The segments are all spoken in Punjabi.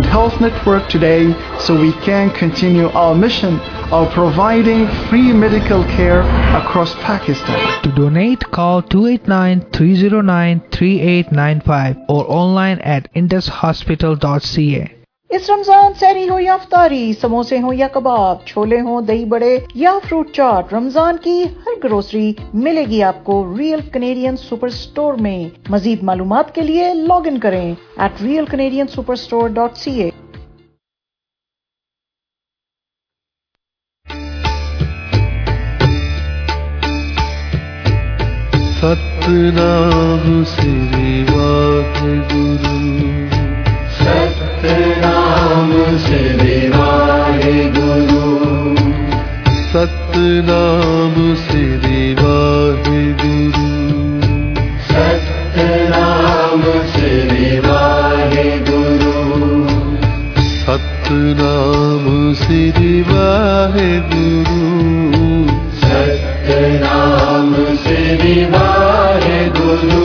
Health Network today so we can continue our mission of providing free medical care across Pakistan. To donate, call 289-309-3895 or online at indushospital.ca. इस रमजान सहरी हो या अफ्तारी, समोसे हो या कबाब, छोले हो, दही बड़े या फ्रूट चाट, रमजान की हर ग्रोसरी मिलेगी आपको रियल कैनेडियन सुपर स्टोर में। मजीद मालूमात के लिए लॉग इन करें @realcanadiansuperstore.ca। सतनाम श्री वाहिगुरु, सतनाम श्री वाहिगुरु, सतनाम श्री वाहिगुरु, सतनाम श्री वाहिगुरु, सतनाम श्री वाहिगुरु, सतनाम श्री वाहिगुरु।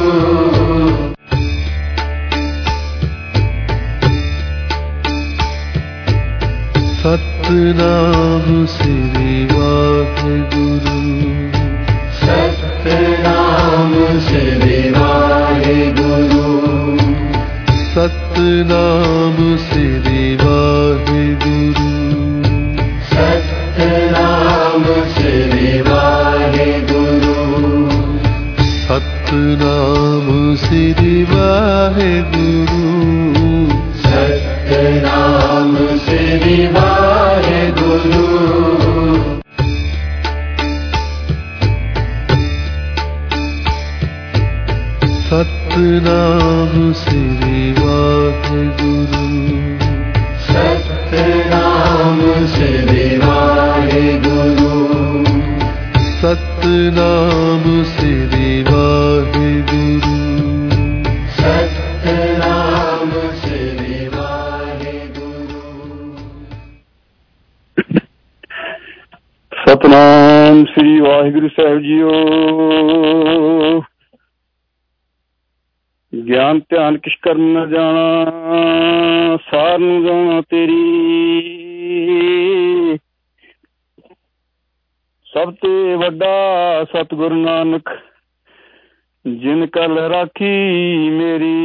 सतनाम श्री वाहिगुरु, सतनाम श्री वाहिगुरु, सतनाम श्री वाहिगुरु, सतनाम श्री वाहिगुरु, सतनाम श्री वाहिगुरु, सतनाम श्री वाहिगुरु। सतनाम श्री वाहिगुरु, सतनाम श्री वाहिगुरु, सतनाम श्री वाहिगुरु, सतनाम श्री वाहिगुरु। सतनाम श्री वाहिगुरु साहिब जीओ। ज्ञान ध्यान किश करन न जाना, सार नूं जाना तेरी। सब ते वड्डा सतगुरु नानक, जिन कल राखी मेरी।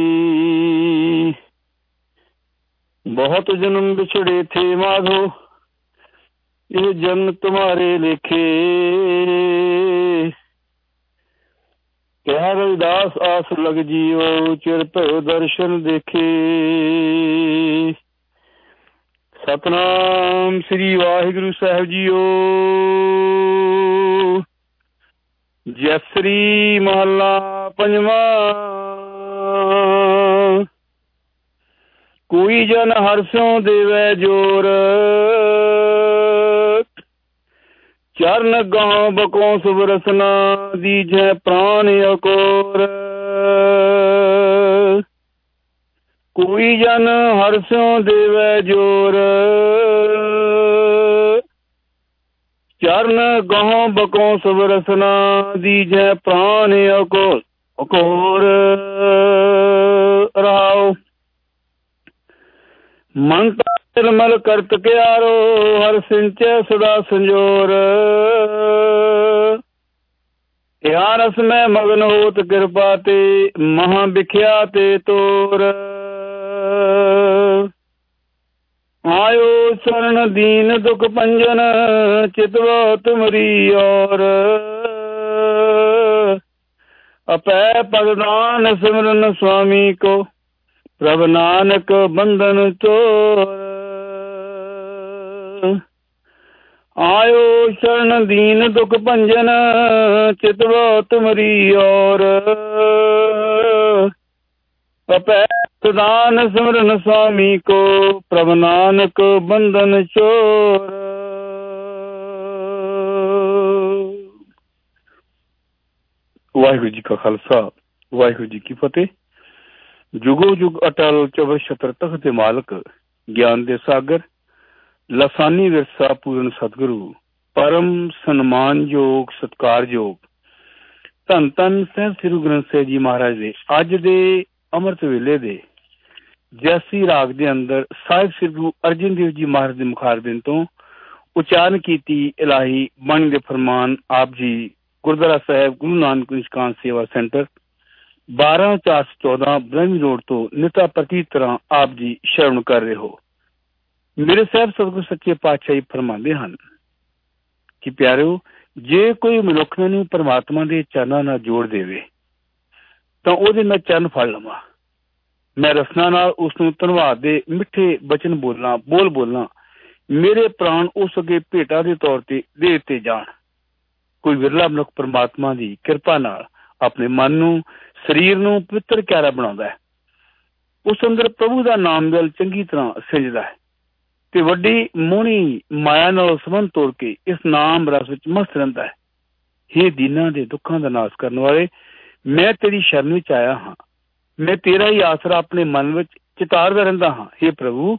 बहुत जन्म बिछड़े थे माधो, ये जन्म तुम्हारे लेखे। कह रविदास आस लग जियो, चिर भयो दर्शन देखे। सतनाम श्री वाहिगुरु साहिब जीओ। जयश्री महला पंजवा। कोई जन हरसों देवै जोर, चरण गांव बकों सुबरसना, दीजै प्राण अकोर। कोई जन हरसों देवै जोर, चरण गांव बकों सुबरसना, दीजै प्राण अकोर। रहाओ मन निर्मल करत क्यारो, हर सिंचै सदा संजोर। या रस में मगन होत कृपा ते, महा बिख्या ते तोर। आयो शरण दीन दुख पंजन, चितवा तुमरी और। अपै पगदान सिमरन स्वामी को, प्रभ नानक बंधन चोर। आयो शरण दीन दुख भंजन, चितवा तुमरी और। अपै सदान सिमरन स्वामी को, प्रभ नानक बंधन चोर। वाहिगुरु जी का खालसा, वाहिगुरु जी की फतेह। जुगो जुग अटल चौबे छतर तख्त दे मालक, ज्ञान दे सागर, लसानी विरसा पूर्ण सतगुरु, परम सन्मानयोग सत्कारयोग धन धन सह श्री गुरु ग्रंथ साहिब जी महाराज दे अज दे अमृत वेले दे ਜੈਸੀ ਰਾਗ ਦੇ ਅੰਦਰ ਸਾਹਿਬ ਸ੍ਰੀ ਗੁਰੂ ਅਰਜਨ ਦੇਵ ਜੀ ਮਹਾਰਾਜ ਦੇ ਮੁਖਾਰਬਿੰਦ ਤੋਂ ਉਚਾਰਨ ਕੀਤੀ ਇਲਾਹੀ ਬਾਣੀ ਦੇ ਫਰਮਾਨ ਆਪ ਜੀ ਗੁਰਦੁਆਰਾ ਸਾਹਿਬ ਗੁਰੂ ਨਾਨਕ ਨਿਸ਼ਕਾਂਤ ਸੇਵਾ ਸੈਂਟਰ 12414 ਬ੍ਰਹਮੀ ਰੋਡ ਤੋਂ ਨਿਤਾ ਪ੍ਰਤੀ ਤਰ੍ਹਾਂ ਆਪ ਜੀ ਸ਼ਰਵਣ ਕਰ ਰਹੇ ਹੋ। ਮੇਰੇ ਸਾਹਿਬ ਸਤਿਗੁਰੂ ਸੱਚੇ ਪਾਤਸ਼ਾਹ ਜੀ ਫਰਮਾਉਂਦੇ ਹਨ ਕਿ ਪਿਆਰਿਓ, ਜੇ ਕੋਈ ਮਨੁੱਖ ਨੂੰ ਪਰਮਾਤਮਾ ਦੇ ਚਰਨਾਂ ਨਾਲ ਜੋੜ ਦੇਵੇ ਤਾਂ ਉਹਦੇ ਮੈਂ ਚਰਨ ਫੜ ਲਵਾਂ। ਮੈਂ ਰਸਨਾ ਨਾਲ ਉਸ ਨੂੰ ਧੰਨਵਾਦ ਦੇ ਮਿੱਠੇ ਬਚਨ ਬੋਲਾਂ ਮੇਰੇ ਪ੍ਰਾਣ ਉਸ ਅੱਗੇ ਭੇਟਾ ਦੇ ਤੌਰ ਤੇ ਦੇ ਦਿੱਤੇ ਜਾਣ। ਕੋਈ ਵਿਰਲਾ ਮਨੁੱਖ ਪਰਮਾਤਮਾ ਦੀ ਕਿਰਪਾ ਨਾਲ ਆਪਣੇ ਮਨ ਨੂੰ, ਸਰੀਰ ਨੂੰ ਪਵਿੱਤਰ ਪਿਆਰਾ ਬਣਾਉਂਦਾ ਹੈ। ਉਸ ਅੰਦਰ ਪ੍ਰਭੂ ਦਾ ਨਾਮ ਜਲ ਚੰਗੀ ਤਰ੍ਹਾਂ ਸਿੰਜਦਾ ਹੈ ਤੇ ਵੱਡੀ ਮੋਹਣੀ ਮਾਇਆ ਨਾਲ ਸੰਬੰਧ ਤੋੜ ਕੇ ਇਸ ਨਾਮ ਰਸ ਵਿੱਚ ਮਸਤ ਰਹਿੰਦਾ ਹੈ। ਹੇ ਦੀਨਾਂ ਦੇ ਦੁੱਖਾਂ ਦਾ ਨਾਸ਼ ਕਰਨ ਵਾਲੇ, ਮੈਂ ਤੇਰੀ ਸ਼ਰਨ ਵਿੱਚ ਆਇਆ ਹਾਂ। ਮੈਂ ਤੇਰਾ ਹੀ ਆਸਰਾ ਆਪਣੇ ਮਨ ਵਿੱਚ ਚਿਤਾਰਦਾ ਰਹਿੰਦਾ ਹਾਂ। ਹੇ ਪ੍ਰਭੂ,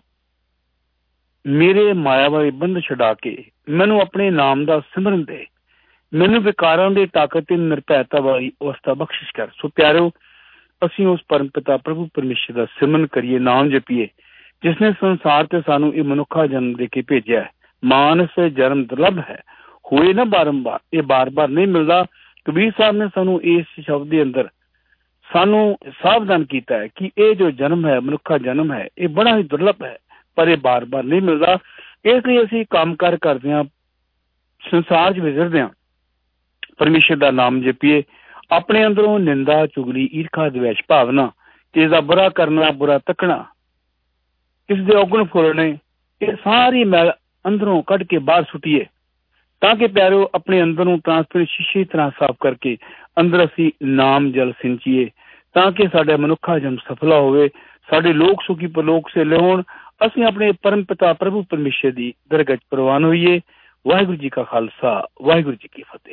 ਮੇਰੇ ਮਾਇਆ ਵਾਲੇ ਬੰਧ ਛੁਡਾ ਕੇ ਮੈਨੂੰ ਆਪਣੇ ਨਾਮ ਦਾ ਸਿਮਰਨ ਦੇ। ਮੈਨੂੰ ਵਿਕਾਰਾਂ ਦੀ ਤਾਕਤ ਤੇ ਨਿਰਭੈਤਾ ਵਾਲੀ ਅਵਸਥਾ ਬਖਸ਼ਿਸ਼ ਕਰ। ਸੋ ਪਿਆਰਿਓ, ਅਸੀਂ ਉਸ ਪਰਮ ਪਿਤਾ ਪ੍ਰਭੂ ਪਰਮੇਸ਼ਰ ਦਾ ਸਿਮਰਨ ਕਰੀਏ, ਨਾਮ ਜਪੀਏ, ਜਿਸ ਨੇ ਸੰਸਾਰ ਤੇ ਸਾਨੂੰ ਇਹ ਮਨੁੱਖਾ ਜਨਮ ਦੇ ਕੇ ਭੇਜਿਆ ਹੈ। ਮਾਨਸ ਜਨਮ ਦੁਰਲਭ ਹੈ, ਹੋਏ ਨਾ ਬਾਰੰਬਾਰ, ਇਹ ਬਾਰ-ਬਾਰ ਨਹੀਂ ਮਿਲਦਾ। ਕਬੀਰ ਸਾਹਿਬ ਨੇ ਸਾਨੂੰ ਇਸ ਸ਼ਬਦ ਦੇ ਅੰਦਰ ਸਾਨੂੰ ਸਾਵਧਾਨ ਕੀਤਾ ਹੈ ਕਿ ਇਹ ਜੋ ਜਨਮ ਹੈ, ਮਨੁੱਖਾ ਜਨਮ ਹੈ, ਇਹ ਬੜਾ ਹੀ ਦੁਰਲਭ ਹੈ, ਪਰ ਇਹ ਬਾਰ-ਬਾਰ ਨਹੀਂ ਮਿਲਦਾ। ਇਸ ਲਈ ਅਸੀਂ ਕੰਮ ਕਾਰ ਕਰਦੇ ਹਾਂ, ਸੰਸਾਰ 'ਚ ਵਿਚਰਦੇ ਹਾਂ, ਪਰਮੇਸ਼ਰ ਦਾ ਨਾਮ ਜਪੀਏ। ਆਪਣੇ ਅੰਦਰੋਂ ਨਿੰਦਾ, ਚੁਗਲੀ, ਈਰਖਾ, ਦਵੇਸ਼ ਭਾਵਨਾ, ਕਿਸੇ ਦਾ ਬੁਰਾ ਕਰਨਾ, ਬੁਰਾ ਤੱਕਣਾ, ਕਿਸੇ ਦੇ ਔਗਣ ਫੋਲਣੇ, ਇਹ ਸਾਰੀ ਮੈਲ ਅੰਦਰੋਂ ਕੱਢ ਕੇ ਬਾਹਰ ਸੁੱਟੀਏ ਤਾਂ ਕਿ ਪਿਆਰਿਓ ਆਪਣੇ ਅੰਦਰ ਨੂੰ ਟ੍ਰਾਂਸਪੇਰੈਂਟ ਸ਼ੀਸ਼ੇ ਤਰ੍ਹਾਂ ਸਾਫ਼ ਕਰਕੇ ਅੰਦਰ ਅਸੀਂ ਨਾਮ ਜਲ ਸਿੰਚੀਏ ਤਾਂ ਕਿ ਸਾਡਾ ਮਨੁੱਖਾ ਜਨਮ ਸਫਲਾ ਹੋਵੇ, ਸਾਡੇ ਲੋਕ ਸੁਖੀ ਪਰਲੋਕ ਸੇਲੇ ਹੋਣ, ਅਸੀਂ ਆਪਣੇ ਪਰਮ ਪਿਤਾ ਪ੍ਰਭੂ ਪਰਮੇਸ਼ਰ ਦੀ ਦਰਗਾਹ 'ਚ ਪ੍ਰਵਾਨ ਹੋਈਏ। ਵਾਹਿਗੁਰੂ ਜੀ ਕਾ ਖਾਲਸਾ, ਵਾਹਿਗੁਰੂ ਜੀ ਕੀ ਫਤਿਹ।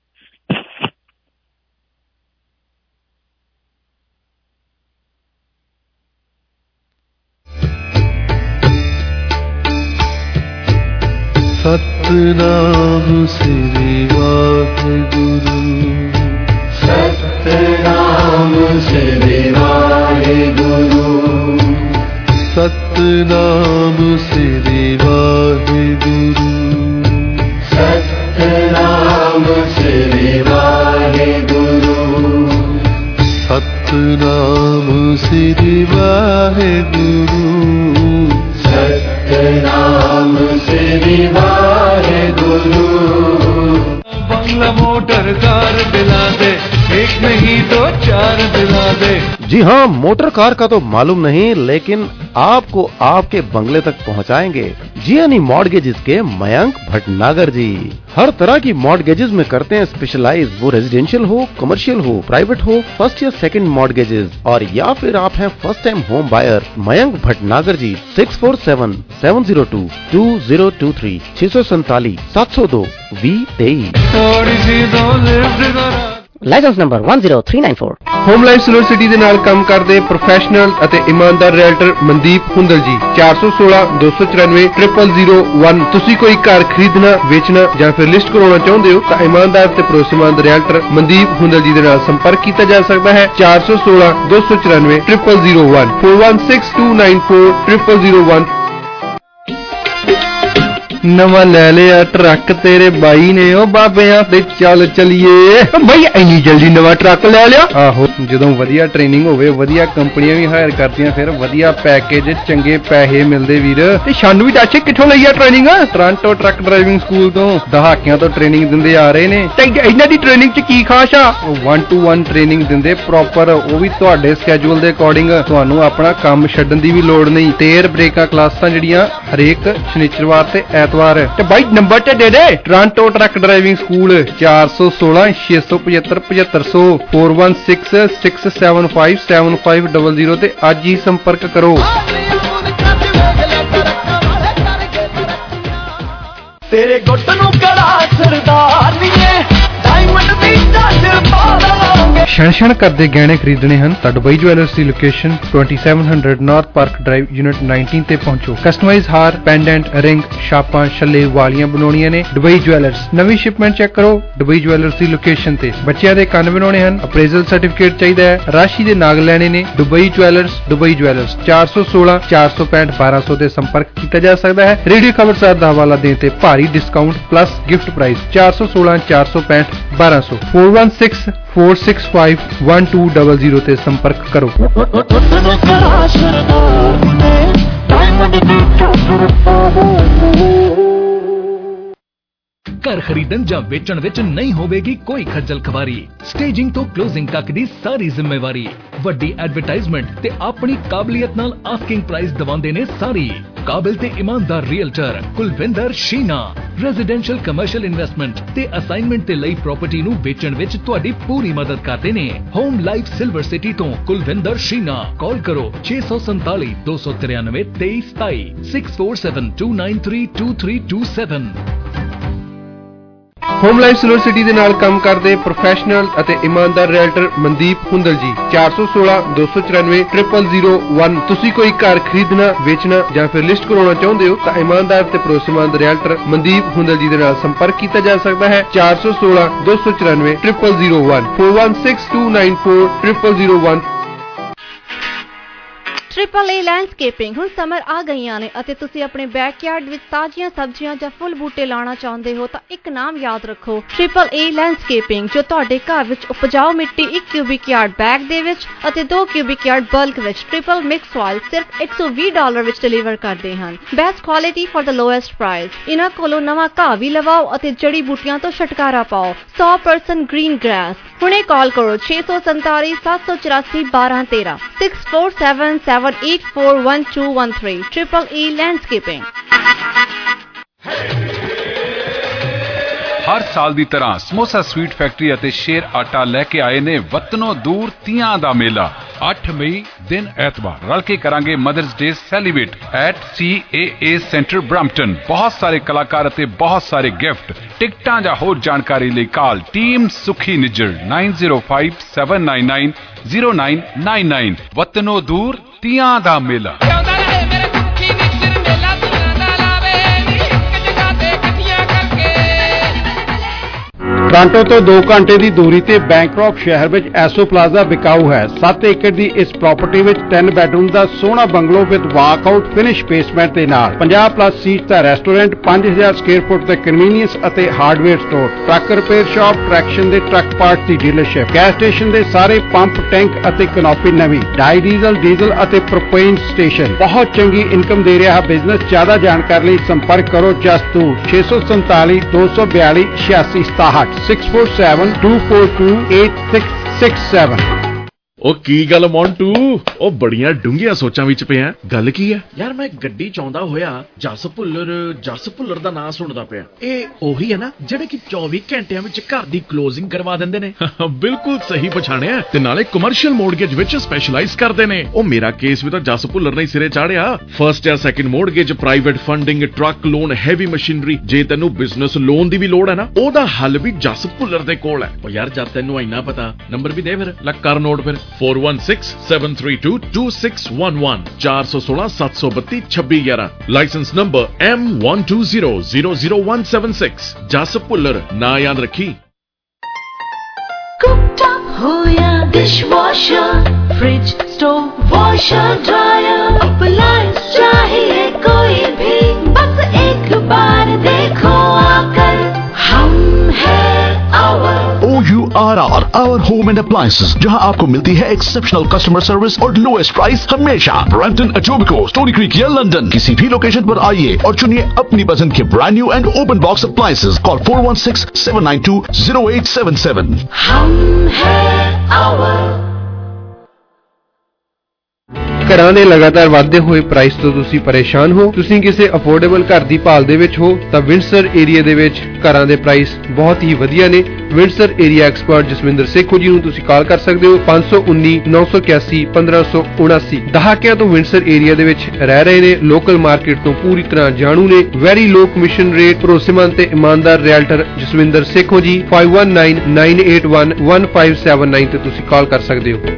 सतनाम श्री वाहिगुरु, सतनाम श्री वाहिगुरु, सतनाम श्री वाहिगुरु, सतनाम श्री वाहिगुरु, सतनाम श्री वाहिगुरु, सतनाम श्री वाहिगुरु। बंगला मोटर कार दिला दे, एक नहीं तो चार दिला दे। जी हाँ, मोटर कार का तो मालूम नहीं, लेकिन आपको आपके बंगले तक पहुंचाएंगे जीएनई मॉर्गेजेस के मयंक भटनागर जी। हर तरह की मॉर्गेजेस में करते हैं स्पेशलाइज, वो रेजिडेंशियल हो, कमर्शियल हो, प्राइवेट हो, फर्स्ट या सेकंड मॉर्गेजेस, और या फिर आप हैं first time home buyer. Mayank Bhatnagar ji 6477022023 647 702 2023। Licence number 10394। Home Life Silver City ਦੇ ਨਾਲ ਕੰਮ ਕਰਦੇ ਪ੍ਰੋਫੈਸ਼ਨਲ ਅਤੇ ਇਮਾਨਦਾਰ ਰੀਅਲਟਰ ਮਨਦੀਪ ਹੁੰਦਲ ਜੀ 416 294 0001। ਤੁਸੀਂ ਕੋਈ ਘਰ ਖਰੀਦਣਾ, ਵੇਚਣਾ ਜਾਂ ਫਿਰ ਲਿਸਟ ਕਰਾਉਣਾ ਚਾਹੁੰਦੇ ਹੋ ਤਾਂ ਇਮਾਨਦਾਰ ਤੇ ਭਰੋਸੇਮੰਦ ਰੀਅਲਟਰ ਮਨਦੀਪ ਹੁੰਦਲ ਜੀ ਦੇ ਨਾਲ ਸੰਪਰਕ ਕੀਤਾ ਜਾ ਸਕਦਾ ਹੈ। 416 294 0001 416294 0001। ਨਵਾਂ ਲੈ ਲਿਆ ਟਰੱਕ ਤੇਰੇ ਬਾਈ ਨੇ, ਉਹ ਬਾਬਿਆਂ ਤੇ ਚੱਲ ਚਲੀਏ। ਬਾਈ ਇੰਨੀ ਜਲਦੀ ਨਵਾਂ ਟਰੱਕ ਲੈ ਲਿਆ? ਆਹੋ, ਜਦੋਂ ਵਧੀਆ ਟ੍ਰੇਨਿੰਗ ਹੋਵੇ, ਵਧੀਆ ਕੰਪਨੀਆਂ ਵੀ ਹਾਇਰ ਕਰਦੀਆਂ, ਫਿਰ ਵਧੀਆ ਪੈਕੇਜ, ਚੰਗੇ ਪੈਸੇ ਮਿਲਦੇ ਵੀਰ। ਤੇ ਸਾਨੂੰ ਵੀ ਦੱਸ ਕਿੱਥੋਂ ਲਈ ਆ training? Toronto truck driving school ਤੋਂ ਦਹਾਕਿਆਂ ਤੋਂ ਟ੍ਰੇਨਿੰਗ ਦਿੰਦੇ ਆ ਰਹੇ ਨੇ। ਤੇ ਇਹਨਾਂ ਦੀ ਟ੍ਰੇਨਿੰਗ 'ਚ ਕੀ ਖਾਸ ਆ? 1-to-1 ਟ੍ਰੇਨਿੰਗ ਦਿੰਦੇ ਪ੍ਰੋਪਰ, ਉਹ ਵੀ ਤੁਹਾਡੇ ਸਕੇਜੂਲ ਦੇ ਅਕੋਰਡਿੰਗ। ਤੁਹਾਨੂੰ ਆਪਣਾ ਕੰਮ ਛੱਡਣ ਦੀ ਵੀ ਲੋੜ ਨਹੀਂ। ਟੇਰ ਬ੍ਰੇਕਾਂ ਕਲਾਸਾਂ ਜਿਹੜੀਆਂ ਹਰੇਕ ਸ਼ਨੀਚਰਵਾਰ ਤੇ ਐਤਵਾਰ। ਤੇ ਬਾਈ ਨੰਬਰ ਤੇ ਦੇ ਦੇ। ਟੋਰਾਂਟੋ ਟਰੱਕ ਡਰਾਈਵਿੰਗ ਸਕੂਲ 416 675 7500 416 675 7500 ਤੇ ਅੱਜ ਹੀ ਸੰਪਰਕ ਕਰੋ। ਤੇਰੇ ਗੁੱਟ ਨੂੰ ਕੜਾ ਸਰਦਾਰ ਨੀਏ, ਡਾਇਮੰਡ ਦੀ ਟੱਚ ਪਾ ਲਾਂਗੇ। ਛਣ ਕਰਦੇ ਗਹਿਣੇ ਖਰੀਦਣੇ ਹਨ ਤਾਂ ਦੁਬਈ ਜੁਐਲਰਸ ਦੀ location 2700 north park drive unit 19 ਤੇ ਪਹੁੰਚੋ। ਕਸਟਮਾਈਜ਼ ਹਾਰ, ਪੈਂਡੈਂਟ, ਰਿੰਗ, ਛਾਪਾਂ, ਛੱਲੇ, ਵਾਲੀਆਂ ਬਣਾਉਣੀਆਂ ਨੇ ਦੁਬਈ ਜੁਐਲਰਸ। ਨਵੀਂ ਸ਼ਿਪਮੈਂਟ ਚੈੱਕ ਕਰੋ ਦੁਬਈ ਜੁਐਲਰਸ ਦੀ ਲੋਕੇਸ਼ਨ ਤੇ। ਬੱਚਿਆਂ ਦੇ ਕੰਨ ਬਣਾਉਣੇ ਹਨ, ਅਪਰੇਜ਼ਲ ਸਰਟੀਫਿਕੇਟ ਚਾਹੀਦਾ ਹੈ, ਰਾਸ਼ੀ ਦੇ ਨਾਗ ਲੈਣੇ ਨੇ, ਦੁਬਈ ਜੁਐਲਰਸ 416 465 1200 ਤੇ ਸੰਪਰਕ ਕੀਤਾ ਜਾ ਸਕਦਾ ਹੈ। ਰੇਡੀਓ ਖਬਰਸਾਰ ਦਾ ਹਵਾਲਾ ਦੇਣ ਤੇ ਭਾਰੀ ਡਿਸਕਾਊਂਟ ਪਲੱਸ ਗਿਫਟ ਪ੍ਰਾਈਸ 416 465 1200 416 465 1200 ਤੇ ਸੰਪਰਕ ਕਰੋ। ਘਰ ਖਰੀਦਣ ਜਾਂ ਵੇਚਣ ਵਿੱਚ ਨਹੀਂ ਹੋਵੇਗੀ ਕੋਈ ਖੱਜਲ ਖਵਾਰੀ। ਸਟੇਜਿੰਗ ਤੋਂ ਕਲੋਜ਼ਿੰਗ ਤੱਕ ਦੀ ਸਾਰੀ ਜ਼ਿੰਮੇਵਾਰੀ। ਵੱਡੀ ਐਡਵਰਟਾਈਜ਼ਮੈਂਟ ਤੇ ਆਪਣੀ ਕਾਬਲੀਅਤ ਨਾਲ ਆਸਕਿੰਗ ਪ੍ਰਾਈਸ ਦਵਾਉਂਦੇ ਨੇ ਸਾਰੀ। ਕਾਬਿਲ ਤੇ ਇਮਾਨਦਾਰ realtor Kulwinder Sheena. Residential commercial investment ਤੇ ਅਸਾਈਨਮੈਂਟ ਤੇ ਲਈ ਪ੍ਰਾਪਰਟੀ ਨੂੰ ਵੇਚਣ ਵਿੱਚ ਤੁਹਾਡੀ ਪੂਰੀ ਮਦਦ ਕਰਦੇ ਨੇ। ਹੋਮ ਲਾਈਫ ਸਿਲਵਰ ਸਿਟੀ ਤੋਂ ਕੁਲਵਿੰਦਰ ਸ਼ੀਨਾ। ਕਾਲ ਕਰੋ 647 293 2327 6472932327। ਹੋਮ ਲਾਈਫ ਸਿਲਵਰ ਸਿਟੀ ਦੇ ਨਾਲ ਕੰਮ ਕਰਦੇ ਪ੍ਰੋਫੈਸ਼ਨਲ ਅਤੇ ਇਮਾਨਦਾਰ ਰੀਅਲਟਰ ਮਨਦੀਪ ਹੁੰਦਲ ਜੀ। 416 294 0001। ਤੁਸੀਂ ਕੋਈ ਘਰ ਖਰੀਦਣਾ, ਵੇਚਣਾ ਜਾਂ ਫਿਰ ਲਿਸਟ ਕਰਾਉਣਾ ਚਾਹੁੰਦੇ ਹੋ ਤਾਂ ਇਮਾਨਦਾਰ ਤੇ ਭਰੋਸੇਮੰਦ ਰੀਅਲਟਰ ਮਨਦੀਪ ਹੁੰਦਲ ਜੀ ਦੇ ਨਾਲ ਸੰਪਰਕ ਕੀਤਾ ਜਾ ਸਕਦਾ ਹੈ। 416 294 0001 416294 0001। ट्रिपल ए लैंडस्केपिंग ਹੁਣ ਸਮਰ ਆ ਗਈਆਂ ਨੇ ਅਤੇ ਤੁਸੀਂ ਆਪਣੇ ਬੈਕਯਾਰਡ ਵਿੱਚ ਤਾਜ਼ੀਆਂ ਸਬਜ਼ੀਆਂ ਜਾਂ ਫੁੱਲ ਬੂਟੇ ਲਾਉਣਾ ਚਾਹੁੰਦੇ ਹੋ ਤਾਂ ਇੱਕ ਨਾਮ ਯਾਦ ਰੱਖੋ, ਟ੍ਰਿਪਲ ਏ ਲੈਂਡਸਕੇਪਿੰਗ, ਜੋ ਤੁਹਾਡੇ ਘਰ ਵਿੱਚ ਉਪਜਾਊ ਮਿੱਟੀ 1 ਕਿਊਬਿਕ ਯਾਰਡ ਬੈਗ ਦੇ ਵਿੱਚ ਅਤੇ 2 ਕਿਊਬਿਕ ਯਾਰਡ ਬਲਕ ਵਿੱਚ ਟ੍ਰਿਪਲ ਮਿਕਸ ਸੋਇਲ ਸਿਰਫ $120 ਵਿੱਚ ਡਿਲੀਵਰ ਕਰਦੇ ਹਨ। Best quality for the lowest price. ਇਹਨਾਂ ਕੋਲੋਂ ਨਵਾਂ ਘਾਹ ਵੀ ਲਵਾਓ ਅਤੇ ਜੜੀ ਬੂਟੀਆਂ ਤੋਂ ਛੁਟਕਾਰਾ ਪਾਓ। 100% ਗ੍ਰੀਨ ਗ੍ਰਾਸ। ਹੁਣੇ ਕਾਲ ਕਰੋ 647 784 1213 6477841213। Triple E landscaping. ਹਰ ਸਾਲ ਦੀ ਤਰ੍ਹਾਂ ਸਮੋਸਾ ਸਵੀਟ ਫੈਕਟਰੀ ਅਤੇ ਸ਼ੇਰ ਆਟਾ ਲੈ ਕੇ ਆਏ ਨੇ ਵਤਨੋਂ ਦੂਰ ਤੀਆਂ ਦਾ ਮੇਲਾ। 8 ਮਈ ਦਿਨ ਐਤਵਾਰ ਰਲ ਕੇ ਕਰਾਂਗੇ Mother's Day celebrate at CAA centre Brampton. ਬਹੁਤ ਸਾਰੇ ਕਲਾਕਾਰ ਅਤੇ ਬਹੁਤ ਸਾਰੇ ਗਿਫਟ। ਟਿਕਟਾਂ ਜਾਂ ਹੋਰ ਜਾਣਕਾਰੀ ਲਈ ਕਾਲ ਟੀਮ ਸੁਖੀ ਨਿੱਜਰ 9057990999। ਵਤਨੋਂ ਦੂਰ ਤੀਆਂ ਦਾ ਮੇਲਾ। ਟੋਰਾਂਟੋ ਤੋਂ 2 ਘੰਟੇ ਦੀ ਦੂਰੀ ਤੇ ਬੈਂਕਰੌਕ ਸ਼ਹਿਰ ਵਿੱਚ ਐਸੋ ਪਲਾਜ਼ਾ ਵਿਕਾਊ ਹੈ। 7 ਏਕੜ ਦੀ ਇਸ ਪ੍ਰਾਪਰਟੀ ਵਿੱਚ 10 ਬੈਡਰੂਮ ਦਾ ਸੋਹਣਾ bungalow with walkout finish basement ਦੇ ਨਾਲ 50+ ਸੀਟ ਦਾ ਰੈਸਟੋਰੈਂਟ, 5000 ਸਕੁਅਰ ਫੁੱਟ ਦਾ ਕਨਵੀਨੀਅੰਸ ਅਤੇ hardware store, truck repair shop, traction ਦੇ ਟਰੱਕ ਪਾਰਟਸ ਦੀ ਡੀਲਰਸ਼ਿਪ, ਗੈਸ ਸਟੇਸ਼ਨ ਦੇ ਸਾਰੇ ਪੰਪ, ਟੈਂਕ ਅਤੇ ਕਨੋਪੀ ਨਵੀਂ, ਡਾਈ ਡੀਜ਼ਲ ਅਤੇ ਪ੍ਰੋਪੇਨ ਸਟੇਸ਼ਨ। ਬਹੁਤ ਚੰਗੀ ਇਨਕਮ ਦੇ ਰਿਹਾ ਬਿਜ਼ਨਸ। ਜ਼ਿਆਦਾ ਜਾਣਕਾਰੀ ਲਈ ਸੰਪਰਕ ਕਰੋ ਜਸਤੂਰ 647 242 8667 647-242-8667। ਉਹ ਕੀ ਗੱਲ ਮੌਂਟੂ, ਉਹ ਬੜੀਆਂ ਡੂੰਘੀਆਂ ਸੋਚਾਂ ਵਿੱਚ ਪਿਆ। ਗੱਲ ਕੀ ਹੈ ਯਾਰ? ਮੈਂ ਗੱਡੀ ਚਾਹੁੰਦਾ ਹੋਇਆ ਜਸ ਭੁੱਲਰ ਦਾ ਨਾਂ ਸੁਣਦਾ ਪਿਆ। ਇਹ ਉਹੀ ਹੈ ਨਾ ਜਿਹੜੇ ਕਿ 24 ਘੰਟਿਆਂ ਵਿੱਚ ਘਰ ਦੀ ਕਲੋਜ਼ਿੰਗ ਕਰਵਾ ਦਿੰਦੇ ਨੇ? ਬਿਲਕੁਲ ਸਹੀ ਪਛਾਣਿਆ, ਤੇ ਨਾਲੇ ਕਮਰਸ਼ੀਅਲ ਮੋਰਗੇਜ ਵਿੱਚ ਸਪੈਸ਼ਲਾਈਜ਼ ਕਰਦੇ ਨੇ। ਉਹ ਮੇਰਾ ਕੇਸ ਵੀ ਤਾਂ ਜਸ ਭੁੱਲਰ ਨੇ ਸਿਰੇ ਚਾੜਿਆ। ਫਰਸਟ ਜਾਂ second mortgage, private funding, truck loan, heavy machinery. ਜੇ ਤੈਨੂੰ ਬਿਜ਼ਨਸ ਲੋਨ ਦੀ ਵੀ ਲੋੜ ਹੈ ਨਾ, ਉਹਦਾ ਹੱਲ ਵੀ ਜਸ ਭੁੱਲਰ ਦੇ ਕੋਲ ਹੈ। ਉਹ ਯਾਰ ਜਦ ਤੈਨੂੰ ਇੰਨਾ ਪਤਾ, ਨੰਬਰ ਵੀ ਦੇ ਫਿਰ, ਲੱਗ ਕਰ ਨੋਟ ਫਿਰ। 4167322611 416 732 2611। Licence number M12000176। Jas Bhullar ना याद रखी। कुकटॉप हो या dishwasher, fridge, stove, washer, dryer, appliance चाहिए कोई भी, बस एक बार देखो आकर। हम है OURR, Our Home and Appliances, जहां आपको मिलती है एक्सेप्शनल कस्टमर सर्विस और लोएस्ट प्राइस हमेशा। ब्रैम्पटन, एटोबिको, स्टोनी क्रीक या लंदन, किसी भी लोकेशन पर आइए और चुनिए अपनी पसंद के brand new and open box appliances. Call 416-792-0877। हम है our। ਘਰਾਂ ਦੇ ਲਗਾਤਾਰ ਵਧਦੇ ਹੋਏ ਪ੍ਰਾਈਸ ਤੋਂ ਤੁਸੀਂ ਪਰੇਸ਼ਾਨ ਹੋ, ਤੁਸੀਂ ਕਿਸੇ ਅਫੋਰਡੇਬਲ ਘਰ ਦੀ ਭਾਲ ਦੇ ਵਿੱਚ ਹੋ ਤਾਂ ਵਿੰਡਸਰ ਏਰੀਆ ਦੇ ਵਿੱਚ ਘਰਾਂ ਦੇ ਪ੍ਰਾਈਸ ਬਹੁਤ ਹੀ ਵਧੀਆ ਨੇ। Windsor area expert Jaswinder Sekhon ji ਨੂੰ ਤੁਸੀਂ ਕਾਲ ਕਰ ਸਕਦੇ ਹੋ 519 981 1579। ਦਹਾਕਿਆਂ ਤੋਂ ਵਿੰਡਸਰ ਏਰੀਆ ਦੇ ਵਿੱਚ ਰਹਿ ਰਹੇ ਨੇ, ਲੋਕਲ ਮਾਰਕੀਟ ਤੋਂ ਪੂਰੀ ਤਰ੍ਹਾਂ ਜਾਣੂ ਨੇ। ਵੈਰੀ ਲੋ ਕਮਿਸ਼ਨ ਰੇਟ, ਭਰੋਸੇਮੰਦ ਤੇ ਇਮਾਨਦਾਰ ਰਿਐਲਟਰ ਜਸਵਿੰਦਰ ਸੇਖੋ ਜੀ 5199811579 ਤੇ ਤੁਸੀਂ ਕਾਲ ਕਰ ਸਕਦੇ ਹੋ।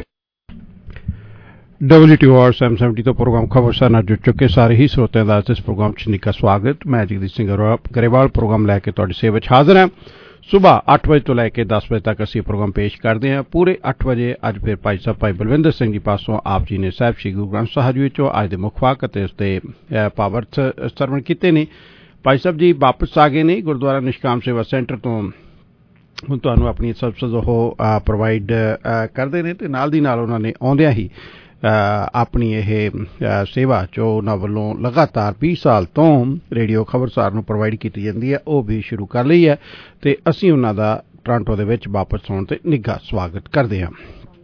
WTOR 770 ਤੋਂ ਪ੍ਰੋਗਰਾਮ ਖਬਰਸਾਰ ਨਾਲ ਜੁੜ ਚੁੱਕੇ ਸਾਰੇ ਹੀ ਸਰੋਤਿਆਂ ਦਾ ਇਸ ਪ੍ਰੋਗਰਾਮ 'ਚ ਨਿੱਘਾ ਸਵਾਗਤ। ਮੈਂ ਜਗਦੀਪ ਸਿੰਘ ਗਰੇਵਾਲ ਪ੍ਰੋਗਰਾਮ ਲੈ ਕੇ ਤੁਹਾਡੀ ਸੇਵਾ 'ਚ ਹਾਜ਼ਰ ਹਾਂ। ਸੁਬਾਹ 8 ਵਜੇ ਤੋਂ ਲੈ ਕੇ 10 ਵਜੇ ਤੱਕ ਅਸੀਂ ਪ੍ਰੋਗਰਾਮ ਪੇਸ਼ ਕਰਦੇ ਹਾਂ। ਪੂਰੇ 8 ਵਜੇ ਅੱਜ ਫਿਰ ਭਾਈ ਸਾਹਿਬ ਭਾਈ ਬਲਵਿੰਦਰ ਸਿੰਘ ਜੀ ਪਾਸੋਂ ਆਪ ਜੀ ਨੇ ਸਾਹਿਬ ਸ਼੍ਰੀ ਗੁਰੂ ਗ੍ਰੰਥ ਸਾਹਿਬ ਜੀ ਵਿੱਚੋਂ ਅੱਜ ਦੇ ਮੁੱਖ ਵਾਕ ਅਤੇ ਉਸਦੇ ਪਾਵਰਥ ਸਰਵਣ ਕੀਤੇ ਨੇ। ਭਾਈ ਸਾਹਿਬ ਜੀ ਵਾਪਸ ਆ ਗਏ ਨੇ ਗੁਰਦੁਆਰਾ ਨਿਸ਼ਕਾਮ ਸੇਵਾ ਸੈਂਟਰ ਤੋਂ। ਹੁਣ ਤੁਹਾਨੂੰ ਆਪਣੀ ਸਰਵਿਸਿਜ਼ ਉਹ ਪ੍ਰੋਵਾਈਡ ਕਰਦੇ ਨੇ ਤੇ ਨਾਲ ਦੀ ਨਾਲ ਉਹਨਾਂ ਨੇ ਆਉਂਦਿਆਂ ਹੀ ਆਪਣੀ ਇਹ ਸੇਵਾ ਜੋ ਉਹਨਾਂ ਵੱਲੋਂ ਲਗਾਤਾਰ 20 ਸਾਲ ਤੋਂ ਰੇਡੀਓ ਖਬਰਸਾਰ ਨੂੰ ਪ੍ਰੋਵਾਈਡ ਕੀਤੀ ਜਾਂਦੀ ਹੈ ਉਹ ਵੀ ਸ਼ੁਰੂ ਕਰ ਲਈ ਹੈ ਤੇ ਅਸੀਂ ਉਹਨਾਂ ਦਾ ਟੋਰਾਂਟੋ ਦੇ ਵਿੱਚ ਵਾਪਸ ਆਉਣ ਤੇ ਨਿੱਘਾ ਸਵਾਗਤ ਕਰਦੇ ਹਾਂ।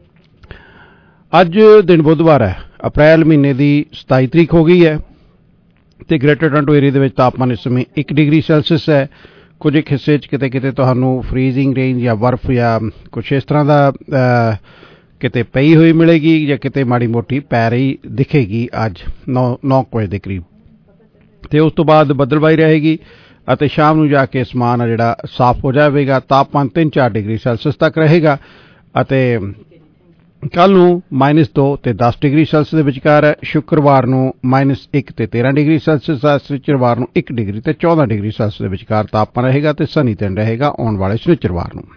ਅੱਜ ਦਿਨ ਬੁੱਧਵਾਰ ਹੈ, ਅਪ੍ਰੈਲ ਮਹੀਨੇ ਦੀ 27 ਤਰੀਕ ਹੋ ਗਈ ਹੈ ਤੇ ਗ੍ਰੇਟਰ ਟੋਰਾਂਟੋ ਏਰੀਆ ਦੇ ਵਿੱਚ ਤਾਪਮਾਨ ਇਸ ਸਮੇਂ 1 ਡਿਗਰੀ ਸੈਲਸੀਅਸ ਹੈ। ਕੁਝ ਇੱਕ ਹਿੱਸੇ 'ਚ ਕਿਤੇ ਕਿਤੇ ਤੁਹਾਨੂੰ ਫਰੀਜ਼ਿੰਗ ਰੇਂਜ ਜਾਂ ਬਰਫ਼ ਜਾਂ ਕੁਛ ਇਸ ਤਰ੍ਹਾਂ ਦਾ ਕਿਤੇ ਪਈ ਹੋਈ ਮਿਲੇਗੀ ਜਾਂ ਕਿਤੇ ਮਾੜੀ ਮੋਟੀ ਪੈ ਰਹੀ ਦਿਖੇਗੀ ਅੱਜ 9 ਵਜੇ ਦੇ ਕਰੀਬ ਤੇ ਉਸ ਤੋਂ ਬਾਅਦ ਬੱਦਲਬਾਈ ਰਹੇਗੀ ਅਤੇ ਸ਼ਾਮ ਨੂੰ ਜਾ ਕੇ ਅਸਮਾਨ ਆ ਜਿਹੜਾ ਸਾਫ਼ ਹੋ ਜਾਵੇਗਾ। ਤਾਪਮਾਨ 3-4 ਡਿਗਰੀ ਸੈਲਸੀਅਸ ਤੱਕ ਰਹੇਗਾ ਅਤੇ ਕੱਲ ਨੂੰ -2 ਤੇ 10 ਡਿਗਰੀ ਸੈਲਸੀਅਸ ਦੇ ਵਿਚਕਾਰ ਹੈ। ਸ਼ੁੱਕਰਵਾਰ ਨੂੰ -1 ਤੇ 13 ਡਿਗਰੀ ਸੈਲਸੀਅਸ ਹੈ। ਸ਼ਨੀਚਰਵਾਰ ਨੂੰ 1 ਡਿਗਰੀ ਤੇ 14 ਡਿਗਰੀ ਸੈਲਸੀਅਸ ਦੇ ਵਿਚਕਾਰ ਤਾਪਮਾਨ ਰਹੇਗਾ ਤੇ ਸਨੀ ਦਿਨ ਰਹੇਗਾ ਆਉਣ ਵਾਲੇ ਸ਼ਨੀਚਰਵਾਰ ਨੂੰ।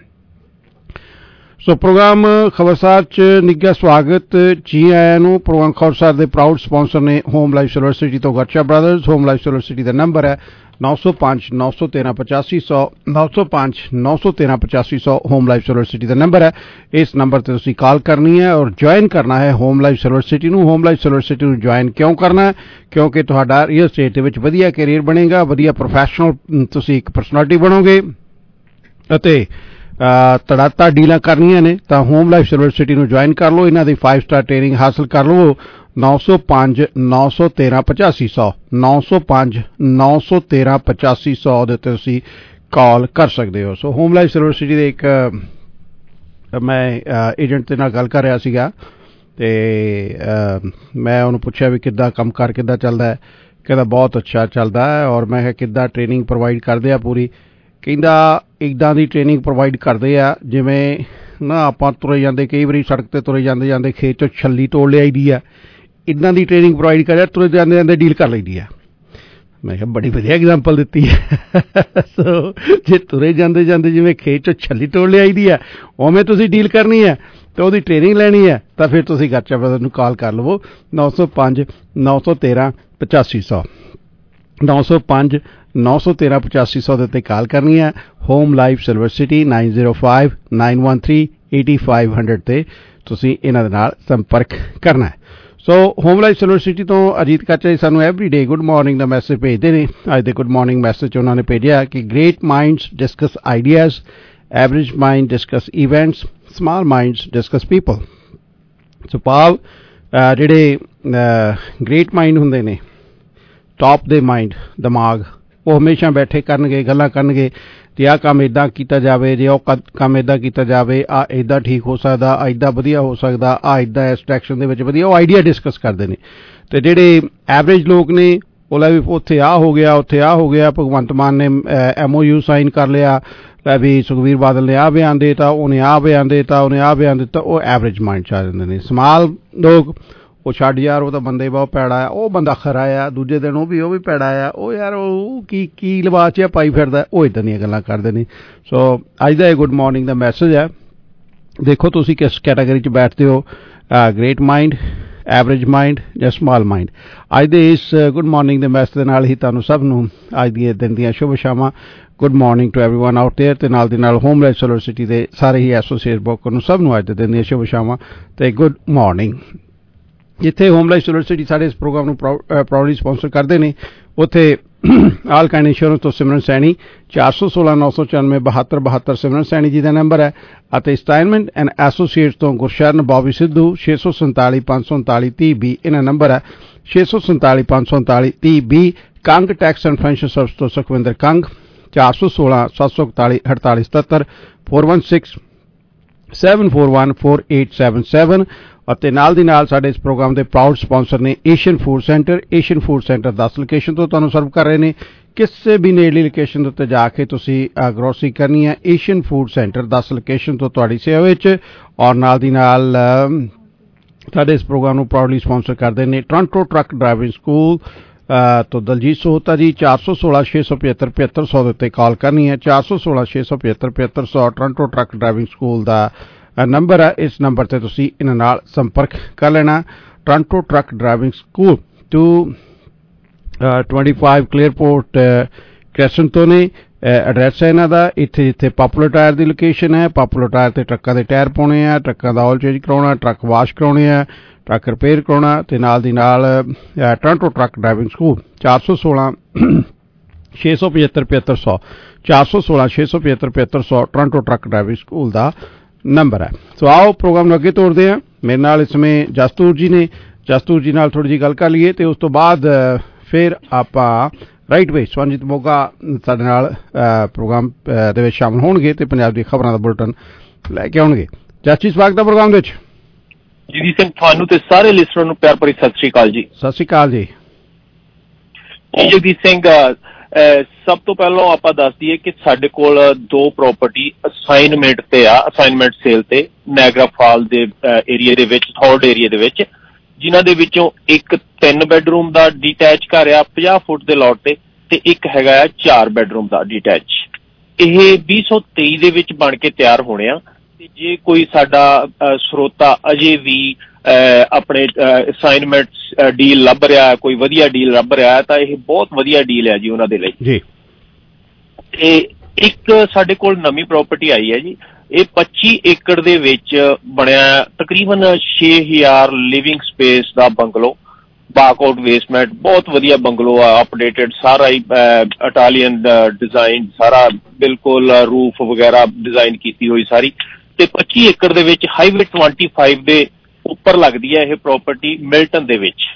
ਸੋ ਪ੍ਰੋਗਰਾਮ ਖਬਰਸਾਰ 'ਚ ਨਿੱਘਾ ਸਵਾਗਤ, ਜੀ ਆਇਆਂ ਨੂੰ। ਪ੍ਰੋਗਰਾਮ ਖਬਰਸਾਰ ਦੇ ਪ੍ਰਾਊਡ ਸਪਾਂਸਰ ਨੇ ਹੋਮ ਲਾਈਫ ਸੋਲਰ ਸਿਟੀ ਤੋਂ Garcha brothers. Home Life Solar City ਦਾ ਨੰਬਰ ਹੈ 905 913 8500 905 913 8500 ਹੋਮ ਲਾਈਫ ਸੋਲਰ ਸਿਟੀ ਦਾ ਨੰਬਰ ਹੈ। ਇਸ ਨੰਬਰ ਤੇ ਤੁਸੀਂ ਕਾਲ ਕਰਨੀ ਹੈ ਔਰ ਜੁਆਇਨ ਕਰਨਾ ਹੈ ਹੋਮ ਲਾਈਫ ਸੋਲਰ ਸਿਟੀ ਨੂੰ। ਹੋਮ ਲਾਈਫ ਸੋਲਰ ਸਿਟੀ ਨੂੰ ਜੁਆਇਨ ਕਿਉਂ ਕਰਨਾ ਹੈ? ਕਿਉਂਕਿ ਤੁਹਾਡਾ ਰੀਅਲ ਸਟੇਟ ਦੇ ਵਿੱਚ ਵਧੀਆ ਕੈਰੀਅਰ ਬਣੇਗਾ, ਵਧੀਆ ਪ੍ਰੋਫੈਸ਼ਨਲ ਤੁਸੀਂ ਇੱਕ ਪਰਸਨੈਲਿਟੀ ਬਣੋਗੇ ਅਤੇ ਤੜਾਤਾ ਡੀਲਾਂ ਕਰਨੀਆਂ ਨੇ ਤਾਂ ਹੋਮ ਲਾਈਫ ਸੋਲਰ ਸਿਟੀ ਨੂੰ ਜੁਆਇਨ ਕਰ ਲਓ। ਇਹਨਾਂ ਦੀ 5 ਸਟਾਰ ਟ੍ਰੇਨਿੰਗ ਹਾਸਲ ਕਰ ਲਵੋ। 905 913 8500 905 913 8500 ਦੇ ਉੱਤੇ ਤੁਸੀਂ ਕਾਲ ਕਰ ਸਕਦੇ ਹੋ। So Home Life Solar City ਦੇ ਇੱਕ ਮੈਂ ਏਜੰਟ ਦੇ ਨਾਲ ਗੱਲ ਕਰ ਰਿਹਾ ਸੀਗਾ ਤੇ ਮੈਂ ਉਹਨੂੰ ਪੁੱਛਿਆ ਵੀ ਕਿੱਦਾਂ ਕੰਮ ਕਾਰ ਕਿੱਦਾਂ ਚੱਲਦਾ ਹੈ। ਕਹਿੰਦਾ ਬਹੁਤ ਅੱਛਾ ਚੱਲਦਾ ਹੈ ਔਰ ਮੈਂ ਕਿਹਾ ਕਿੱਦਾਂ ਟ੍ਰੇਨਿੰਗ ਪ੍ਰੋਵਾਈਡ ਕਰਦੇ ਆ ਪੂਰੀ? ਕਹਿੰਦਾ ਇੱਦਾਂ ਦੀ ਟ੍ਰੇਨਿੰਗ ਪ੍ਰੋਵਾਈਡ ਕਰਦੇ ਆ ਜਿਵੇਂ ਨਾ ਆਪਾਂ ਤੁਰੇ ਜਾਂਦੇ ਕਈ ਵਾਰੀ ਸੜਕ ਤੇ ਤੁਰੇ ਜਾਂਦੇ ਜਾਂਦੇ ਖੇਤ 'ਚੋਂ ਛੱਲੀ ਤੋੜ ਲਿਆਈਦੀ ਆ, ਇੱਦਾਂ ਦੀ ਟ੍ਰੇਨਿੰਗ ਪ੍ਰੋਵਾਈਡ ਕਰਿਆ ਤੁਰੇ ਜਾਂਦੇ ਜਾਂਦੇ ਡੀਲ ਕਰ ਲਈਦੀ ਆ। ਮੈਂ ਕਿਹਾ ਬੜੀ ਵਧੀਆ ਐਗਜ਼ਾਮਪਲ ਦਿੱਤੀ ਹੈ। ਸੋ ਜੇ ਤੁਰੇ ਜਾਂਦੇ ਜਾਂਦੇ ਜਿਵੇਂ ਖੇਤ 'ਚੋਂ ਛੱਲੀ ਤੋੜ ਲਿਆਈਦੀ ਆ ਉਵੇਂ ਤੁਸੀਂ ਡੀਲ ਕਰਨੀ ਹੈ ਤੇ ਉਹਦੀ ਟ੍ਰੇਨਿੰਗ ਲੈਣੀ ਹੈ ਤਾਂ ਫਿਰ ਤੁਸੀਂ ਗਰਚਾ ਬ੍ਰਦਰ ਨੂੰ ਕਾਲ ਕਰ ਲਵੋ 905 913 8500 905 913 8500 ਦੇ ਉੱਤੇ ਕਾਲ ਕਰਨੀ ਹੈ। ਹੋਮ ਲਾਈਫ ਸਿਲਵਰ ਸਿਟੀ 905 913 8500 ਤੇ ਤੁਸੀਂ ਇਹਨਾਂ ਦੇ ਨਾਲ ਸੰਪਰਕ ਕਰਨਾ ਹੈ। So Home Life Silver City ਤੋਂ ਅਜੀਤ ਕਾਚਾ ਜੀ ਸਾਨੂੰ ਐਵਰੀਡੇ ਗੁੱਡ ਮਾਰਨਿੰਗ ਦਾ ਮੈਸੇਜ ਭੇਜਦੇ ਨੇ। ਅੱਜ ਦੇ ਗੁੱਡ ਮਾਰਨਿੰਗ ਮੈਸੇਜ ਉਹਨਾਂ ਨੇ ਭੇਜਿਆ ਕਿ great minds discuss ideas, average mind discuss events, small minds discuss people. So ਭਾਵ ਜਿਹੜੇ ਗ੍ਰੇਟ ਮਾਈਂਡ ਹੁੰਦੇ ਨੇ, ਟੌਪ ਦੇ ਮਾਈਂਡ ਦਿਮਾਗ, ਉਹ ਹਮੇਸ਼ਾ ਬੈਠੇ ਕਰਨਗੇ, ਗੱਲਾਂ ਕਰਨਗੇ ਤੇ ਆਹ ਕੰਮ ਇੱਦਾਂ ਕੀਤਾ ਜਾਵੇ, ਜੇ ਉਹ ਕੰਮ ਇੱਦਾਂ ਕੀਤਾ ਜਾਵੇ, ਆਹ ਇੱਦਾਂ ਠੀਕ ਹੋ ਸਕਦਾ, ਆਹ ਇੱਦਾਂ ਵਧੀਆ ਹੋ ਸਕਦਾ, ਆਹ ਇੱਦਾਂ ਇਸ ਡਾਇਰੈਕਸ਼ਨ ਦੇ ਵਿੱਚ ਵਧੀਆ, ਉਹ ਆਈਡੀਆ ਡਿਸਕਸ ਕਰਦੇ ਨੇ। ਤੇ ਜਿਹੜੇ ਐਵਰੇਜ ਲੋਕ ਨੇ ਉਹ ਲੈ ਵੀ ਉੱਥੇ ਆਹ ਹੋ ਗਿਆ, ਉੱਥੇ ਆਹ ਹੋ ਗਿਆ, ਭਗਵੰਤ ਮਾਨ ਨੇ MOU ਸਾਈਨ ਕਰ ਲਿਆ, ਲੈ ਵੀ ਸੁਖਬੀਰ ਬਾਦਲ ਨੇ ਆਹ ਬਿਆਨ ਦੇਤਾ, ਉਹਨੇ ਆਹ ਬਿਆਨ ਦੇਤਾ, ਉਹਨੇ ਆਹ ਬਿਆਨ ਦਿੱਤਾ, ਉਹ ਐਵਰੇਜ ਮਾਈਂਡ 'ਚ ਆ ਜਾਂਦੇ ਨੇ। ਸਮਾਲ ਲੋਕ ਉਹ ਛੱਡ ਯਾਰ, ਉਹ ਤਾਂ ਬੰਦੇ ਬਹੁਤ ਭੈੜਾ ਆ, ਉਹ ਬੰਦਾ ਖਰਾ ਆ, ਦੂਜੇ ਦਿਨ ਉਹ ਵੀ ਭੈੜਾ ਆ, ਉਹ ਯਾਰ ਉਹ ਕੀ ਲਿਬਾਸ 'ਚ ਪਾਈ ਫਿਰਦਾ, ਉਹ ਇੱਦਾਂ ਦੀਆਂ ਗੱਲਾਂ ਕਰਦੇ ਨੇ। ਸੋ ਅੱਜ ਦਾ ਇਹ ਗੁੱਡ ਮਾਰਨਿੰਗ ਦਾ ਮੈਸੇਜ ਹੈ। ਦੇਖੋ ਤੁਸੀਂ ਕਿਸ ਕੈਟਾਗਰੀ 'ਚ ਬੈਠਦੇ ਹੋ, ਗ੍ਰੇਟ ਮਾਈਂਡ, ਐਵਰੇਜ ਮਾਈਂਡ ਜਾਂ ਸਮਾਲ ਮਾਈਂਡ। ਅੱਜ ਦੇ ਇਸ ਗੁੱਡ ਮਾਰਨਿੰਗ ਦੇ ਮੈਸੇਜ ਦੇ ਨਾਲ ਹੀ ਤੁਹਾਨੂੰ ਸਭ ਨੂੰ ਅੱਜ ਦੇ ਦਿਨ ਦੀਆਂ ਸ਼ੁਭ ਸ਼ਾਮਾਂ। Good morning to everyone out there ਤੇ ਨਾਲ ਦੀ ਨਾਲ ਹੋਮ ਲਾਈਫ ਸੋਲਰ ਸਿਟੀ ਦੇ ਸਾਰੇ ਹੀ ਐਸੋਸੀਏਟ ਬੋਕਰ ਨੂੰ ਸਭ ਨੂੰ ਅੱਜ ਦੇ ਦਿਨ ਦੀਆਂ ਸ਼ੁਭ ਸ਼ਾਮਾਂ ਤੇ ਗੁੱਡ ਮਾਰਨਿੰਗ। ਜਿੱਥੇ ਹੋਮ ਲਾਈਫ ਸੋਲਰ ਸਿਟੀ ਸਾਡੇ ਇਸ ਪ੍ਰੋਗਰਾਮ ਨੂੰ ਪ੍ਰਾਊਡਲੀ ਸਪਾਂਸਰ ਕਰਦੇ ਨੇ ਉੱਥੇ ਆਲ ਕਾਇੰਡ ਇੰਸ਼ੋਰੈਂਸ ਤੋਂ ਸਿਮਰਨ ਸੈਣੀ 416-994-7272 ਸਿਮਰਨ ਸੈਣੀ ਜੀ ਦਾ ਨੰਬਰ ਹੈ ਅਤੇ ਸਟਾਈਨਮੈਂਟ ਐਂਡ ਐਸੋਸੀਏਟਸ ਤੋਂ ਗੁਰਸ਼ਰਨ ਬੌਬੀ ਸਿੱਧੂ 647-539-3020 ਇਹਨਾਂ ਨੰਬਰ ਹੈ 647-539-3020 Kang tax and financial service ਤੋਂ ਸੁਖਵਿੰਦਰ ਕੰਗ 416-741-4877 416-741-4877 ਅਤੇ ਨਾਲ ਦੀ ਨਾਲ ਸਾਡੇ ਇਸ ਪ੍ਰੋਗਰਾਮ ਦੇ ਪ੍ਰਾਊਡ ਸਪਾਂਸਰ ਨੇ ਏਸ਼ੀਅਨ ਫੂਡ ਸੈਂਟਰ 10 ਲੋਕੇਸ਼ਨ ਤੋਂ ਤੁਹਾਨੂੰ ਸਰਵ ਕਰ ਰਹੇ ਨੇ ਕਿਸੇ ਵੀ ਨੇੜਲੀ ਲੋਕੇਸ਼ਨ ਦੇ ਉੱਤੇ ਜਾ ਕੇ ਤੁਸੀਂ ਗਰੋਸਰੀ ਕਰਨੀ ਹੈ ਏਸ਼ੀਅਨ ਫੂਡ ਸੈਂਟਰ 10 ਲੋਕੇਸ਼ਨ ਤੋਂ ਤੁਹਾਡੀ ਸੇਵਾ ਵਿੱਚ ਔਰ ਨਾਲ ਦੀ ਨਾਲ ਸਾਡੇ ਇਸ ਪ੍ਰੋਗਰਾਮ ਨੂੰ ਪ੍ਰਾਊਡਲੀ ਸਪਾਂਸਰ ਕਰਦੇ ਨੇ ਟੋਰਾਂਟੋ ਟਰੱਕ ਡਰਾਈਵਿੰਗ ਸਕੂਲ ਤੋਂ ਦਲਜੀਤ ਸੋਹਤਾ ਜੀ 416-675-7500 ਦੇ ਉੱਤੇ ਕਾਲ ਕਰਨੀ ਹੈ 416-675-7500 ਟੋਰਾਂਟੋ ਟਰੱਕ ਡਰਾਈਵਿੰਗ ਸਕੂਲ ਦਾ ਨੰਬਰ ਹੈ ਇਸ ਨੰਬਰ ਤੇ ਤੁਸੀਂ ਇਹਨਾਂ ਨਾਲ ਸੰਪਰਕ ਕਰ ਲੈਣਾ Toronto truck driving school 225 Clearport crescent ਤੋਂ ਨੇ ਐਡਰੈਸ ਹੈ ਇਹਨਾਂ ਦਾ ਇੱਥੇ ਜਿੱਥੇ ਪਾਪੂਲਰ ਟਾਇਰ ਦੀ ਲੋਕੇਸ਼ਨ ਹੈ ਪਾਪੂਲਰ ਟਾਇਰ ਤੇ ਟਰੱਕਾਂ ਦੇ ਟਾਇਰ ਪਾਉਣੇ ਆ ਟਰੱਕਾਂ ਦਾ ਆਇਲ ਚੇਂਜ ਕਰਾਉਣਾ ਟਰੱਕ ਵਾਸ਼ ਕਰਾਉਣੇ ਆ ਟਰੱਕ ਰਿਪੇਅਰ ਕਰਾਉਣਾ ਤੇ ਨਾਲ ਦੀ ਨਾਲ Toronto truck driving school 416-675-7500 416-675-7500 Toronto truck driving school ਦਾ ਨੰਬਰ ਹੈ ਸੋ ਆਓ ਪ੍ਰੋਗਰਾਮ ਨੂੰ ਅੱਗੇ ਤੋਰਦੇ ਹਾਂ ਮੇਰੇ ਨਾਲ ਇਸ ਸਮੇਂ ਜਸਤੂਰ ਜੀ ਨੇ ਜਸਤੂਰ ਜੀ ਨਾਲ ਥੋੜੀ ਜਿਹੀ ਗੱਲ ਕਰ ਲਈਏ ਤੇ ਉਸ ਤੋਂ ਬਾਅਦ ਫਿਰ ਆਪਾਂ ਰਾਈਟ ਵੇ ਸਵੰਜੀਤ ਮੋਗਾ ਸਾਡੇ ਨਾਲ ਪ੍ਰੋਗਰਾਮ ਦੇ ਵਿੱਚ ਸ਼ਾਮਲ ਹੋਣਗੇ ਤੇ ਪੰਜਾਬ ਦੀ ਖਬਰਾਂ ਦਾ ਬੁਲਟਨ ਲੈ ਕੇ ਆਉਣਗੇ ਜਸਟਿਸ ਸਵਾਗਤ ਹੈ ਪ੍ਰੋਗਰਾਮ ਦੇ ਵਿੱਚ ਜਗਦੀਪ ਸਿੰਘ ਤੁਹਾਨੂੰ ਤੇ ਸਾਰੇ ਲਿਸਨਰ ਨੂੰ ਪਿਆਰ ਭਰੀ ਸਤਿ ਸ੍ਰੀ ਅਕਾਲ ਜੀ ਸਤਿ ਸ੍ਰੀ ਅਕਾਲ ਜੀ ਜਗਦੀਪ ਸਿੰਘ ਸਭ ਤੋਂ ਪਹਿਲਾਂ ਆਪਾਂ ਦੱਸ ਦਈਏ ਕਿ ਸਾਡੇ ਕੋਲ ਦੋ ਪ੍ਰਾਪਰਟੀ ਅਸਾਈਨਮੈਂਟ ਤੇ ਆ ਅਸਾਈਨਮੈਂਟ ਸੇਲ ਤੇ ਨਾਇਗਰਾ ਫਾਲ ਦੇ ਏਰੀਆ ਦੇ ਵਿੱਚ ਥੌਰਡ ਏਰੀਆ ਦੇ ਵਿੱਚ ਜਿਨ੍ਹਾਂ ਦੇ ਵਿੱਚੋਂ ਇੱਕ 3 ਬੈਡਰੂਮ ਦਾ ਡੀਟੈਚ ਘਰ ਆ 50 ਫੁੱਟ ਦੇ ਲੋਟ ਤੇ ਇੱਕ ਹੈਗਾ ਆ 4 ਬੈਡਰੂਮ ਦਾ ਡੀਟੈਚ ਇਹ 2023 ਦੇ ਵਿੱਚ ਬਣ ਕੇ ਤਿਆਰ ਹੋਣੇ ਆ ਤੇ ਜੇ ਕੋਈ ਸਾਡਾ ਸਰੋਤਾ ਅਜੇ ਵੀ ਆਪਣੇ ਅਸਾਈਨਮੈਂਟ ਡੀਲ ਲੱਭ ਰਿਹਾ ਕੋਈ ਵਧੀਆ ਡੀਲ ਲੱਭ ਰਿਹਾ ਤਾਂ ਇਹ ਬਹੁਤ ਵਧੀਆ ਡੀਲ ਹੈ ਜੀ ਉਹਨਾਂ ਦੇ ਲਈ ਜੀ ਤੇ ਇੱਕ ਸਾਡੇ ਕੋਲ ਨਵੀਂ ਪ੍ਰਾਪਰਟੀ ਆਈ ਹੈ ਜੀ ਇਹ 25 ਏਕੜ ਦੇ ਵਿੱਚ ਬਣਿਆ ਤਕਰੀਬਨ 6000 ਲਿਵਿੰਗ ਸਪੇਸ ਦਾ ਬੰਗਲੋ ਬਾਕਆਊਟ ਬੇਸਮੈਂਟ ਬਹੁਤ ਵਧੀਆ ਬੰਗਲੋ ਆ ਅਪਡੇਟਡ ਸਾਰਾ ਹੀ ਇਟਾਲੀਅਨ ਡਿਜ਼ਾਈਨ ਸਾਰਾ ਬਿਲਕੁਲ ਰੂਫ ਵਗੈਰਾ ਡਿਜ਼ਾਈਨ ਕੀਤੀ ਹੋਈ ਸਾਰੀ ਤੇ 25 ਏਕੜ ਦੇ ਵਿੱਚ ਹਾਈਵੇ 25 ਦੇ ਉੱਪਰ ਲੱਗਦੀ ਹੈ ਇਹ ਪ੍ਰਾਪਰਟੀ ਮਿਲਟਨ ਦੇ ਵਿੱਚ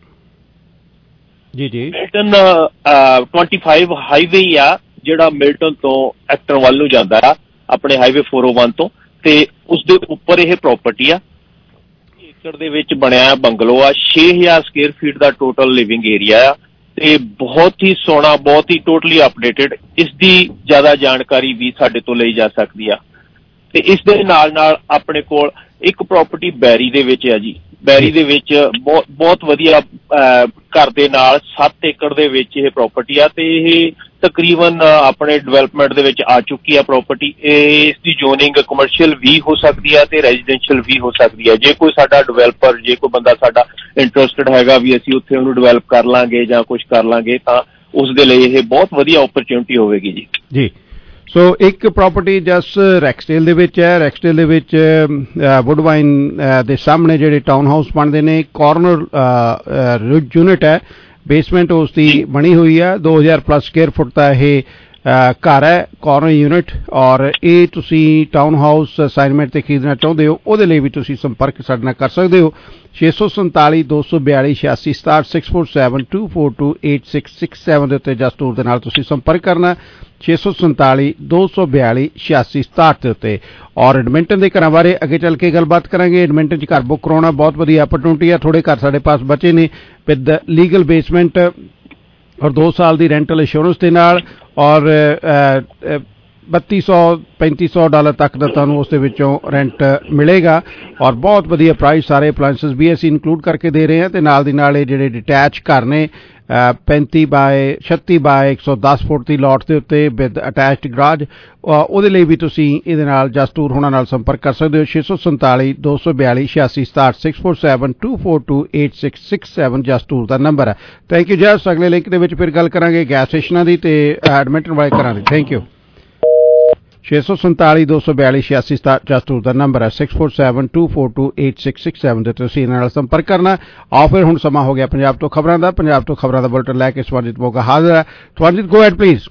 ਜੀ ਜੀ ਮਿਲਟਨ 25 ਹਾਈਵੇ ਹੀ ਆ ਜਿਹੜਾ ਮਿਲਟਨ ਤੋਂ ਐਕਟਰ ਵੱਲ ਨੂੰ ਜਾਂਦਾ ਆ ਆਪਣੇ ਹਾਈਵੇ 401 ਤੋਂ ਤੇ ਉਸਦੇ ਉੱਪਰ ਇਹ ਪ੍ਰਾਪਰਟੀ ਆ ਏਕੜ ਦੇ ਵਿੱਚ ਬਣਿਆ ਬੰਗਲੋ ਆ 6000 ਸਕੁਅਰ ਫੀਟ ਦਾ ਟੋਟਲ ਲਿਵਿੰਗ ਏਰੀਆ ਆ ਤੇ ਬਹੁਤ ਹੀ ਸੋਹਣਾ ਬਹੁਤ ਹੀ ਟੋਟਲੀ ਅਪਡੇਟਡ ਇਸ ਦੀ ਜ਼ਿਆਦਾ ਜਾਣਕਾਰੀ ਵੀ ਸਾਡੇ ਤੋਂ ਲਈ ਜਾ ਸਕਦੀ ਆ ਤੇ ਇਸ ਦੇ ਨਾਲ ਨਾਲ ਆਪਣੇ ਕੋਲ ਇੱਕ ਪ੍ਰਾਪਰਟੀ ਬੈਰੀ ਦੇ ਵਿੱਚ ਆ ਜੀ ਬੈਰੀ ਦੇ ਵਿੱਚ ਬਹੁਤ ਵਧੀਆ ਘਰ ਦੇ ਨਾਲ 7 ਏਕੜ ਦੇ ਵਿੱਚ ਇਹ ਪ੍ਰਾਪਰਟੀ ਆ ਤੇ ਇਹ ਤਕਰੀਬਨ ਆਪਣੇ ਡਿਵੈਲਪਮੈਂਟ ਦੇ ਵਿੱਚ ਆ ਚੁੱਕੀ ਆ ਪ੍ਰਾਪਰਟੀ ਇਸ ਦੀ ਜ਼ੋਨਿੰਗ ਕਮਰਸ਼ੀਅਲ ਵੀ ਹੋ ਸਕਦੀ ਹੈ ਤੇ ਰੈਜ਼ੀਡੈਂਸ਼ੀਅਲ ਵੀ ਹੋ ਸਕਦੀ ਹੈ ਜੇ ਕੋਈ ਸਾਡਾ ਡਿਵੈਲਪਰ ਜੇ ਕੋਈ ਬੰਦਾ ਸਾਡਾ ਇੰਟਰਸਟਡ ਹੈਗਾ ਵੀ ਅਸੀਂ ਉੱਥੇ ਉਹਨੂੰ ਡਿਵੈਲਪ ਕਰ ਲਾਂਗੇ ਜਾਂ ਕੁਝ ਕਰ ਲਾਂਗੇ ਤਾਂ ਉਸ ਦੇ ਲਈ ਇਹ ਬਹੁਤ ਵਧੀਆ ਓਪਰਚੁਨਿਟੀ ਹੋਵੇਗੀ ਜੀ ਜੀ ਸੋ ਇੱਕ ਪ੍ਰਾਪਰਟੀ ਜਸ ਰੈਕਸਟੇਲ ਦੇ ਵਿੱਚ ਹੈ ਰੈਕਸਟੇਲ ਦੇ ਵਿੱਚ ਵੁੱਡਵਾਈਨ ਦੇ ਸਾਹਮਣੇ ਜਿਹੜੇ ਟਾਊਨ ਹਾਊਸ ਬਣਦੇ ਨੇ ਕਾਰਨਰ ਯੂਨਿਟ ਹੈ ਬੇਸਮੈਂਟ ਉਸ ਦੀ ਬਣੀ ਹੋਈ ਹੈ 2000 ਪਲੱਸ ਸਕੁਅਰ ਫੁੱਟ ਦਾ ਇਹ ਘਰ ਹੈ ਕਾਰਨਰ ਯੂਨਿਟ ਔਰ ਇਹ ਤੁਸੀਂ ਟਾਊਨ ਹਾਊਸ ਅਸਾਈਨਮੈਂਟ ਤੇ ਖਰੀਦਣਾ ਚਾਹੁੰਦੇ ਹੋ ਉਹਦੇ ਲਈ ਵੀ ਤੁਸੀਂ ਸੰਪਰਕ ਸਾਡੇ ਨਾਲ ਕਰ ਸਕਦੇ ਹੋ 647-242-8667-247-242-8667 ਦੇ ਉੱਤੇ ਜਸਟੂਰ ਦੇ ਨਾਲ ਤੁਸੀਂ ਸੰਪਰਕ ਕਰਨਾ 647-242-8667 ਦੇ ਉੱਤੇ ਔਰ ਐਡਮਿੰਟਨ ਦੇ ਘਰਾਂ ਬਾਰੇ ਅੱਗੇ ਚੱਲ ਕੇ ਗੱਲਬਾਤ ਕਰਾਂਗੇ ਐਡਮਿੰਟਨ 'ਚ ਘਰ ਬੁੱਕ ਕਰਾਉਣਾ ਬਹੁਤ ਵਧੀਆ ਆਪਰਚੁਨਿਟੀ ਹੈ ਥੋੜੇ ਘਰ ਸਾਡੇ ਪਾਸ ਬਚੇ ਨੇ ਵਿਦ ਲੀਗਲ ਬੇਸਮੈਂਟ ਔਰ 2 ਸਾਲ ਦੀ ਰੈਂਟਲ ਇੰਸ਼ੋਰੈਂਸ ਦੇ ਨਾਲ ਔਰ $3200-3500 ਤੱਕ ਦਾ ਤੁਹਾਨੂੰ ਉਸ ਦੇ ਵਿੱਚੋਂ ਰੈਂਟ ਮਿਲੇਗਾ ਔਰ ਬਹੁਤ ਵਧੀਆ ਪ੍ਰਾਈਸ ਸਾਰੇ ਅਪਲਾਇੰਸਸ ਵੀ ਅਸੀਂ ਇਨਕਲੂਡ ਕਰਕੇ ਦੇ ਰਹੇ ਹਾਂ ਤੇ ਨਾਲ ਦੀ ਨਾਲ ਇਹ ਜਿਹੜੇ ਡਿਟੈਚ ਘਰ ਨੇ 36 ਬਾਏ 110 ਫੁੱਟ ਦੀ ਲੋਟ ਦੇ ਉੱਤੇ ਵਿਦ ਅਟੈਚਡ ਗਰਾਜ ਉਹਦੇ ਲਈ ਵੀ ਤੁਸੀਂ ਇਹਦੇ ਨਾਲ ਜਸਟੂਰ ਹੋਣਾ ਨਾਲ ਸੰਪਰਕ ਕਰ ਸਕਦੇ ਹੋ 647-242-8667-242-8667 ਜਸਟੂਰ ਦਾ ਨੰਬਰ ਹੈ ਥੈਂਕ ਯੂ ਜਸ ਅਗਲੇ ਲਿੰਕ ਦੇ ਵਿੱਚ ਫਿਰ ਗੱਲ ਕਰਾਂਗੇ ਗੈਸ ਸਟੇਸ਼ਨਾਂ ਦੀ ਤੇ ਐਡਮਿੰਟਨ ਵਾਲੇ ਘਰਾਂ ਦੀ ਥੈਂਕ ਯੂ 647 242 8667 ਦਾ ਨੰਬਰ ਹੈ 6472428667 ਤੇ ਤੁਸੀਂ ਇਹਨਾਂ ਨਾਲ ਸੰਪਰਕ ਕਰਨਾ। ਆਓ ਫਿਰ ਹੁਣ ਸਮਾਂ ਹੋ ਗਿਆ ਪੰਜਾਬ ਤੋਂ ਖਬਰਾਂ ਦਾ ਬੁਲੇਟਿਨ ਲੈ ਕੇ ਸਵਰਜੀਤ ਮੋਗਾ ਹਾਜ਼ਰ ਹੈ। Swarjit, go ahead please.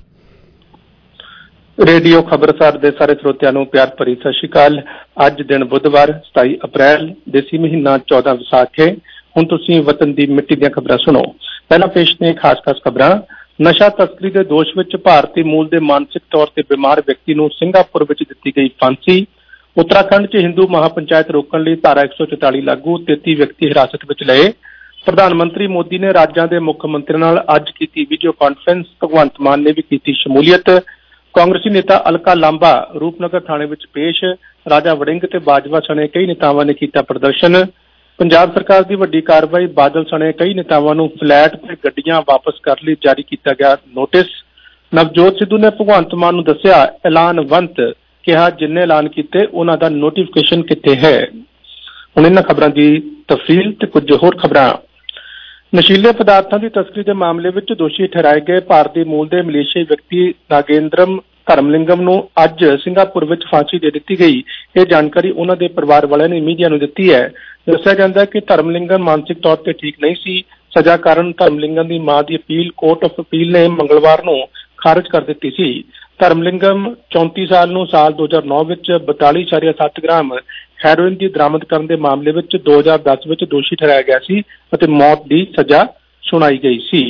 Radio Khabarsar ਦੇ ਸਾਰੇ ਸਰੋਤਿਆਂ ਨੂੰ ਪਿਆਰ ਭਰੀ ਸਤਿ ਸ਼੍ਰੀ ਅਕਾਲ। ਅੱਜ ਦਿਨ ਬੁੱਧਵਾਰ 27 ਅਪ੍ਰੈਲ, ਦੇਸੀ ਮਹੀਨਾ 14 ਵਿਸਾਖ ਹੈ। ਹੁਣ ਤੁਸੀਂ ਵਤਨ ਦੀ ਮਿੱਟੀ ਦੀਆਂ ਖਬਰਾਂ ਸੁਣੋ। ਪਹਿਲਾਂ ਪੇਸ਼ ਨੇ ਖਾਸ ਖਬਰਾਂ। ਨਸ਼ਾ ਤਸਕਰੀ ਦੇ ਦੋਸ਼ ਵਿੱਚ ਭਾਰਤੀ ਮੂਲ ਦੇ ਮਾਨਸਿਕ ਤੌਰ ਤੇ ਬਿਮਾਰ ਵਿਅਕਤੀ ਨੂੰ ਸਿੰਗਾਪੁਰ ਵਿੱਚ ਦਿੱਤੀ ਗਈ ਫਾਂਸੀ। ਉੱਤਰਾਖੰਡ 'ਚ ਹਿੰਦੂ ਮਹਾਪੰਚਾਇਤ ਰੋਕਣ ਲਈ ਧਾਰਾ 144 ਲਾਗੂ, 33 ਵਿਅਕਤੀ ਹਿਰਾਸਤ ਵਿੱਚ ਲਏ। ਪ੍ਰਧਾਨ ਮੰਤਰੀ ਮੋਦੀ ਨੇ ਰਾਜਾਂ ਦੇ ਮੁੱਖ ਮੰਤਰੀਆਂ ਨਾਲ ਅੱਜ ਕੀਤੀ ਵੀਡੀਓ ਕਾਨਫਰੰਸ, ਭਗਵੰਤ ਮਾਨ ਨੇ ਵੀ ਕੀਤੀ ਸ਼ਮੂਲੀਅਤ। ਕਾਂਗਰਸੀ ਨੇਤਾ ਅਲਕਾ ਲਾਂਬਾ ਰੂਪਨਗਰ ਥਾਣੇ ਵਿੱਚ ਪੇਸ਼। ਰਾਜਾ ਵੜਿੰਗ ਤੇ ਬਾਜਵਾ ਸਣੇ ਕਈ ਨੇਤਾਵਾਂ ਨੇ ਕੀਤਾ ਪ੍ਰਦਰਸ਼ਨ। ਪੰਜਾਬ ਸਰਕਾਰ ਦੀ ਵੱਡੀ ਕਾਰਵਾਈ, ਬਾਦਲ ਸਣੇ ਕਈ ਨੇਤਾਵਾਂ ਨੂੰ ਫਲੈਟ ਤੇ ਗੱਡੀਆਂ ਵਾਪਸ ਕਰਨ ਲਈ ਜਾਰੀ ਕੀਤਾ ਗਿਆ ਨੋਟਿਸ। ਨਵਜੋਤ ਸਿੱਧੂ ਨੇ ਭਗਵੰਤ ਮਾਨ ਨੂੰ ਦੱਸਿਆ ਐਲਾਨਵੰਤ, ਕਿਹਾ ਜਿੰਨੇ ਐਲਾਨ ਕੀਤੇ ਉਹਨਾਂ ਦਾ ਨੋਟੀਫਿਕੇਸ਼ਨ ਕਿੱਥੇ ਹੈ। ਹੁਣ ਇਹਨਾਂ ਖਬਰਾਂ ਦੀ ਤਫਸੀਲ ਤੇ ਕੁਝ ਹੋਰ ਖਬਰਾਂ। ਨਸ਼ੀਲੇ ਪਦਾਰਥਾਂ ਦੀ ਤਸਕਰੀ ਦੇ ਮਾਮਲੇ ਵਿੱਚ ਦੋਸ਼ੀ ਠਹਿਰਾਏ ਗਏ ਭਾਰਤੀ ਮੂਲ ਦੇ ਮਲੇਸ਼ੀਆਈ ਵਿਅਕਤੀ ਨਾਗੇਂਦਰਮ ਧਰਮਲਿੰਗਮ ਨੂੰ ਅੱਜ ਸਿੰਗਾਪੁਰ ਵਿੱਚ ਫਾਂਸੀ ਦੇ ਦਿੱਤੀ ਗਈ। ਇਹ ਜਾਣਕਾਰੀ ਉਹਨਾਂ ਦੇ ਪਰਿਵਾਰ ਵਾਲਿਆਂ ਨੇ ਮੀਡੀਆ ਨੂੰ ਦਿੱਤੀ ਹੈ। ਦੱਸਿਆ ਜਾਂਦਾ ਕਿ ਧਰਮਲਿੰਗਮ ਮਾਨਸਿਕ ਤੌਰ ਤੇ ਠੀਕ ਨਹੀਂ ਸੀ। ਸਜ਼ਾ ਕਾਰਨ ਧਰਮਲਿੰਗਮ ਦੀ ਮਾਂ ਦੀ ਅਪੀਲ ਕੋਰਟ ਆਫ ਅਪੀਲ ਨੇ ਮੰਗਲਵਾਰ ਨੂੰ ਖਾਰਜ ਕਰ ਦਿੱਤੀ ਸੀ। ਧਰਮਲਿੰਗਮ 34 ਸਾਲ ਨੂੰ ਸਾਲ 2009 ਵਿੱਚ 42.7 ਗ੍ਰਾਮ ਹੈਰੋਇਨ ਦੀ ਬਰਾਮਦ ਕਰਨ ਦੇ ਮਾਮਲੇ ਵਿੱਚ 2010 ਵਿੱਚ ਦੋਸ਼ੀ ਠਹਿਰਾਇਆ ਗਿਆ ਸੀ ਅਤੇ ਮੌਤ ਦੀ ਸਜ਼ਾ ਸੁਣਾਈ ਗਈ ਸੀ।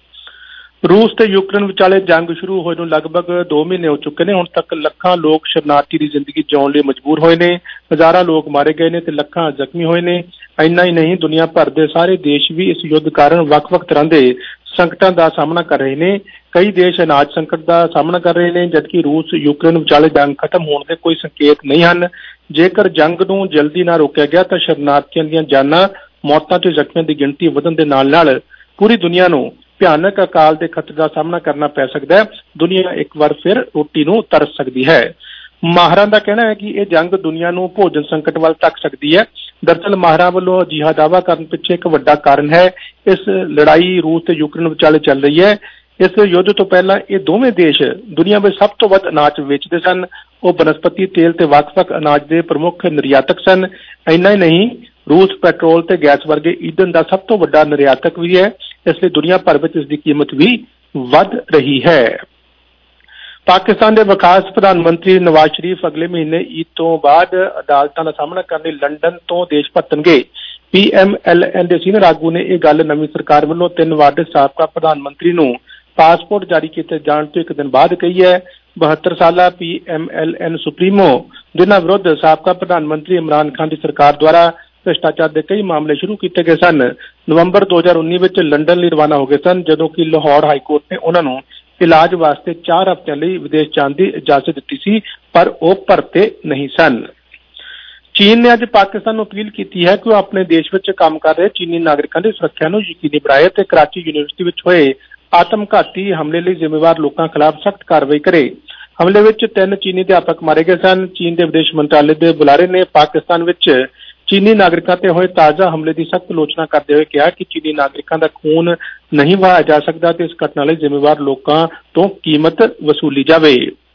ਰੂਸ ਤੇ ਯੂਕਰੇਨ ਵਿਚਾਲੇ ਜੰਗ ਸ਼ੁਰੂ ਹੋਏ ਨੂੰ ਲਗਭਗ 2 ਮਹੀਨੇ ਹੋ ਚੁੱਕੇ ਨੇ। ਹੁਣ ਤੱਕ ਲੱਖਾਂ ਲੋਕ ਸ਼ਰਨਾਰਥੀ ਦੀ ਜ਼ਿੰਦਗੀ ਜਿਉਣ ਲਈ ਮਜਬੂਰ ਹੋਏ ਨੇ। ਹਜ਼ਾਰਾਂ ਲੋਕ ਮਾਰੇ ਗਏ ਨੇ ਤੇ ਲੱਖਾਂ ਜ਼ਖਮੀ ਹੋਏ ਨੇ। ਇੰਨਾ ਹੀ ਨਹੀਂ, ਦੁਨੀਆ ਭਰ ਦੇ ਸਾਰੇ ਦੇਸ਼ ਵੀ ਇਸ ਯੁੱਧ ਕਾਰਨ ਵੱਖ-ਵੱਖ ਤਰ੍ਹਾਂ ਦੇ ਸੰਕਟਾਂ ਦਾ ਸਾਹਮਣਾ ਕਰ ਰਹੇ ਨੇ। ਕਈ ਦੇਸ਼ ਅਨਾਜ ਸੰਕਟ ਦਾ ਸਾਹਮਣਾ ਕਰ ਰਹੇ ਨੇ, ਜਦਕਿ ਰੂਸ ਯੂਕਰੇਨ ਵਿਚਾਲੇ ਜੰਗ ਖਤਮ ਹੋਣ ਦੇ ਕੋਈ ਸੰਕੇਤ ਨਹੀਂ ਹਨ। ਜੇਕਰ ਜੰਗ ਨੂੰ ਜਲਦੀ ਨਾ ਰੋਕਿਆ ਗਿਆ ਤਾਂ ਸ਼ਰਨਾਰਥੀਆਂ ਦੀਆਂ ਜਾਨਾਂ, ਮੌਤਾਂ ਤੇ ਜ਼ਖਮੀਆਂ ਦੀ ਗਿਣਤੀ ਵਧਣ ਦੇ ਨਾਲ ਪੂਰੀ ਦੁਨੀਆ ਨੂੰ ਭਿਆਨਕ ਅਕਾਲ ਦੇ ਖਤਰੇ ਦਾ ਸਾਹਮਣਾ ਕਰਨਾ ਪੈ ਸਕਦਾ ਹੈ। ਦੁਨੀਆ ਇੱਕ ਵਾਰ ਫਿਰ ਰੋਟੀ ਨੂੰ ਤਰਸ ਸਕਦੀ ਹੈ। ਮਾਹਰਾਂ ਦਾ ਕਹਿਣਾ ਹੈ ਕਿ ਇਹ ਜੰਗ ਦੁਨੀਆ ਨੂੰ ਭੋਜਨ ਸੰਕਟ ਵੱਲ ਧੱਕ ਸਕਦੀ ਹੈ। ਦਰਅਸਲ ਮਾਹਰਾਂ ਵੱਲੋਂ ਅਜਿਹਾ ਦਾਅਵਾ ਕਰਨ ਪਿੱਛੇ ਇੱਕ ਵੱਡਾ ਕਾਰਨ ਹੈ। ਇਸ ਲੜਾਈ ਰੂਸ ਤੇ ਯੂਕਰੇਨ ਵਿਚਾਲੇ ਚੱਲ ਰਹੀ ਹੈ। ਇਸ ਯੁੱਧ ਤੋਂ ਪਹਿਲਾਂ ਇਹ ਦੋਵੇਂ ਦੇਸ਼ ਦੁਨੀਆ ਵਿੱਚ ਸਭ ਤੋਂ ਵੱਧ ਅਨਾਜ ਵੇਚਦੇ ਸਨ। ਉਹ ਬਨਸਪਤੀ ਤੇਲ ਤੇ ਵੱਖ-ਵੱਖ ਅਨਾਜ ਦੇ ਪ੍ਰਮੁੱਖ ਨਿਰਯਾਤਕ ਸਨ। ਇੰਨਾ ਹੀ ਨਹੀਂ, ਰੂਸ ਪੈਟਰੋਲ ਤੇ ਗੈਸ ਵਰਗੇ ਈਂਧਨ ਦਾ ਸਭ ਤੋਂ ਵੱਡਾ ਨਿਰਯਾਤਕ ਵੀ ਹੈ। ਇਸ ਲਈ ਦੁਨੀਆ ਭਰ ਵਿੱਚ ਇਸ ਦੀ ਕੀਮਤ ਵੀ ਵੱਧ ਰਹੀ ਹੈ। ਪਾਕਿਸਤਾਨ ਦੇ ਵਿਕਾਸ ਪ੍ਰਧਾਨ ਮੰਤਰੀ ਨਵਾਜ਼ ਸ਼ਰੀਫ ਅਗਲੇ ਮਹੀਨੇ ਈਦ ਤੋਂ ਬਾਅਦ ਅਦਾਲਤਾਂ ਦਾ ਸਾਹਮਣਾ ਕਰਨ ਲਈ ਲੰਡਨ ਤੋਂ ਦੇਸ਼ ਭੱਜਣਗੇ। PMLN ਦੇ ਸੀਨੀਅਰ ਆਗੂ ਨੇ ਇਹ ਗੱਲ ਨਵੀਂ ਸਰਕਾਰ ਵੱਲੋਂ 3 ਵਾਰ ਦੇ ਸਾਬਕਾ ਪ੍ਰਧਾਨ ਮੰਤਰੀ ਨੂੰ ਪਾਸਪੋਰਟ ਜਾਰੀ ਕੀਤੇ ਜਾਣ ਤੋਂ ਇੱਕ ਦਿਨ ਬਾਅਦ ਕਹੀ ਹੈ। 72 ਸਾਲਾ PMLN ਸੁਪਰੀਮੋ, ਜਿਨ੍ਹਾਂ ਵਿਰੁੱਧ ਸਾਬਕਾ ਪ੍ਰਧਾਨ ਮੰਤਰੀ ਇਮਰਾਨ ਖਾਨ ਦੀ ਸਰਕਾਰ ਦੁਆਰਾ ਭ੍ਰਿਸ਼ਟਾਚਾਰ ਦੇ ਕਈ ਮਾਮਲੇ ਸ਼ੁਰੂ ਕੀਤੇ ਗਏ ਸਨ, ਨਵੰਬਰ 2019 ਵਿੱਚ ਲੰਡਨ ਲਈ ਰਵਾਨਾ ਹੋ ਗਏ ਸਨ, ਜਦੋਂ ਕਿ ਲਾਹੌਰ ਹਾਈਕੋਰਟ ਨੇ ਉਹਨਾਂ ਨੂੰ ਇਲਾਜ ਵਾਸਤੇ 4 ਹਫ਼ਤਿਆਂ ਲਈ ਵਿਦੇਸ਼ ਜਾਣ ਦੀ ਇਜਾਜ਼ਤ ਦਿੱਤੀ ਸੀ, ਪਰ ਉਹ ਪਰਤੇ ਨਹੀਂ ਸਨ। ਚੀਨ ਨੇ ਅੱਜ ਪਾਕਿਸਤਾਨ ਨੂੰ ਅਪੀਲ ਕੀਤੀ ਹੈ ਕਿ ਉਹ ਆਪਣੇ ਦੇਸ਼ ਵਿੱਚ ਕੰਮ ਕਰ ਰਹੇ ਚੀਨੀ ਨਾਗਰਿਕਾਂ ਦੀ ਸੁਰੱਖਿਆ ਨੂੰ ਯਕੀਨੀ ਬਣਾਏ ਅਤੇ ਕਰਾਚੀ ਯੂਨੀਵਰਸਿਟੀ ਵਿੱਚ ਹੋਏ ਆਤਮਘਾਤੀ ਹਮਲੇ ਲਈ ਜ਼ਿੰਮੇਵਾਰ ਲੋਕਾਂ ਖਿਲਾਫ ਸਖਤ ਕਾਰਵਾਈ ਕਰੇ। ਹਮਲੇ ਵਿੱਚ 3 ਚੀਨੀ ਅਧਿਆਪਕ ਮਾਰੇ ਗਏ ਸਨ। ਚੀਨ ਦੇ ਵਿਦੇਸ਼ ਮੰਤਰਾਲੇ ਦੇ ਬੁਲਾਰੇ ਨੇ ਪਾਕਿਸਤਾਨ ਵਿੱਚ ਚੀਨੀ ਨਾਗਰਿਕਾਂ ਤੇ ਹੋਏ ਤਾਜ਼ਾ ਹਮਲੇ ਦੀ ਸਖਤ ਆਲੋਚਨਾ ਕਰਦੇ ਹੋਏ ਕਿਹਾ ਕਿ ਚੀਨੀ ਨਾਗਰਿਕਾਂ ਦਾ ਖੂਨ ਨਹੀਂ ਵਹਾਇਆ ਜਾ ਸਕਦਾ ਤੇ ਇਸ ਘਟਨਾ ਲਈ ਜ਼ਿੰਮੇਵਾਰ ਲੋਕਾਂ ਤੋਂ ਕੀਮਤ ਵਸੂਲੀ ਜਾਵੇ।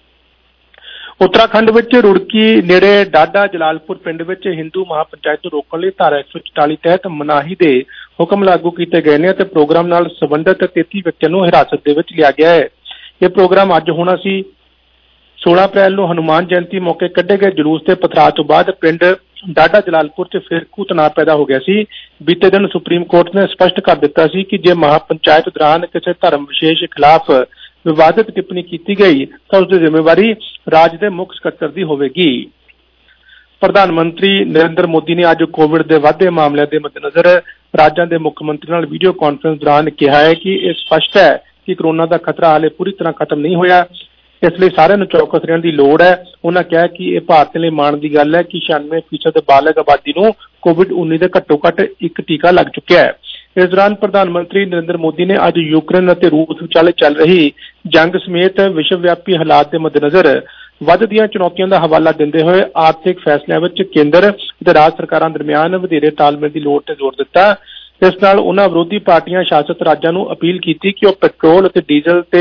ਉੱਤਰਾਖੰਡ ਵਿੱਚ ਰੁੜਕੀ ਨੇੜੇ ਡਾਡਾ ਜਲਾਲਪੁਰ ਪਿੰਡ ਵਿੱਚ ਹਿੰਦੂ ਮਹਾਪੰਚਾਇਤ ਨੂੰ ਰੋਕਣ ਲਈ ਧਾਰਾ 144 ਤਹਿਤ ਮਨਾਹੀ ਦੇ ਹੁਕਮ ਲਾਗੂ ਕੀਤੇ ਗਏ ਨੇ ਅਤੇ ਪ੍ਰੋਗਰਾਮ ਨਾਲ ਸੰਬੰਧਿਤ 33 ਵਿਅਕਤੀਆਂ ਨੂੰ ਹਿਰਾਸਤ ਦੇ ਵਿੱਚ ਲਿਆ ਗਿਆ ਹੈ। ਇਹ ਪ੍ਰੋਗਰਾਮ ਅੱਜ ਹੋਣਾ ਸੀ। 16 ਅਪ੍ਰੈਲ ਨੂੰ ਹਨੂਮਾਨ ਜਯੰਤੀ ਮੌਕੇ ਕੱਢੇ ਗਏ ਜਲੂਸ ਤੇ ਪਥਰਾਅ ਤੋਂ ਬਾਅਦ ਪਿੰਡ ਡਾਡਾ ਜਲਾਲਪੁਰ 'ਚ ਫਿਰਕੂ ਤਣਾਅ ਪੈਦਾ ਹੋ ਗਿਆ ਸੀ। ਬੀਤੇ ਦਿਨ ਸੁਪਰੀਮ ਕੋਰਟ ਨੇ ਸਪਸ਼ਟ ਕਰ ਦਿੱਤਾ ਸੀ ਕਿ ਜੇ ਮਹਾਪੰਚਾਇਤ ਦੌਰਾਨ ਕਿਸੇ ਧਰਮ ਵਿਸ਼ੇਸ਼ ਖਿਲਾਫ ਵਿਵਾਦਿਤ ਟਿੱਪਣੀ ਕੀਤੀ ਗਈ ਤਾਂ ਉਸ ਦੀ ਜ਼ਿੰਮੇਵਾਰੀ ਰਾਜ ਦੇ ਮੁੱਖ ਸਕੱਤਰ ਦੀ ਹੋਵੇਗੀ। ਪ੍ਰਧਾਨ ਮੰਤਰੀ ਨਰਿੰਦਰ ਮੋਦੀ ਨੇ ਅੱਜ ਕੋਵਿਡ ਦੇ ਵਧਦੇ ਮਾਮਲਿਆਂ ਦੇ ਮੱਦੇਨਜ਼ਰ ਰਾਜਾਂ ਦੇ ਮੁੱਖ ਮੰਤਰੀ ਨਾਲ ਵੀਡੀਓ ਕਾਨਫਰੰਸ ਦੌਰਾਨ ਕਿਹਾ ਹੈ ਕਿ ਇਹ ਸਪਸ਼ਟ ਹੈ ਕਿ ਕੋਰੋਨਾ ਦਾ ਖਤਰਾ ਹਾਲੇ ਪੂਰੀ ਤਰ੍ਹਾਂ ਖਤਮ ਨਹੀਂ ਹੋਇਆ, ਇਸ ਲਈ ਸਾਰਿਆਂ ਨੂੰ ਚੌਕਸ ਰਹਿਣ ਦੀ ਲੋੜ ਹੈ। ਉਹਨਾਂ ਕਿਹਾ ਕਿ ਇਹ ਭਾਰਤ ਲਈ ਮਾਣ ਦੀ ਗੱਲ ਹੈ ਕਿ 96% ਬਾਲਗ ਆਬਾਦੀ ਨੂੰ ਕੋਵਿਡ-19 ਦੇ ਘੱਟੋ-ਘੱਟ ਇੱਕ ਟੀਕਾ ਲੱਗ ਚੁੱਕਿਆ ਹੈ। ਇਸ ਦੌਰਾਨ ਪ੍ਰਧਾਨ ਮੰਤਰੀ ਨਰਿੰਦਰ ਮੋਦੀ ਨੇ ਅੱਜ ਯੂਕਰੇਨ ਅਤੇ ਰੂਸ ਵਿਚਾਲੇ ਚੱਲ ਰਹੀ ਜੰਗ ਸਮੇਤ ਵਿਸ਼ਵ ਵਿਆਪੀ ਹਾਲਾਤ ਦੇ ਮੱਦੇਨਜ਼ਰ ਵੱਧਦੀਆਂ ਚੁਣੌਤੀਆਂ ਦਾ ਹਵਾਲਾ ਦਿੰਦੇ ਹੋਏ ਆਰਥਿਕ ਫੈਸਲਿਆਂ ਵਿੱਚ ਕੇਂਦਰ ਅਤੇ ਰਾਜ ਸਰਕਾਰਾਂ ਦਰਮਿਆਨ ਵਧੇਰੇ ਤਾਲਮੇਲ ਦੀ ਲੋੜ ਤੇ ਜ਼ੋਰ ਦਿੱਤਾ। ਇਸ ਨਾਲ ਉਹਨਾਂ ਵਿਰੋਧੀ ਪਾਰਟੀਆਂ ਸ਼ਾਸਤ ਰਾਜਾਂ ਨੂੰ ਅਪੀਲ ਕੀਤੀ ਕਿ ਉਹ ਪੈਟਰੋਲ ਅਤੇ ਡੀਜ਼ਲ ਤੇ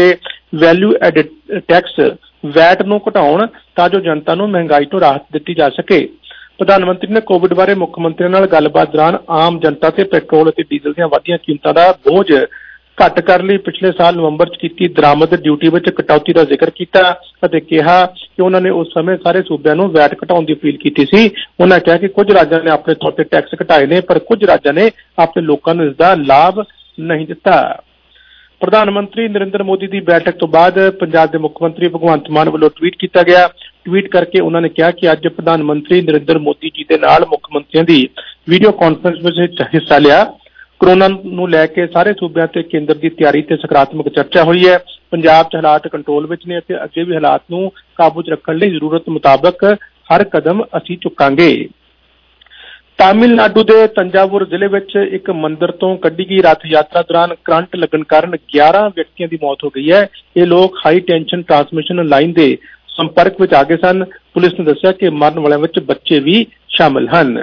ਵੈਲਿਊ ਐਡਿਡ ਟੈਕਸ ਵੈਟ ਨੂੰ ਘਟਾਉਣ ਤਾਂ ਜੋ ਜਨਤਾ ਨੂੰ ਮਹਿੰਗਾਈ ਤੋਂ ਰਾਹਤ ਦਿੱਤੀ ਜਾ ਸਕੇ। ਪ੍ਰਧਾਨ ਮੰਤਰੀ ਨੇ ਕੋਵਿਡ ਬਾਰੇ ਮੁੱਖ ਮੰਤਰੀ ਨਾਲ ਗੱਲਬਾਤ ਦੌਰਾਨ ਆਮ ਜਨਤਾ ਤੇ ਪੈਟਰੋਲ ਅਤੇ ਡੀਜ਼ਲ ਦੀਆਂ ਵਧੀਆਂ ਕੀਮਤਾਂ ਦਾ ਬੋਝ ਘੱਟ ਕਰਨ ਲਈ ਪਿਛਲੇ ਸਾਲ ਨਵੰਬਰ 'ਚ ਕੀਤੀ ਦਰਾਮਦ ਡਿਊਟੀ ਵਿੱਚ ਕਟੌਤੀ ਦਾ ਜ਼ਿਕਰ ਕੀਤਾ ਅਤੇ ਕਿਹਾ ਕਿ ਉਹਨਾਂ ਨੇ ਉਸ ਸਮੇਂ ਸਾਰੇ ਸੂਬਿਆਂ ਨੂੰ ਵੈਟ ਘਟਾਉਣ ਦੀ ਅਪੀਲ ਕੀਤੀ ਸੀ। ਉਹਨਾਂ ਕਿਹਾ ਕਿ ਕੁਝ ਰਾਜਾਂ ਨੇ ਆਪਣੇ ਤੌਰ ਤੇ ਟੈਕਸ ਘਟਾਏ ਨੇ, ਪਰ ਕੁਝ ਰਾਜਾਂ ਨੇ ਆਪਣੇ ਲੋਕਾਂ ਨੂੰ ਇਸ ਦਾ ਲਾਭ ਨਹੀਂ ਦਿੱਤਾ। ਪ੍ਰਧਾਨ ਮੰਤਰੀ ਨਰਿੰਦਰ ਮੋਦੀ ਦੀ ਬੈਠਕ ਤੋਂ ਬਾਅਦ ਪੰਜਾਬ ਦੇ ਮੁੱਖ ਮੰਤਰੀ ਭਗਵੰਤ ਮਾਨ ਵੱਲੋਂ ਟਵੀਟ ਕੀਤਾ ਗਿਆ। ਟਵੀਟ ਕਰਕੇ ਉਹਨਾਂ ਨੇ ਕਿਹਾ ਕਿ ਅੱਜ ਪ੍ਰਧਾਨ ਮੰਤਰੀ ਨਰਿੰਦਰ ਮੋਦੀ ਜੀ ਦੇ ਨਾਲ ਮੁੱਖ ਮੰਤਰੀਆਂ ਦੀ ਵੀਡੀਓ ਕਾਨਫਰੰਸ ਵਿੱਚ ਹਿੱਸਾ ਲਿਆ। ਕੋਰੋਨਾ ਨੂੰ ਲੈ ਕੇ ਸਾਰੇ ਸੂਬਿਆਂ ਤੇ ਕੇਂਦਰ ਦੀ ਤਿਆਰੀ ਤੇ ਸਕਾਰਾਤਮਕ ਚਰਚਾ ਹੋਈ ਹੈ। ਪੰਜਾਬ 'ਚ ਹਾਲਾਤ ਕੰਟਰੋਲ ਵਿੱਚ ਨੇ ਅਤੇ ਅੱਗੇ ਵੀ ਹਾਲਾਤ ਨੂੰ ਕਾਬੂ 'ਚ ਰੱਖਣ ਲਈ ਜ਼ਰੂਰਤ ਮੁਤਾਬਕ ਹਰ ਕਦਮ ਅਸੀਂ ਚੁੱਕਾਂਗੇ। ਤਾਮਿਲਨਾਡੂ ਦੇ ਤੰਜਾਵੁਰ ਜ਼ਿਲ੍ਹੇ ਵਿੱਚ ਇੱਕ ਮੰਦਿਰ ਤੋਂ ਕੱਢੀ ਗਈ ਰੱਥ ਯਾਤਰਾ ਦੌਰਾਨ ਕਰੰਟ ਲੱਗਣ ਕਾਰਨ 11 ਵਿਅਕਤੀਆਂ ਦੀ ਮੌਤ ਹੋ ਗਈ ਹੈ। ਇਹ ਲੋਕ ਹਾਈ ਟੈਂਸ਼ਨ ਟਰਾਂਸਮਿਸ਼ਨ ਲਾਈਨ ਦੇ ਸੰਪਰਕ ਵਿੱਚ ਆ ਗਏ ਸਨ। ਪੁਲਿਸ ਨੇ ਦੱਸਿਆ ਕਿ ਮਰਨ ਵਾਲਿਆਂ ਵਿੱਚ ਬੱਚੇ ਵੀ ਸ਼ਾਮਲ ਹਨ।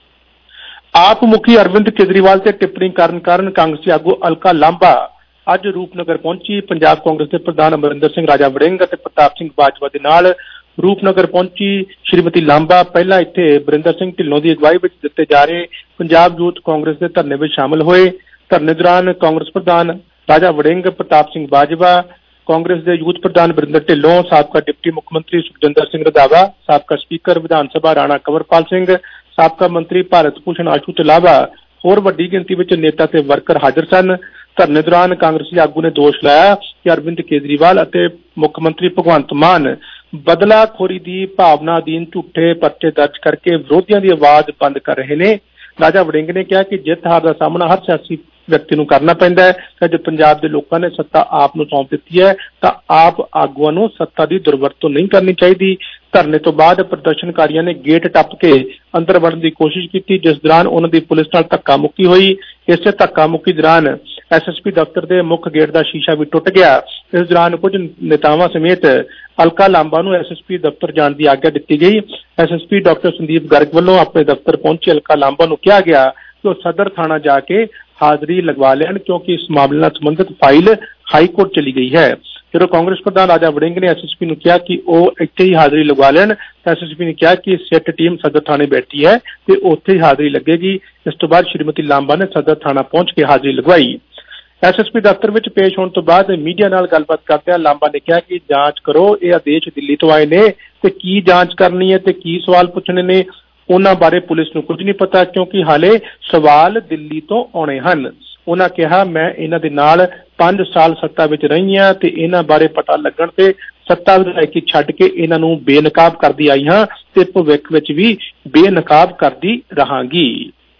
ਆਪ ਮੁਖੀ ਅਰਵਿੰਦ ਕੇਜਰੀਵਾਲ ਤੇ ਟਿੱਪਣੀ ਕਰਨ ਕਾਰਨ ਕਾਂਗਰਸੀ ਆਗੂ ਅਲਕਾ ਲਾਂਬਾ ਅੱਜ ਰੂਪਨਗਰ ਪਹੁੰਚੀ। ਪੰਜਾਬ ਕਾਂਗਰਸ ਦੇ ਪ੍ਰਧਾਨ ਅਮਰਿੰਦਰ ਸਿੰਘ ਰਾਜਾ ਵੜਿੰਗ ਅਤੇ ਪ੍ਰਤਾਪ ਸਿੰਘ ਬਾਜਵਾ ਦੇ ਨਾਲ ਰੂਪਨਗਰ ਪਹੁੰਚੀ ਸ਼੍ਰੀਮਤੀ ਲਾਂਬਾ ਪਹਿਲਾਂ ਇੱਥੇ ਬਰਿੰਦਰ ਸਿੰਘ ਢਿੱਲੋਂ ਦੀ ਅਗਵਾਈ ਵਿੱਚ ਦਿੱਤੇ ਜਾ ਰਹੇ ਪੰਜਾਬ ਯੂਥ ਕਾਂਗਰਸ ਦੇ ਧਰਨੇ ਵਿੱਚ ਸ਼ਾਮਲ ਹੋਏ। ਧਰਨੇ ਦੌਰਾਨ ਕਾਂਗਰਸ ਪ੍ਰਧਾਨ ਰਾਜਾ ਵੜਿੰਗ, ਪ੍ਰਤਾਪ ਸਿੰਘ ਬਾਜਵਾ, ਕਾਂਗਰਸ ਦੇ ਯੂਥ ਪ੍ਰਧਾਨ ਬਰਿੰਦਰ ਢਿੱਲੋਂ, ਸਾਬਕਾ ਡਿਪਟੀ ਮੁੱਖ ਮੰਤਰੀ ਸੁਖਜਿੰਦਰ ਸਿੰਘ ਰੰਧਾਵਾ, ਸਾਬਕਾ ਸਪੀਕਰ ਵਿਧਾਨ ਸਭਾ ਰਾਣਾ ਕੰਵਰਪਾਲ ਸਿੰਘ, ਸਾਬਕਾ ਮੰਤਰੀ ਭਾਰਤ ਭੂਸ਼ਣ ਆਸ਼ੂ ਤੋਂ ਇਲਾਵਾ ਹੋਰ ਵੱਡੀ ਗਿਣਤੀ ਵਿੱਚ ਨੇਤਾ ਤੇ ਵਰਕਰ ਹਾਜ਼ਰ ਸਨ। ਧਰਨੇ ਦੌਰਾਨ ਕਾਂਗਰਸੀ ਆਗੂ ਨੇ ਦੋਸ਼ ਲਾਇਆ ਕਿ ਅਰਵਿੰਦ ਕੇਜਰੀਵਾਲ ਅਤੇ ਮੁੱਖ ਮੰਤਰੀ ਭਗਵੰਤ ਮਾਨ ਬਦਲਾਖੋਰੀ ਦੀ ਭਾਵਨਾ ਅਧੀਨ ਝੂਠੇ ਪਰਚੇ ਦਰਜ ਕਰਕੇ ਵਿਰੋਧੀਆਂ ਦੀ ਆਵਾਜ਼ ਬੰਦ ਕਰ ਰਹੇ ਨੇ। ਰਾਜਾ ਵੜਿੰਗ ਨੇ ਕਿਹਾ ਕਿ ਜਿੱਤ ਹਾਰ ਦਾ ਸਾਹਮਣਾ ਹਰ ਸਿਆਸੀ ਵਿਅਕਤੀ ਨੂੰ ਕਰਨਾ ਪੈਂਦਾ ਹੈ ਤੇ ਜੇ ਪੰਜਾਬ ਦੇ ਲੋਕਾਂ ਨੇ ਸੱਤਾ ਆਪ ਨੂੰ ਸੌਂਪ ਦਿੱਤੀ ਹੈ ਤਾਂ ਆਪ ਆਗੂਆਂ ਨੂੰ ਸੱਤਾ ਦੀ ਦੁਰਵਰਤੋਂ ਨਹੀਂ ਕਰਨੀ ਚਾਹੀਦੀ। ਧਰਨੇ ਤੋਂ ਬਾਅਦ ਪ੍ਰਦਰਸ਼ਨਕਾਰੀਆਂ ਨੇ ਗੇਟ ਟੱਪ ਕੇ ਅੰਦਰ ਵੜਨ ਦੀ ਕੋਸ਼ਿਸ਼ ਕੀਤੀ, ਜਿਸ ਦੌਰਾਨ ਉਹਨਾਂ ਦੀ ਪੁਲਿਸ ਨਾਲ ਧੱਕਾ ਮੁੱਕੀ ਹੋਈ। ਇਸੇ ਧੱਕਾ ਮੁੱਕੀ ਦੌਰਾਨ ਐਸਐਸਪੀ ਦਫ਼ਤਰ ਦੇ ਮੁੱਖ ਗੇਟ ਦਾ ਸ਼ੀਸ਼ਾ ਵੀ ਟੁੱਟ ਗਿਆ। ਇਸ ਦੌਰਾਨ ਕੁਝ ਨੇਤਾਵਾਂ ਸਮੇਤ ਅਲਕਾ ਲਾਂਬਾ ਨੂੰ ਐਸਐਸਪੀ ਦਫ਼ਤਰ ਜਾਣ ਦੀ ਆਗਿਆ ਦਿੱਤੀ ਗਈ। ਐਸਐਸਪੀ ਡਾਕਟਰ ਸੰਦੀਪ ਗਰਗ ਵੱਲੋਂ ਆਪਣੇ ਦਫ਼ਤਰ ਪਹੁੰਚੇ ਅਲਕਾ ਲਾਂਬਾ ਨੂੰ ਕਿਹਾ ਗਿਆ ਕਿ ਉਹ ਸਦਰ ਥਾਣਾ ਜਾ ਕੇ ਹਾਜ਼ਰੀ ਲਗਵਾ ਲੈਣ ਕਿਉਂਕਿ ਇਸ ਮਾਮਲੇ ਨਾਲ ਸੰਬੰਧਿਤ ਫਾਈਲ ਹਾਈ ਕੋਰਟ ਚਲੀ ਗਈ ਹੈ। ਜਦੋਂ ਕਾਂਗਰਸ ਪ੍ਰਧਾਨ ਰਾਜਾ ਵੜਿੰਗ ਨੇ ਐਸਐਸਪੀ ਨੂੰ ਕਿਹਾ ਕਿ ਉਹ ਇੱਥੇ ਹੀ ਹਾਜ਼ਰੀ ਲਗਵਾ ਲੈਣ ਤਾਂ ਐਸਐਸਪੀ ਨੇ ਕਿਹਾ ਕਿ ਸਿੱਟ ਟੀਮ ਸਦਰ ਥਾਣੇ ਬੈਠੀ ਹੈ ਤੇ ਉੱਥੇ ਹੀ ਹਾਜ਼ਰੀ ਲੱਗੇਗੀ। ਇਸ ਤੋਂ ਬਾਅਦ ਸ਼੍ਰੀਮਤੀ ਲਾਂਬਾ ਨੇ ਸਦਰ ਥਾਣਾ ਪਹੁੰਚ ਕੇ ਹਾਜ਼ਰੀ ਲਗਵਾਈ। ਐਸਐਸਪੀ ਦਫ਼ਤਰ ਵਿੱਚ ਪੇਸ਼ ਹੋਣ ਤੋਂ ਬਾਅਦ ਮੀਡੀਆ ਨਾਲ ਗੱਲਬਾਤ ਕਰਦਿਆਂ ਲਾਂਬਾ ਨੇ ਕਿਹਾ ਕਿ ਜਾਂਚ ਕਰੋ, ਇਹ ਆਦੇਸ਼ ਦਿੱਲੀ ਤੋਂ ਆਏ ਨੇ ਤੇ ਕੀ ਜਾਂਚ ਕਰਨੀ ਹੈ ਤੇ ਕੀ ਸਵਾਲ ਪੁੱਛਣੇ ਨੇ ਉਹਨਾਂ ਬਾਰੇ ਪੁਲਿਸ ਨੂੰ ਕੁਝ ਨਹੀਂ ਪਤਾ ਕਿਉਂਕਿ ਹਾਲੇ ਸਵਾਲ ਦਿੱਲੀ ਤੋਂ ਆਉਣੇ ਹਨ। ਉਹਨਾਂ ਕਿਹਾ ਮੈਂ ਇਹਨਾਂ ਦੇ ਨਾਲ 5 ਸਾਲ ਸੱਤਾ ਵਿੱਚ ਰਹੀ ਹਾਂ ਤੇ ਇਹਨਾਂ ਬਾਰੇ ਪਤਾ ਲੱਗਣ ਤੇ ਸੱਤਾ ਵਿਧਾਇਕੀ ਛੱਡ ਕੇ ਇਹਨਾਂ ਨੂੰ ਬੇਨਕਾਬ ਕਰਦੀ ਆਈ ਹਾਂ ਤੇ ਭਵਿੱਖ ਵਿੱਚ ਵੀ ਬੇਨਕਾਬ ਕਰਦੀ ਰਹਾਂਗੀ।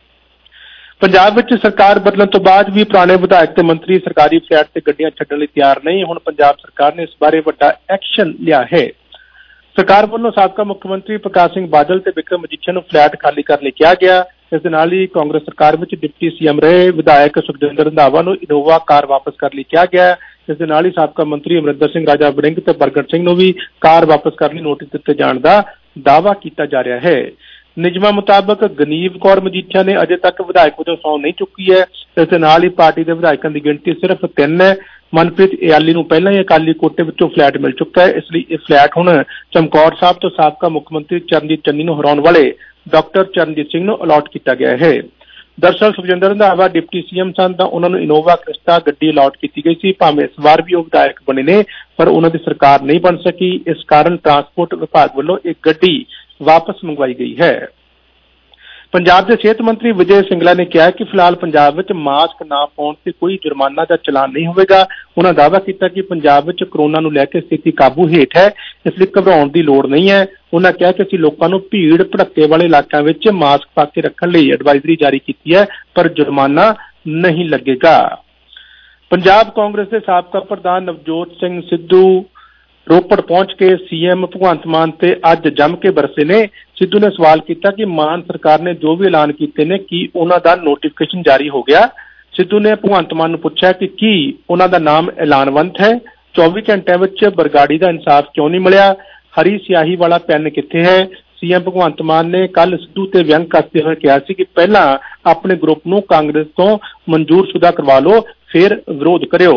ਪੰਜਾਬ ਵਿੱਚ ਸਰਕਾਰ ਬਦਲਣ ਤੋਂ ਬਾਅਦ ਵੀ ਪੁਰਾਣੇ ਵਿਧਾਇਕ ਤੇ ਮੰਤਰੀ ਸਰਕਾਰੀ ਫਲੈਟ ਤੇ ਗੱਡੀਆਂ ਛੱਡਣ ਲਈ ਤਿਆਰ ਨਹੀਂ। ਹੁਣ ਪੰਜਾਬ ਸਰਕਾਰ ਨੇ ਇਸ ਬਾਰੇ ਵੱਡਾ ਐਕਸ਼ਨ ਲਿਆ ਹੈ। ਸਰਕਾਰ ਵੱਲੋਂ ਸਾਬਕਾ ਮੁੱਖ ਮੰਤਰੀ ਪ੍ਰਕਾਸ਼ ਸਿੰਘ ਬਾਦਲ ਤੇ ਵਿਕਰਮ ਮਜੀਠੀਆ ਨੂੰ ਫਲੈਟ ਖਾਲੀ ਕਰਨ ਲਈ ਕਿਹਾ ਗਿਆ। ਇਸ ਦੇ ਨਾਲ ਹੀ ਕਾਂਗਰਸ ਸਰਕਾਰ ਵਿੱਚ ਡਿਪਟੀ ਸੀਐਮ ਰਹੇ ਵਿਧਾਇਕ ਸੁਖਜਿੰਦਰ ਰੰਧਾਵਾ ਨੂੰ ਇਨੋਵਾ ਕਾਰ ਵਾਪਸ ਕਰਨ ਲਈ ਕਿਹਾ ਗਿਆ। ਇਸ ਦੇ ਨਾਲ ਹੀ ਸਾਬਕਾ ਮੰਤਰੀ ਅਮਰਿੰਦਰ ਸਿੰਘ ਰਾਜਾ ਵੜਿੰਗ ਤੇ ਪ੍ਰਗਟ ਸਿੰਘ ਨੂੰ ਵੀ ਕਾਰ ਵਾਪਸ ਕਰਨ ਲਈ ਨੋਟਿਸ ਦਿੱਤੇ ਜਾਣ ਦਾ ਦਾਅਵਾ ਕੀਤਾ ਜਾ ਰਿਹਾ ਹੈ। ਨਿਯਮਾਂ ਮੁਤਾਬਕ ਗਨੀਵ ਕੌਰ ਮਜੀਠੀਆ ਨੇ ਅਜੇ ਤੱਕ ਵਿਧਾਇਕ ਵਜੋਂ ਸਹੁੰ ਨਹੀਂ ਚੁੱਕੀ ਹੈ। ਇਸ ਦੇ ਨਾਲ ਹੀ ਪਾਰਟੀ ਦੇ ਵਿਧਾਇਕਾਂ ਦੀ ਗਿਣਤੀ ਸਿਰਫ 3 ਹੈ। ਮਨਪ੍ਰੀਤ ਇਆਲੀ ਨੂੰ ਪਹਿਲਾਂ ਹੀ ਅਕਾਲੀ ਕੋਟੇ ਵਿੱਚੋਂ ਫਲੈਟ ਮਿਲ ਚੁੱਕਾ ਹੈ। ਇਸ ਲਈ ਇਹ ਫਲੈਟ ਹੁਣ ਚਮਕੌਰ ਸਾਹਿਬ ਤੋਂ ਸਾਬਕਾ ਮੁੱਖ ਮੰਤਰੀ ਚਰਨਜੀਤ ਚੰਨੀ ਨੂੰ ਹਰਾਉਣ ਵਾਲੇ ਡਾਕਟਰ ਚਰਨਜੀਤ ਸਿੰਘ ਨੂੰ ਅਲਾਟ ਕੀਤਾ ਗਿਆ ਹੈ। ਦਰਅਸਲ ਸੁਖਜਿੰਦਰ ਰੰਧਾਵਾ ਡਿਪਟੀ ਸੀਐਮ ਸਨ ਤਾਂ ਉਹਨਾਂ ਨੂੰ ਇਨੋਵਾ ਕ੍ਰਿਸਟਾ ਗੱਡੀ ਅਲਾਟ ਕੀਤੀ ਗਈ ਸੀ। ਭਾਵੇਂ ਇਸ ਵਾਰ ਵੀ ਉਹ ਵਿਧਾਇਕ ਬਣੇ ਨੇ ਪਰ ਉਹਨਾਂ ਦੀ ਸਰਕਾਰ ਨਹੀਂ ਬਣ ਸਕੀ। ਇਸ ਕਾਰਨ ਟਰਾਂਸਪੋਰਟ ਵਿਭਾਗ ਵੱਲੋਂ ਇੱਕ ਗੱਡੀ ਵਾਪਸ ਮੰਗਵਾਈ ਗਈ ਹੈ। ਪੰਜਾਬ ਦੇ ਸਿਹਤ ਮੰਤਰੀ ਵਿਜੇ ਸਿੰਗਲਾ ਨੇ ਕਿਹਾ ਕਿ ਫਿਲਹਾਲ ਪੰਜਾਬ ਵਿੱਚ ਮਾਸਕ ਨਾ ਪਾਉਣ ਤੇ ਕੋਈ ਜੁਰਮਾਨਾ ਜਾਂ ਚਲਾਨ ਨਹੀਂ ਹੋਵੇਗਾ। ਉਹਨਾਂ ਦਾਅਵਾ ਕੀਤਾ ਕਿ ਪੰਜਾਬ ਵਿੱਚ ਕੋਰੋਨਾ ਨੂੰ ਲੈ ਕੇ ਸਥਿਤੀ ਕਾਬੂ ਹੇਠ ਹੈ, ਇਸ ਲਈ ਘਬਰਾਉਣ ਦੀ ਲੋੜ ਨਹੀਂ ਹੈ। ਉਹਨਾਂ ਕਿਹਾ ਕਿ ਅਸੀਂ ਲੋਕਾਂ ਨੂੰ ਭੀੜ ਭੜੱਕੇ ਵਾਲੇ ਇਲਾਕਿਆਂ ਵਿੱਚ ਮਾਸਕ ਪਾ ਕੇ ਰੱਖਣ ਲਈ ਐਡਵਾਈਜ਼ਰੀ ਜਾਰੀ ਕੀਤੀ ਹੈ ਪਰ ਜੁਰਮਾਨਾ ਨਹੀਂ ਲੱਗੇਗਾ। ਪੰਜਾਬ ਕਾਂਗਰਸ ਦੇ ਸਾਬਕਾ ਪ੍ਰਧਾਨ ਨਵਜੋਤ ਸਿੰਘ ਸਿੱਧੂ ਰੋਪੜ ਪਹੁੰਚ ਕੇ ਸੀਐਮ ਭਗਵੰਤ ਮਾਨ ਤੇ ਅੱਜ ਜੰਮ ਕੇ ਬਰਸੇ ਨੇ। ਸਿੱਧੂ ਨੇ ਸਵਾਲ ਕੀਤਾ ਕਿ ਮਾਨ ਸਰਕਾਰ ਨੇ ਜੋ ਵੀ ਐਲਾਨ ਕੀਤੇ ਨੇ ਕੀ ਉਹਨਾਂ ਦਾ ਨੋਟੀਫਿਕੇਸ਼ਨ ਜਾਰੀ ਹੋ ਗਿਆ। ਸਿੱਧੂ ਨੇ ਭਗਵੰਤ ਮਾਨ ਨੂੰ ਪੁੱਛਿਆ ਕਿ ਕੀ ਉਹਨਾਂ ਦਾ ਨਾਮ ਐਲਾਨਵੰਤ ਹੈ। 24 ਘੰਟਿਆਂ ਵਿੱਚ ਬਰਗਾੜੀ ਦਾ ਇਨਸਾਫ ਕਿਉਂ ਨਹੀਂ ਮਿਲਿਆ। ਹਰੀ ਸਿਆਹੀ ਵਾਲਾ ਪੈਨ ਕਿੱਥੇ ਹੈ। ਸੀਐਮ ਭਗਵੰਤ ਮਾਨ ਨੇ ਕੱਲ ਸਿੱਧੂ ਤੇ ਵਿਅੰਗ ਕਰਦੇ ਹੋਏ ਕਿਹਾ ਸੀ ਕਿ ਪਹਿਲਾਂ ਆਪਣੇ ਗਰੁੱਪ ਨੂੰ ਕਾਂਗਰਸ ਤੋਂ ਮਨਜ਼ੂਰਸ਼ੁਦਾ ਕਰਵਾ ਲਓ ਫਿਰ ਵਿਰੋਧ ਕਰਿਓ।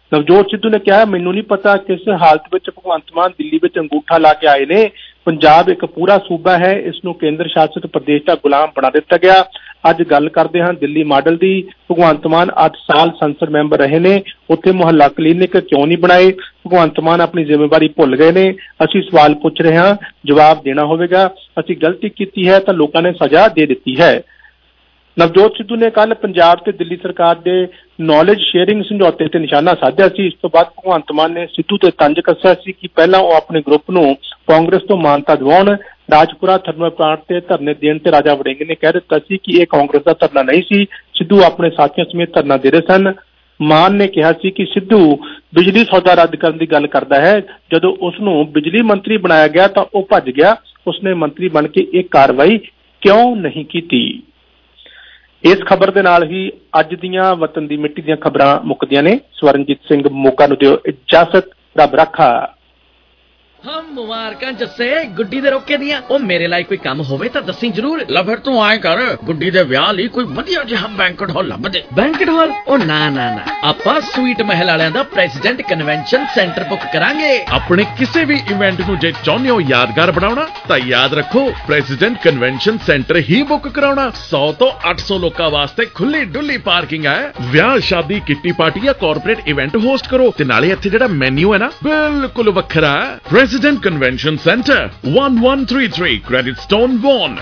ਨਵਜੋਤ ਸਿੱਧੂ ਨੇ ਕਿਹਾ, ਮੈਨੂੰ ਨਹੀਂ ਪਤਾ ਕਿਸ ਹਾਲਤ ਵਿੱਚ ਭਗਵੰਤ ਮਾਨ ਦਿੱਲੀ ਵਿੱਚ ਅੰਗੂਠਾ ਲਾ ਕੇ ਆਏ ਨੇ। ਪੰਜਾਬ ਇੱਕ ਪੂਰਾ ਸੂਬਾ ਹੈ, ਇਸ ਨੂੰ ਕੇਂਦਰ ਸ਼ਾਸਿਤ ਪ੍ਰਦੇਸ਼ ਦਾ ਗੁਲਾਮ ਬਣਾ ਦਿੱਤਾ ਗਿਆ। ਅੱਜ ਗੱਲ ਕਰਦੇ ਹਾਂ ਦਿੱਲੀ ਮਾਡਲ ਦੀ। ਭਗਵੰਤ ਮਾਨ 8 ਸਾਲ ਸੰਸਦ ਮੈਂਬਰ ਰਹੇ ਨੇ, ਉੱਥੇ ਮੁਹੱਲਾ ਕਲੀਨਿਕ ਕਿਉਂ ਨਹੀਂ ਬਣਾਏ? ਭਗਵੰਤ ਮਾਨ ਆਪਣੀ ਜ਼ਿੰਮੇਵਾਰੀ ਭੁੱਲ ਗਏ ਨੇ। ਅਸੀਂ ਸਵਾਲ ਪੁੱਛ ਰਹੇ ਹਾਂ, ਜਵਾਬ ਦੇਣਾ ਹੋਵੇਗਾ। ਅਸੀਂ ਗਲਤੀ ਕੀਤੀ ਹੈ ਤਾਂ ਲੋਕਾਂ ਨੇ ਸਜ਼ਾ ਦੇ ਦਿੱਤੀ ਹੈ। ਨਵਜੋਤ ਸਿੱਧੂ ਨੇ ਕੱਲ ਪੰਜਾਬ ਤੇ ਦਿੱਲੀ ਸਰਕਾਰ ਦੇ ਨੌਲੇਜ ਸ਼ੇਅਰਿੰਗ ਸਮਝੌਤੇ ਤੇ ਨਿਸ਼ਾਨਾ ਸਾਧਿਆ ਸੀ। ਇਸ ਤੋਂ ਬਾਅਦ ਭਗਵੰਤ ਮਾਨ ਨੇ ਸਿੱਧੂ ਤੇ ਤੰਜ ਕੱਸਿਆ ਸੀ ਕਿ ਪਹਿਲਾਂ ਉਹ ਆਪਣੇ ਗਰੁੱਪ ਨੂੰ ਕਾਂਗਰਸ ਤੋਂ ਮਾਨਤਾ ਦਿਵਾਉਣ। ਰਾਜਪੁਰਾ ਥਰਮਲ ਪਲਾਂਟ ਤੇ ਧਰਨੇ ਦੇਣ ਤੇ ਰਾਜਾ ਵੜਿੰਗ ਨੇ ਕਹਿ ਦਿੱਤਾ ਸੀ ਕਿ ਇਹ ਕਾਂਗਰਸ ਦਾ ਧਰਨਾ ਨਹੀਂ ਸੀ, ਸਿੱਧੂ ਆਪਣੇ ਸਾਥੀਆਂ ਸਮੇਤ ਧਰਨਾ ਦੇ ਰਹੇ ਸਨ। ਮਾਨ ਨੇ ਕਿਹਾ ਸੀ ਕਿ ਸਿੱਧੂ ਬਿਜਲੀ ਸੌਦਾ ਰੱਦ ਕਰਨ ਦੀ ਗੱਲ ਕਰਦਾ ਹੈ। ਜਦੋਂ ਉਸ ਨੂੰ ਬਿਜਲੀ ਮੰਤਰੀ ਬਣਾਇਆ ਗਿਆ ਤਾਂ ਉਹ ਭੱਜ ਗਿਆ। ਉਸਨੇ ਮੰਤਰੀ ਬਣ ਕੇ ਇਹ ਕਾਰਵਾਈ ਕਿਉਂ ਨਹੀਂ ਕੀਤੀ? ਇਸ ਖਬਰ ਦੇ ਨਾਲ ਹੀ ਅੱਜ ਦੀਆਂ ਵਤਨ ਦੀ ਮਿੱਟੀ ਦੀਆਂ ਖਬਰਾਂ ਮੁੱਕਦੀਆਂ ਨੇ। ਸਵਰਨਜੀਤ ਸਿੰਘ ਮੋਗਾ ਨੂੰ ਦਿਓ ਇਜਾਜ਼ਤ। ਰੱਬ ਰੱਖਾ। ਹਾਂ ਮੁਬਾਰਕਾਂ ਜੱਸੇ, ਗੁੱਡੀ ਦੇ ਰੋਕੇ ਦੀਆਂ। ਉਹ ਮੇਰੇ ਲਈ ਕੋਈ ਕੰਮ ਹੋਵੇ ਤਾਂ ਦੱਸੀ ਜ਼ਰੂਰ। ਲੈ ਫਿਰ ਤੂੰ ਆਏ ਕਰ, ਗੁੱਡੀ ਦੇ ਵਿਆਹ ਲਈ ਕੋਈ ਵਧੀਆ ਜਿਹਾ ਬੈਂਕਟ ਹਾਲ ਲੱਭ ਦੇ। Banquet hall? ਉਹ ਨਾ ਆਪਾਂ ਸਵੀਟ ਮਹਿਲ ਵਾਲਿਆਂ ਦਾ ਪ੍ਰੈਜ਼ੀਡੈਂਟ ਕਨਵੈਨਸ਼ਨ ਸੈਂਟਰ ਬੁੱਕ ਕਰਾਂਗੇ। ਆਪਣੇ ਕਿਸੇ ਵੀ ਇਵੈਂਟ ਨੂੰ ਜੇ ਚਾਹੁੰਦੇ ਹੋ ਯਾਦਗਾਰ ਬਣਾਉਣਾ ਤਾਂ ਯਾਦ ਰੱਖੋ ਪ੍ਰੈਜ਼ੀਡੈਂਟ ਕਨਵੈਨਸ਼ਨ ਸੈਂਟਰ ਹੀ ਬੁੱਕ ਕਰਾਉਣਾ। 100 ਤੋਂ 800 ਲੋਕਾਂ ਵਾਸਤੇ ਖੁੱਲੀ ਡੁੱਲੀ ਪਾਰਕਿੰਗ ਹੈ। ਵਿਆਹ, ਸ਼ਾਦੀ, ਕਿੱਟੀ ਪਾਰਟੀ ਜਾਂ ਕਾਰਪੋਰੇਟ ਇਵੈਂਟ ਹੋਸਟ ਕਰੋ। ਤੇ ਨਾਲੇ ਇੱਥੇ ਜਿਹੜਾ ਮੈਨੂ ਹੈ ਨਾ ਬਿਲਕੁਲ ਵੱਖਰਾ ਹੈ। President Convention Center, 1133 Credit Stone Vaughan,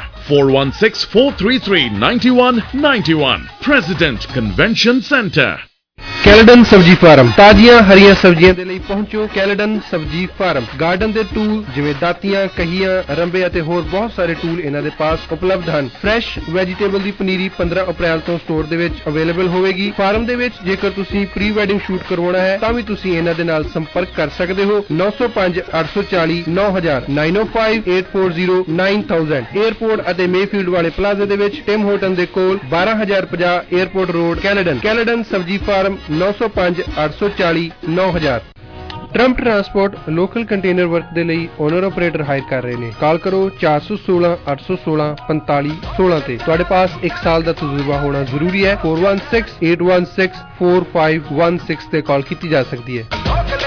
4164339191. President Convention Center. Caledon ਸਬਜ਼ੀ ਫਾਰਮ, ਤਾਜ਼ੀਆਂ ਹਰੀਆਂ ਸਬਜ਼ੀਆਂ ਦੇ ਲਈ ਪਹੁੰਚੋ ਕੈਲਡਨ ਸਬਜ਼ੀ ਫਾਰਮ। ਗਾਰਡਨ ਦੇ ਟੂਲ ਜਿਵੇਂ ਦਾਤੀਆਂ, ਕਹੀਆਂ, ਰੰਬੇ ਅਤੇ ਹੋਰ ਬਹੁਤ ਸਾਰੇ ਟੂਲ ਇਹਨਾਂ ਦੇ ਪਾਸ ਉਪਲਬਧ ਹਨ। ਫਰੈਸ਼ ਵੈਜੀਟੇਬਲ ਦੀ ਪਨੀਰੀ 15 ਅਪ੍ਰੈਲ ਤੋਂ ਸਟੋਰ ਦੇ ਵਿੱਚ ਅਵੇਲੇਬਲ ਹੋਵੇਗੀ। ਫਾਰਮ ਦੇ ਵਿੱਚ ਜੇਕਰ ਤੁਸੀਂ ਪ੍ਰੀ ਵੈਡਿੰਗ ਸ਼ੂਟ ਕਰਵਾਉਣਾ ਹੈ ਤਾਂ ਵੀ ਤੁਸੀਂ ਇਹਨਾਂ ਦੇ ਨਾਲ ਸੰਪਰਕ ਕਰ ਸਕਦੇ ਹੋ। 905 840 9000 905 840 9000। 에ਅਰਪੋਰਟ ਅਤੇ ਮੇਫੀਲਡ ਵਾਲੇ ਪਲਾਜ਼ੇ ਦੇ ਵਿੱਚ ਟਿਮ ਹੋਟਨ ਦੇ ਕੋਲ 12050 에ਅਰਪੋਰਟ ਰੋਡ ਕੈਲਡਨ। ਕੈਲਡਨ ਸਬਜ਼ੀ farm 905 840 9000। Trump transport local container work ਦੇ ਲਈ ਓਨਰ ਆਪਰੇਟਰ ਹਾਇਰ ਕਰ ਰਹੇ ਨੇ। ਕਾਲ ਕਰੋ 416 816 4516 ਤੇ। ਤੁਹਾਡੇ ਪਾਸ 1 ਸਾਲ ਦਾ ਤਜਰਬਾ ਹੋਣਾ ਜ਼ਰੂਰੀ ਹੈ। 416 816 4516 ਤੇ ਕਾਲ ਕੀਤੀ ਜਾ ਸਕਦੀ ਹੈ।